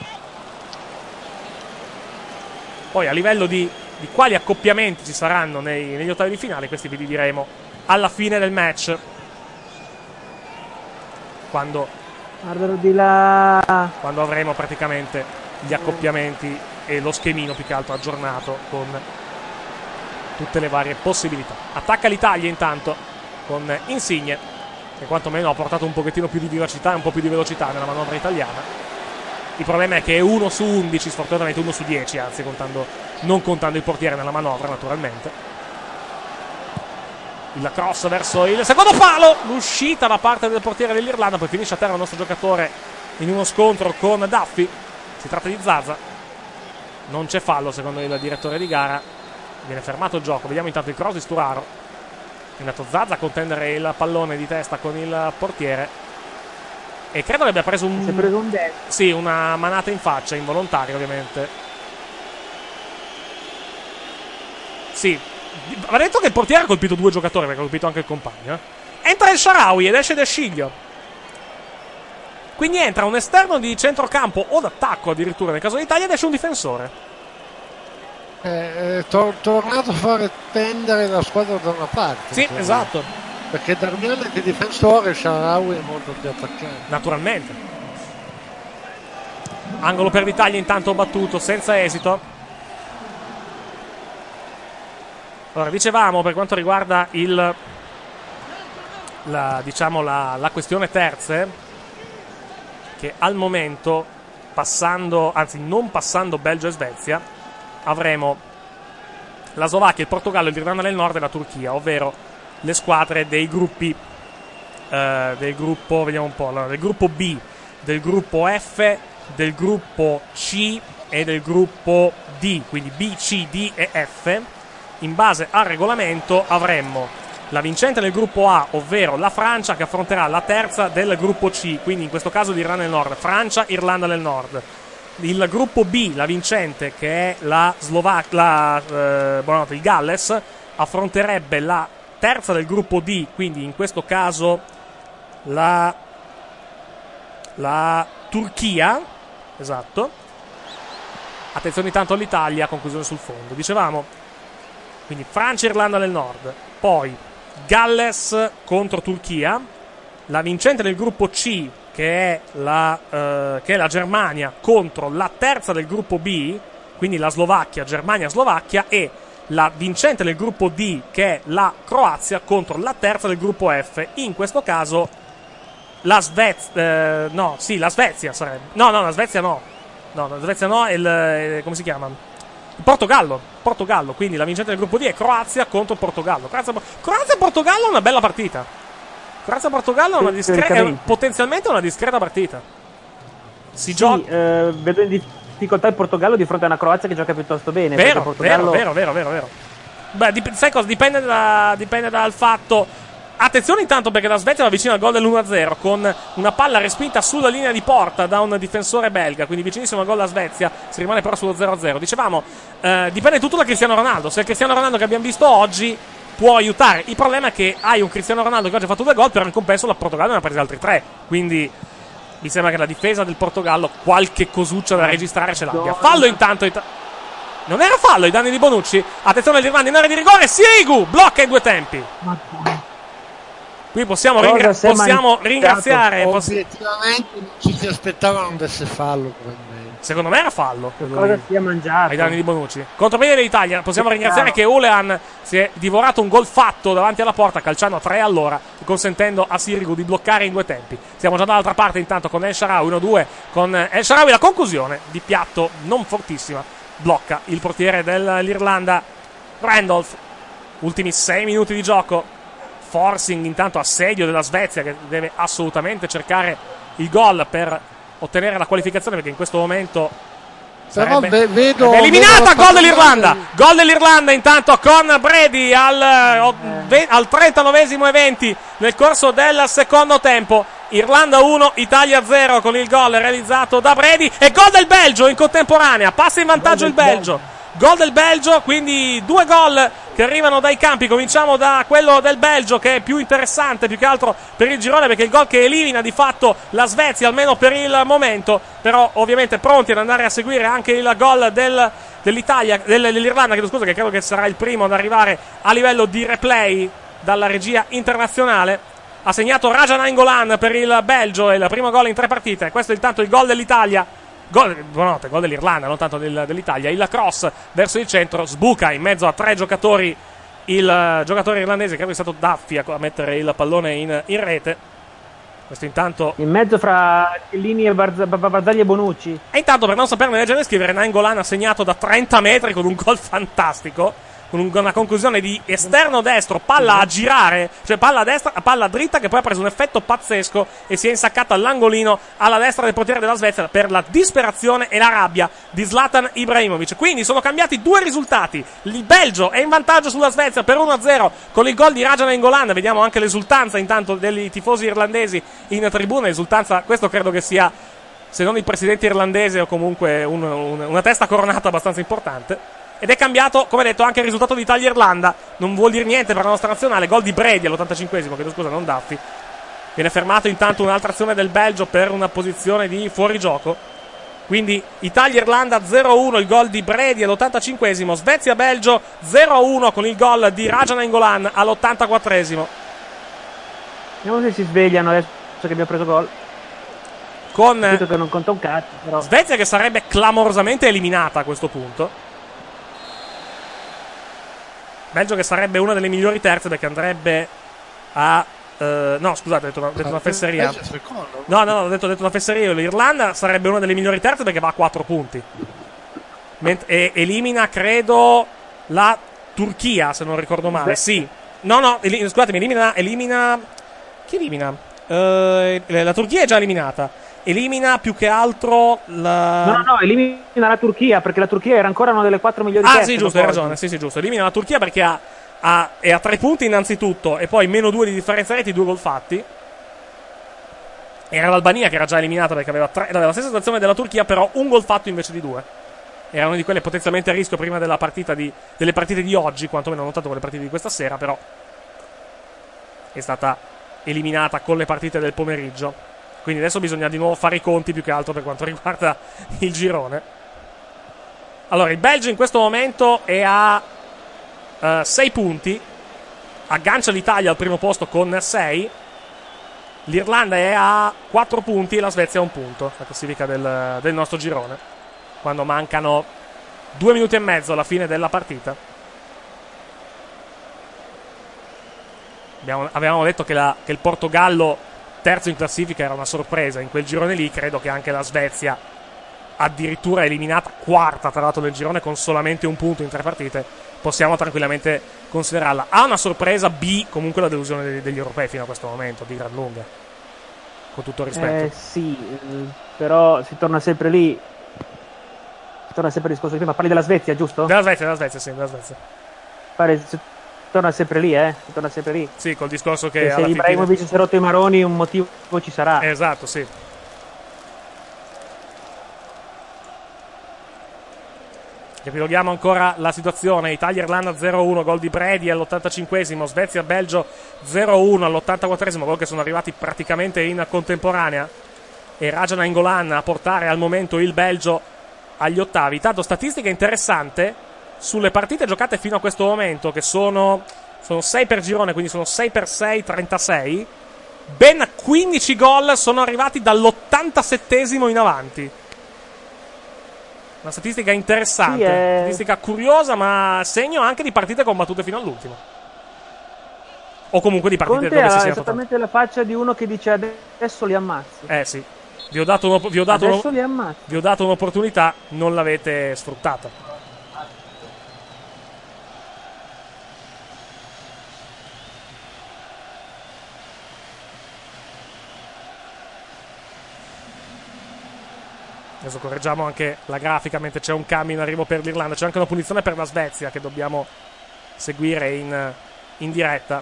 Speaker 1: Poi a livello di quali accoppiamenti ci saranno negli ottavi di finale, questi vi diremo alla fine del match, quando avremo praticamente gli accoppiamenti e lo schemino più che altro aggiornato con tutte le varie possibilità. Attacca l'Italia intanto con Insigne, che quantomeno ha portato un pochettino più di vivacità e un po' più di velocità nella manovra italiana. Il problema è che è 1 su 11, sfortunatamente 1 su 10, anzi non contando il portiere nella manovra, naturalmente. Il cross verso il secondo palo, l'uscita da parte del portiere dell'Irlanda, poi finisce a terra il nostro giocatore in uno scontro con Duffy. Si tratta di Zaza, non c'è fallo secondo il direttore di gara, viene fermato il gioco. Vediamo intanto il cross di Sturaro, è andato Zaza a contendere il pallone di testa con il portiere e credo che abbia preso una manata in faccia, involontaria ovviamente. Sì, va detto che il portiere ha colpito 2 giocatori, perché ha colpito anche il compagno. Entra il Shaarawy ed esce Del Sciglio, quindi entra un esterno di centrocampo o d'attacco addirittura nel caso dell'Italia, ed esce un difensore.
Speaker 7: Tornato a fare tendere la squadra da una parte.
Speaker 1: Sì, esatto,
Speaker 7: perché Darmian è di difensore, Shaarawy è molto più attaccante.
Speaker 1: Naturalmente. Angolo per l'Italia intanto battuto senza esito. Allora, dicevamo per quanto riguarda la questione terze, che al momento non passando Belgio e Svezia, avremo la Slovacchia, il Portogallo, l'Irlanda del Nord e la Turchia, ovvero le squadre dei gruppi del gruppo, vediamo un po', del gruppo B, del gruppo F, del gruppo C e del gruppo D, quindi B, C, D e F. In base al regolamento avremmo la vincente del gruppo A, ovvero la Francia, che affronterà la terza del gruppo C, quindi in questo caso l'Irlanda del Nord, Francia, Irlanda del Nord. Il gruppo B, la vincente, che è il Galles, affronterebbe la terza del gruppo D, quindi in questo caso la Turchia, esatto. Attenzione intanto all'Italia, conclusione sul fondo. Dicevamo, quindi Francia e Irlanda del Nord, poi Galles contro Turchia, la vincente del gruppo C, che è la Germania, contro la terza del gruppo B, quindi la Slovacchia, Germania-Slovacchia, e la vincente del gruppo D, che è la Croazia, contro la terza del gruppo F. In questo caso la Svezia, la Svezia sarebbe. La Svezia no, come si chiama? Il Portogallo, quindi la vincente del gruppo D è Croazia contro Portogallo. Croazia-Portogallo è una bella partita. Croazia-Portogallo è potenzialmente una discreta partita.
Speaker 3: Vedo in difficoltà il Portogallo di fronte a una Croazia che gioca piuttosto bene.
Speaker 1: Vero. Beh, sai cosa? Dipende dal fatto. Attenzione intanto perché la Svezia va vicino al gol dell'1-0 con una palla respinta sulla linea di porta da un difensore belga, quindi vicinissimo al gol della Svezia, si rimane però sullo 0-0. Dicevamo, dipende tutto da Cristiano Ronaldo. Se il Cristiano Ronaldo che abbiamo visto oggi può aiutare, il problema è che hai un Cristiano Ronaldo che oggi ha fatto 2 gol, però in compenso la Portogallo ne ha presi altri 3, quindi mi sembra che la difesa del Portogallo qualche cosuccia da registrare ce l'abbia. Fallo intanto non era fallo ai danni di Bonucci. Attenzione all'Irlanda in area di rigore, Sirigu blocca in 2 tempi. Qui possiamo ringraziare.
Speaker 7: Obiettivamente non ci si aspettava non desse fallo.
Speaker 1: Secondo me era fallo.
Speaker 3: Cosa si è mangiato?
Speaker 1: Ai danni di Bonucci. Contropiede dell'Italia. Possiamo ringraziare che Olean si è divorato un gol fatto davanti alla porta, calciando a 3 all'ora, consentendo a Sirigu di bloccare in 2 tempi. Siamo già dall'altra parte intanto con El Shaarawy 1-2 con El Shaarawy. La conclusione di piatto non fortissima blocca il portiere dell'Irlanda Randolph. Ultimi 6 minuti di gioco. Forcing intanto assedio della Svezia che deve assolutamente cercare il gol per ottenere la qualificazione, perché in questo momento sarebbe eliminata. Gol dell'Irlanda intanto con Brady al 39esimo e 20 nel corso del secondo tempo. Irlanda 1, Italia 0 con il gol realizzato da Brady, e gol del Belgio in contemporanea, passa in vantaggio il Belgio. Gol del Belgio, quindi 2 gol che arrivano dai campi. Cominciamo da quello del Belgio, che è più interessante più che altro per il girone, perché è il gol che elimina di fatto la Svezia, almeno per il momento. Però ovviamente pronti ad andare a seguire anche il gol dell'Irlanda, che credo che sarà il primo ad arrivare a livello di replay dalla regia internazionale. Ha segnato Raja Nainggolan per il Belgio, è il primo gol in 3 partite. Questo è intanto il gol dell'Italia. Gol dell'Irlanda, non tanto dell'Italia. Il cross verso il centro, sbuca in mezzo a 3 giocatori il giocatore irlandese, credo che è stato Duffy a mettere il pallone in rete. Questo intanto
Speaker 3: in mezzo fra Chiellini e Barzagli e Bonucci.
Speaker 1: E intanto, per non saperne leggere e scrivere, Nainggolan ha segnato da 30 metri con un gol fantastico, con una conclusione di esterno destro, palla a girare, cioè palla a destra, palla dritta, che poi ha preso un effetto pazzesco e si è insaccata all'angolino alla destra del portiere della Svezia per la disperazione e la rabbia di Zlatan Ibrahimovic. Quindi sono cambiati 2 risultati. Il Belgio è in vantaggio sulla Svezia per 1-0 con il gol di Raja Nainggolan. Vediamo anche l'esultanza intanto dei tifosi irlandesi in tribuna. Esultanza, questo credo che sia, se non il presidente irlandese, o comunque una testa coronata abbastanza importante. Ed è cambiato, come detto, anche il risultato di Italia-Irlanda. Non vuol dire niente per la nostra nazionale. Gol di Brady all'85esimo, chiedo scusa, non Duffy. Viene fermato intanto un'altra azione del Belgio per una posizione di fuorigioco. Quindi Italia-Irlanda 0-1, il gol di Brady all'85esimo. Svezia-Belgio 0-1 con il gol di Raja Nainggolan all'84esimo.
Speaker 3: Vediamo se si svegliano adesso che abbiamo preso gol.
Speaker 1: Con
Speaker 3: che non conta un cazzo, però.
Speaker 1: Svezia che sarebbe clamorosamente eliminata a questo punto. Belgio che sarebbe una delle migliori terze, perché andrebbe a no, scusate, ho detto una fesseria. No, ho detto una fesseria. L'Irlanda sarebbe una delle migliori terze perché va a 4 punti. E elimina, credo, la Turchia, se non ricordo male. Sì. No, scusatemi, elimina. Chi elimina? La Turchia è già eliminata. Elimina più che altro la...
Speaker 3: No, elimina la Turchia, perché la Turchia era ancora una delle 4 migliori terze.
Speaker 1: Sì, giusto, hai ragione. Sì, giusto. Elimina la Turchia perché è a 3 punti innanzitutto, e poi meno 2 di differenza reti, 2 gol fatti. Era l'Albania che era già eliminata perché aveva la stessa situazione della Turchia, però un gol fatto invece di 2. Era una di quelle potenzialmente a rischio prima delle partite di oggi, quantomeno non tanto con le partite di questa sera, però è stata eliminata con le partite del pomeriggio. Quindi adesso bisogna di nuovo fare i conti, più che altro per quanto riguarda il girone. Allora, il Belgio in questo momento è a 6 punti, aggancia l'Italia al primo posto con 6. L'Irlanda è a 4 punti e la Svezia a 1 punto, la classifica del nostro girone, quando mancano 2 minuti e mezzo alla fine della partita. Avevamo detto che il Portogallo terzo in classifica era una sorpresa in quel girone lì. Credo che anche la Svezia, addirittura eliminata quarta tra l'altro del girone con solamente 1 punto in 3 partite, possiamo tranquillamente considerarla A una sorpresa, B comunque la delusione degli europei fino a questo momento, di gran lunga, con tutto il rispetto.
Speaker 3: Sì, però si torna sempre lì. Si torna sempre al discorso di prima. Parli della Svezia, giusto?
Speaker 1: Della Svezia, sì, della Svezia.
Speaker 3: torna sempre lì, torna sempre lì.
Speaker 1: Sì, col discorso che
Speaker 3: se Ibrahimovic si è rotto i maroni, un motivo ci sarà.
Speaker 1: Esatto, sì. Riepiloghiamo ancora la situazione. Italia-Irlanda 0-1, gol di Brady all'85esimo, Svezia-Belgio 0-1 all'84esimo, gol che sono arrivati praticamente in contemporanea, e Raja Nainggolan a portare al momento il Belgio agli ottavi. Tanto statistica interessante sulle partite giocate fino a questo momento, che sono 6 per girone, quindi sono 6 per 6, 36. Ben 15 gol sono arrivati dall'87esimo in avanti. Una statistica interessante, statistica curiosa, ma segno anche di partite combattute fino all'ultimo. O comunque di partite
Speaker 3: Conte
Speaker 1: dove si
Speaker 3: ha
Speaker 1: sia
Speaker 3: esattamente la faccia di uno che dice adesso li ammazzi.
Speaker 1: Sì. Vi ho dato un'opportunità, non l'avete sfruttata. Adesso correggiamo anche la grafica mentre c'è un cambio in arrivo per l'Irlanda. C'è anche una punizione per la Svezia che dobbiamo seguire in diretta.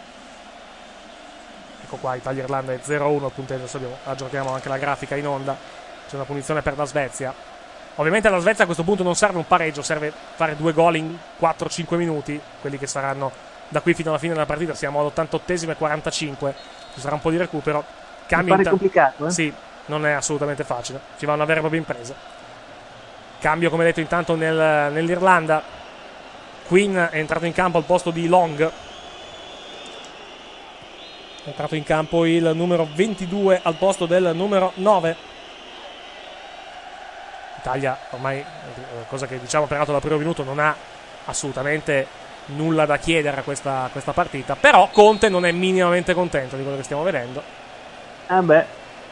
Speaker 1: Ecco qua, Italia-Irlanda è 0-1 il punteggio. Adesso aggiorniamo anche la grafica in onda. C'è una punizione per la Svezia. Ovviamente alla Svezia a questo punto non serve un pareggio, serve fare 2 gol in 4-5 minuti, quelli che saranno da qui fino alla fine della partita. Siamo all'88esimo e 45, ci sarà un po' di recupero.
Speaker 3: Mi pare complicato,
Speaker 1: Sì, non è assolutamente facile, ci va una vera e propria impresa. Cambio, come detto, intanto nell'Irlanda. Quinn è entrato in campo al posto di Long. È entrato in campo il numero 22 al posto del numero 9. Italia ormai, cosa che diciamo peraltro dal primo minuto, non ha assolutamente nulla da chiedere a questa partita. Però Conte non è minimamente contento di quello che stiamo vedendo.
Speaker 3: Ha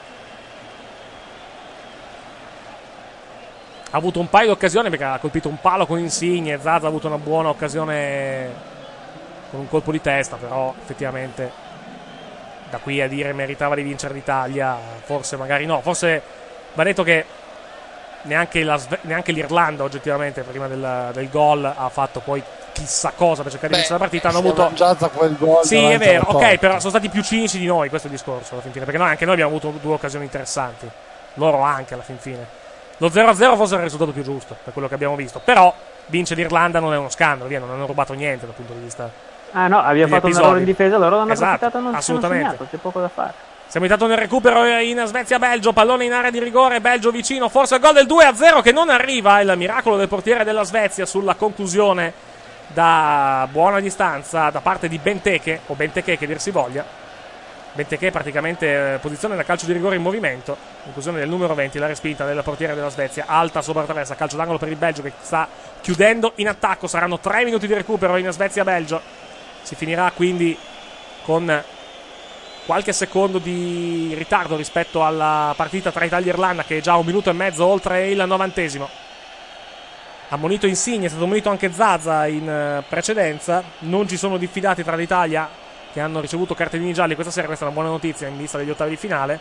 Speaker 1: avuto un paio di occasioni, perché ha colpito un palo con Insigne. Zaza ha avuto una buona occasione con un colpo di testa, però effettivamente da qui a dire meritava di vincere l'Italia, forse magari no. Forse va detto che neanche l'Irlanda oggettivamente prima del gol ha fatto poi chissà cosa per cercare di vincere la partita. Hanno avuto
Speaker 7: quel gol.
Speaker 1: Sì, è vero, ok, però sono stati più cinici di noi, questo è il discorso alla fin fine, perché anche noi abbiamo avuto 2 occasioni interessanti, loro anche alla fin fine. Lo 0-0 forse era il risultato più giusto per quello che abbiamo visto, però vince l'Irlanda non è uno scandalo, non hanno rubato niente dal punto di vista.
Speaker 3: No, abbiamo fatto un errore in difesa, loro hanno approfittato, non
Speaker 1: assolutamente.
Speaker 3: Segnato, c'è poco da fare.
Speaker 1: Siamo intanto nel recupero in Svezia-Belgio, pallone in area di rigore, Belgio vicino, forse il gol del 2-0 che non arriva, il miracolo del portiere della Svezia sulla conclusione da buona distanza da parte di Benteke, o Benteke che dir si voglia. Benteke praticamente posizione da calcio di rigore in movimento, conclusione del numero 20, la respinta del portiere della Svezia, alta sopra traversa, calcio d'angolo per il Belgio che sta chiudendo in attacco. Saranno 3 minuti di recupero in Svezia-Belgio, si finirà quindi con qualche secondo di ritardo rispetto alla partita tra Italia e Irlanda, che è già 1 minuto e mezzo oltre il 90esimo. Ammonito Insigne, è stato ammonito anche Zaza in precedenza. Non ci sono diffidati tra l'Italia che hanno ricevuto cartellini gialli questa sera. Questa è una buona notizia in vista degli ottavi di finale.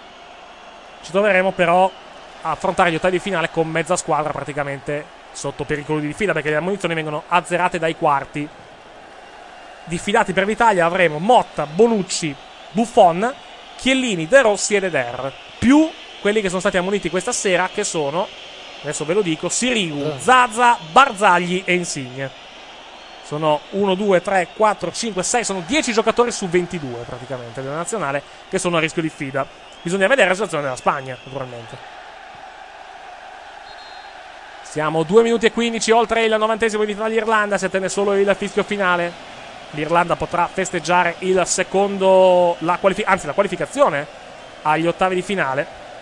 Speaker 1: Ci troveremo però a affrontare gli ottavi di finale con mezza squadra praticamente sotto pericolo di diffida, perché le ammonizioni vengono azzerate dai quarti. Diffidati per l'Italia avremo Motta, Bonucci, Buffon, Chiellini, De Rossi ed Eder, più quelli che sono stati ammoniti questa sera, che sono, adesso ve lo dico, Sirigu, Zaza, Barzagli e Insigne. Sono 1, 2, 3, 4, 5, 6, sono 10 giocatori su 22 praticamente della nazionale che sono a rischio di diffida. Bisogna vedere la situazione della Spagna, naturalmente. Siamo 2 minuti e 15 oltre il 90esimo di Italia-Irlanda, si attende solo il fischio finale. L'Irlanda potrà festeggiare il secondo, la qualificazione agli ottavi di finale.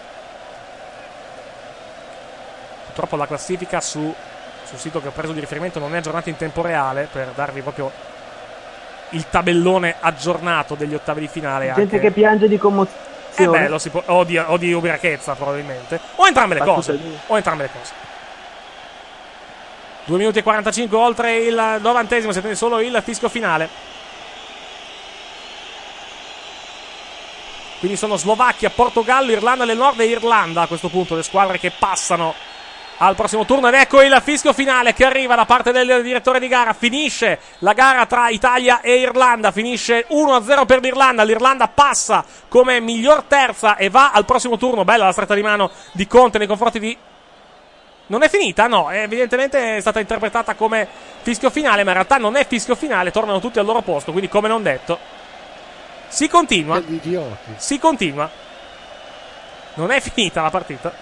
Speaker 1: Purtroppo la classifica sul sito che ho preso di riferimento non è aggiornata in tempo reale per darvi proprio il tabellone aggiornato degli ottavi di finale.
Speaker 3: Gente che piange di commozione.
Speaker 1: Lo si può, o di ubriachezza probabilmente, o entrambe le cose. 2 minuti e 45 oltre il 90esimo, si attende solo il fischio finale. Quindi sono Slovacchia, Portogallo, Irlanda del Nord e Irlanda a questo punto le squadre che passano al prossimo turno, ed ecco il fischio finale che arriva da parte del direttore di gara. Finisce la gara tra Italia e Irlanda, finisce 1-0 per l'Irlanda. L'Irlanda passa come miglior terza e va al prossimo turno. Bella la stretta di mano di Conte nei confronti di... Non è finita? No, evidentemente è stata interpretata come fischio finale, ma in realtà non è fischio finale, tornano tutti al loro posto, quindi come non detto si continua. Si continua. Non è finita la partita.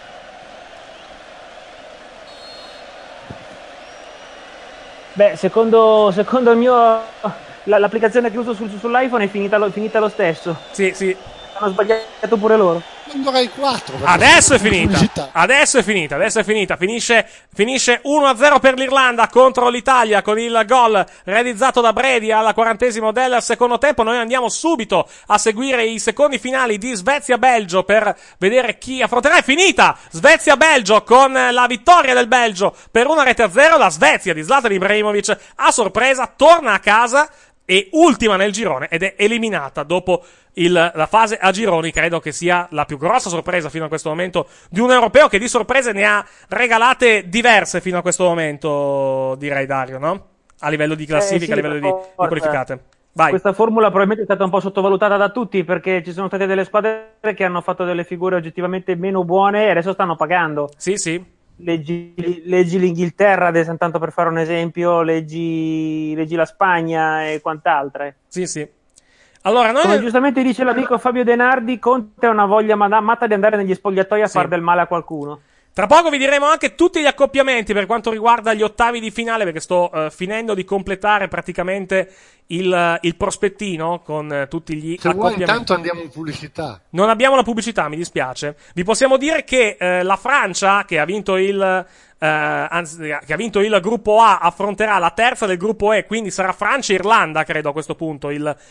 Speaker 3: Beh, secondo il mio l'applicazione che uso sull'iPhone è finita lo stesso.
Speaker 1: Sì.
Speaker 3: Hanno sbagliato pure loro.
Speaker 7: Rai 4.
Speaker 1: Adesso è finita. Adesso è finita. Finisce 1-0 per l'Irlanda contro l'Italia con il gol realizzato da Brady al 40° del secondo tempo. Noi andiamo subito a seguire i secondi finali di Svezia-Belgio per vedere chi affronterà. È finita Svezia-Belgio con la vittoria del Belgio per 1-0. La Svezia di Zlatan Ibrahimovic a sorpresa torna a casa e ultima nel girone ed è eliminata dopo la fase a gironi. Credo che sia la più grossa sorpresa fino a questo momento di un europeo, che di sorprese ne ha regalate diverse fino a questo momento, direi, Dario, no? A livello di classifica,
Speaker 3: sì,
Speaker 1: a livello di qualificate. Vai.
Speaker 3: Questa formula probabilmente è stata un po' sottovalutata da tutti, perché ci sono state delle squadre che hanno fatto delle figure oggettivamente meno buone e adesso stanno pagando.
Speaker 1: Sì.
Speaker 3: Leggi l'Inghilterra, tanto per fare un esempio, leggi la Spagna e quant'altre.
Speaker 1: Sì. Allora,
Speaker 3: come giustamente dice l'amico Fabio Denardi, Conte ha una voglia matta di andare negli spogliatoi a far del male a qualcuno.
Speaker 1: Tra poco vi diremo anche tutti gli accoppiamenti per quanto riguarda gli ottavi di finale, perché sto finendo di completare praticamente il prospettino con tutti gli accoppiamenti.
Speaker 7: Vuoi, intanto andiamo in pubblicità.
Speaker 1: Non abbiamo la pubblicità, mi dispiace. Vi possiamo dire che la Francia, che ha vinto il gruppo A, affronterà la terza del gruppo E, quindi sarà Francia e Irlanda, credo, a questo punto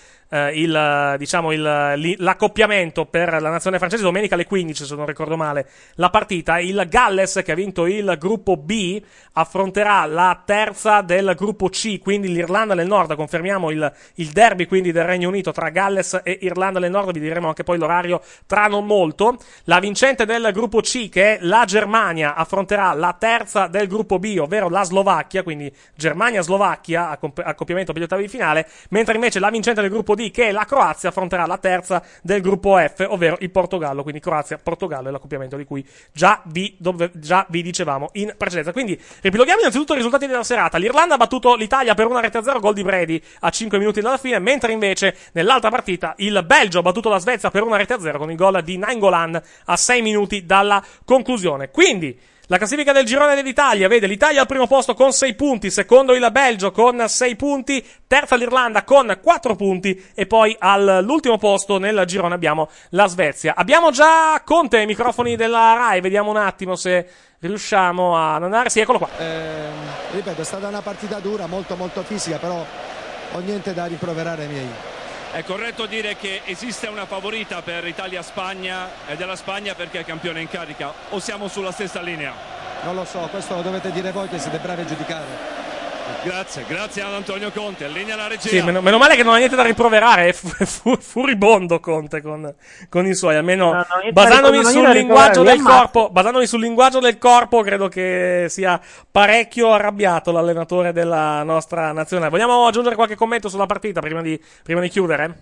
Speaker 1: l'accoppiamento per la nazione francese. Domenica alle 15, se non ricordo male, la partita. Il Galles, che ha vinto il gruppo B, affronterà la terza del gruppo C, quindi l'Irlanda del Nord. Confermiamo il derby quindi del Regno Unito tra Galles e Irlanda del Nord. Vi diremo anche poi l'orario tra non molto. La vincente del gruppo C, che è la Germania, affronterà la terza del gruppo B, ovvero la Slovacchia, quindi Germania-Slovacchia, accoppiamento per gli ottavi di finale, mentre invece la vincente del gruppo D, che è la Croazia, affronterà la terza del gruppo F, ovvero il Portogallo. Quindi Croazia-Portogallo è l'accoppiamento di cui già vi dicevamo in precedenza. Quindi ripiloghiamo innanzitutto i risultati della serata. L'Irlanda ha battuto l'Italia per 1-0, gol di Brady a 5 minuti dalla fine, mentre invece nell'altra partita il Belgio ha battuto la Svezia per 1-0 con il gol di Nainggolan a 6 minuti dalla conclusione. Quindi la classifica del girone dell'Italia vede l'Italia al primo posto con 6 punti, secondo il Belgio con 6 punti, terza l'Irlanda con 4 punti e poi all'ultimo posto nel girone abbiamo la Svezia. Abbiamo già Conte ai microfoni della Rai, vediamo un attimo se riusciamo a andare. Sì, eccolo qua.
Speaker 9: Ripeto, è stata una partita dura, molto fisica, però ho niente da rimproverare ai miei.
Speaker 10: È corretto dire che esiste una favorita per Italia-Spagna ed è la Spagna perché è campione in carica, o siamo sulla stessa linea?
Speaker 9: Non lo so, questo lo dovete dire voi che siete bravi a giudicare.
Speaker 10: Grazie ad Antonio Conte, linea la regia.
Speaker 1: Sì, meno male che non ha niente da rimproverare, è furibondo Conte con i suoi, almeno basandomi sul linguaggio del corpo, credo che sia parecchio arrabbiato l'allenatore della nostra nazionale. Vogliamo aggiungere qualche commento sulla partita prima di chiudere?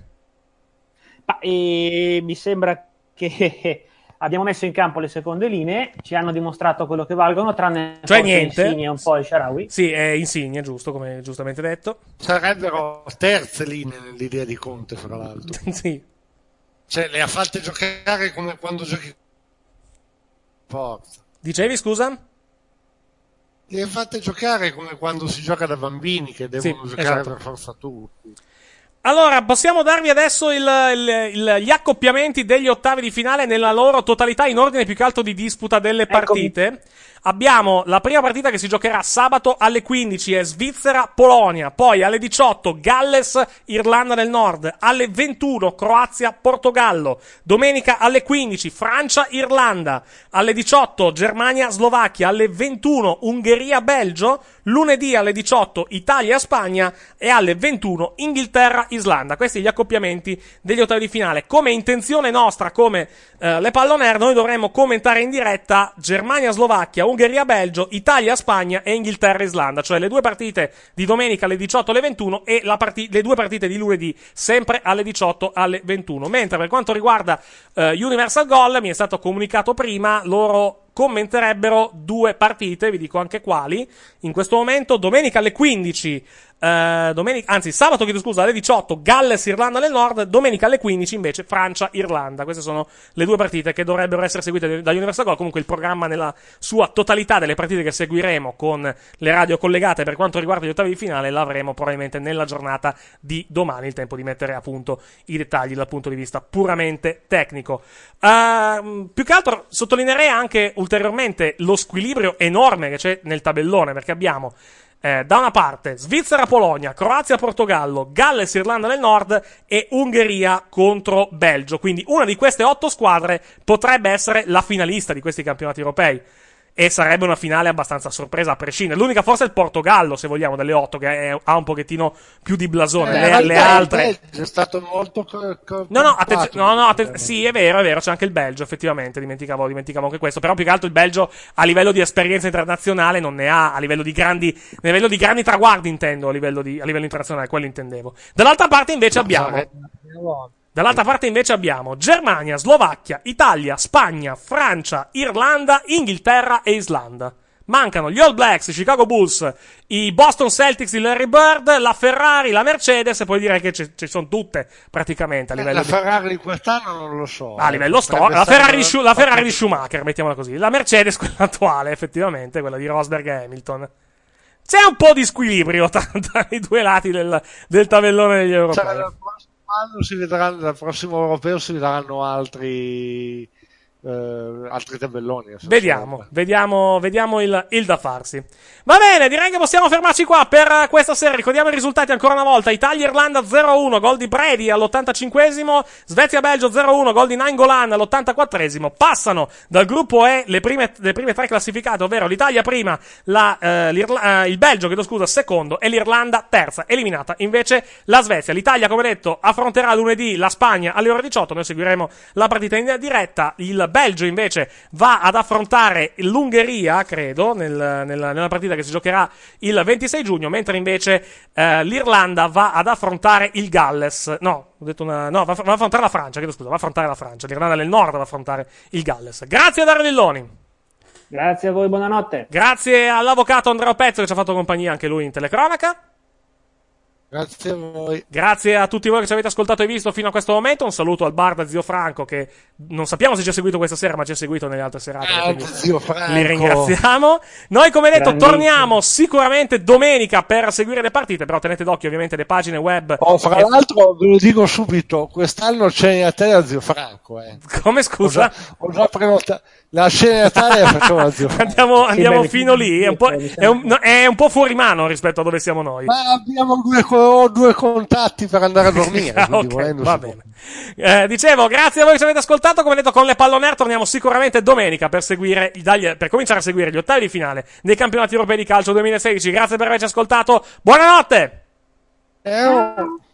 Speaker 3: Mi sembra che abbiamo messo in campo le seconde linee, ci hanno dimostrato quello che valgono, tranne
Speaker 1: niente.
Speaker 3: Insigne e un po' il Shaarawy.
Speaker 1: Sì, è Insigne, giusto, come giustamente detto.
Speaker 7: Sarebbero terze linee nell'idea di Conte, fra l'altro.
Speaker 1: Sì.
Speaker 7: Cioè, le ha fatte giocare come quando giochi. Forza.
Speaker 1: Dicevi, scusa?
Speaker 7: Le ha fatte giocare come quando si gioca da bambini, che devono giocare per forza tutti.
Speaker 1: Allora, possiamo darvi adesso gli accoppiamenti degli ottavi di finale nella loro totalità, in ordine più che altro di disputa delle partite. Abbiamo la prima partita che si giocherà sabato alle 15, è Svizzera-Polonia, poi alle 18 Galles-Irlanda del Nord, alle 21 Croazia-Portogallo, domenica alle 15 Francia-Irlanda, alle 18 Germania-Slovacchia, alle 21 Ungheria-Belgio, lunedì alle 18 Italia-Spagna e alle 21 Inghilterra-Islanda. Questi gli accoppiamenti degli ottavi di finale. Come intenzione nostra, come le Pallonere, noi dovremmo commentare in diretta Germania-Slovacchia, Ungheria-Belgio, Italia-Spagna e Inghilterra-Islanda, cioè le due partite di domenica alle 18 alle 21 e le due partite di lunedì sempre alle 18 alle 21. Mentre per quanto riguarda Universal Goal, mi è stato comunicato prima, loro commenterebbero due partite, vi dico anche quali, in questo momento. Domenica alle 15, sabato chiedo scusa, alle 18 Galles-Irlanda del Nord, domenica alle 15 invece Francia-Irlanda. Queste sono le due partite che dovrebbero essere seguite da Universal Goal. Comunque il programma nella sua totalità delle partite che seguiremo con le radio collegate per quanto riguarda gli ottavi di finale l'avremo probabilmente nella giornata di domani, il tempo di mettere a punto i dettagli dal punto di vista puramente tecnico. Più che altro sottolineerei anche ulteriormente lo squilibrio enorme che c'è nel tabellone, perché abbiamo da una parte Svizzera-Polonia, Croazia-Portogallo, Galles-Irlanda del Nord e Ungheria contro Belgio. Quindi una di queste 8 squadre potrebbe essere la finalista di questi campionati europei. E sarebbe una finale abbastanza a sorpresa a prescindere. L'unica forse è il Portogallo, se vogliamo, delle 8, che ha un pochettino più di blasone. Le altre
Speaker 7: è stato molto
Speaker 1: sì, è vero, c'è anche il Belgio, effettivamente, dimenticavo anche questo. Però più che altro il Belgio a livello di esperienza internazionale non ne ha, a livello di grandi traguardi, intendo, a livello internazionale, quello intendevo. Dall'altra parte invece abbiamo Germania, Slovacchia, Italia, Spagna, Francia, Irlanda, Inghilterra e Islanda. Mancano gli All Blacks, i Chicago Bulls, i Boston Celtics di Larry Bird, la Ferrari, la Mercedes, e poi direi che ci sono tutte praticamente a livello
Speaker 7: Ferrari di quest'anno non lo so.
Speaker 1: A livello storico, la Ferrari di Schumacher, mettiamola così. La Mercedes, quella attuale, effettivamente, quella di Rosberg e Hamilton. C'è un po' di squilibrio tra i due lati del tabellone degli europei.
Speaker 7: Dal prossimo europeo si vedranno altri tabelloni.
Speaker 1: Vediamo il da farsi. Va bene, direi che possiamo fermarci qua per questa serie. Ricordiamo i risultati ancora una volta: Italia-Irlanda 0-1, gol di Brady all'85esimo, Svezia-Belgio 0-1, gol di Nainggolan all'84esimo. Passano dal gruppo E le prime tre classificate, ovvero l'Italia prima, il Belgio, secondo, e l'Irlanda terza. Eliminata invece la Svezia. L'Italia, come detto, affronterà lunedì la Spagna alle ore 18. Noi seguiremo la partita in diretta. Il Belgio invece va ad affrontare l'Ungheria, credo, nella partita che si giocherà il 26 giugno, mentre invece l'Irlanda va ad affrontare il Galles. Va ad affrontare la Francia, va a affrontare la Francia. L'Irlanda del Nord va ad affrontare il Galles. Grazie a Dario Dilloni.
Speaker 3: Grazie a voi, buonanotte.
Speaker 1: Grazie all'avvocato Andrea Pezzo che ci ha fatto compagnia anche lui in telecronaca.
Speaker 7: Grazie a voi.
Speaker 1: Grazie a tutti voi che ci avete ascoltato e visto fino a questo momento. Un saluto al bar da Zio Franco, che non sappiamo se ci ha seguito questa sera, ma ci ha seguito nelle altre serate.
Speaker 7: Zio Franco.
Speaker 1: Li ringraziamo. Noi, come detto, torniamo sicuramente domenica per seguire le partite, però tenete d'occhio ovviamente le pagine web.
Speaker 7: Fra l'altro ve lo dico subito, quest'anno c'è a te a Zio Franco.
Speaker 1: Come, scusa?
Speaker 7: Ho già prenotato. La scena Italia facciamo la Zio Franco.
Speaker 1: Andiamo fino lì, è un po' fuori mano rispetto a dove siamo noi.
Speaker 7: Ma abbiamo due contatti per andare a dormire.
Speaker 1: Okay, va bene. Dicevo, grazie a voi che ci avete ascoltato. Come detto, con le Pallonere torniamo sicuramente domenica per cominciare a seguire gli ottavi di finale dei campionati europei di calcio 2016. Grazie per averci ascoltato. Buonanotte!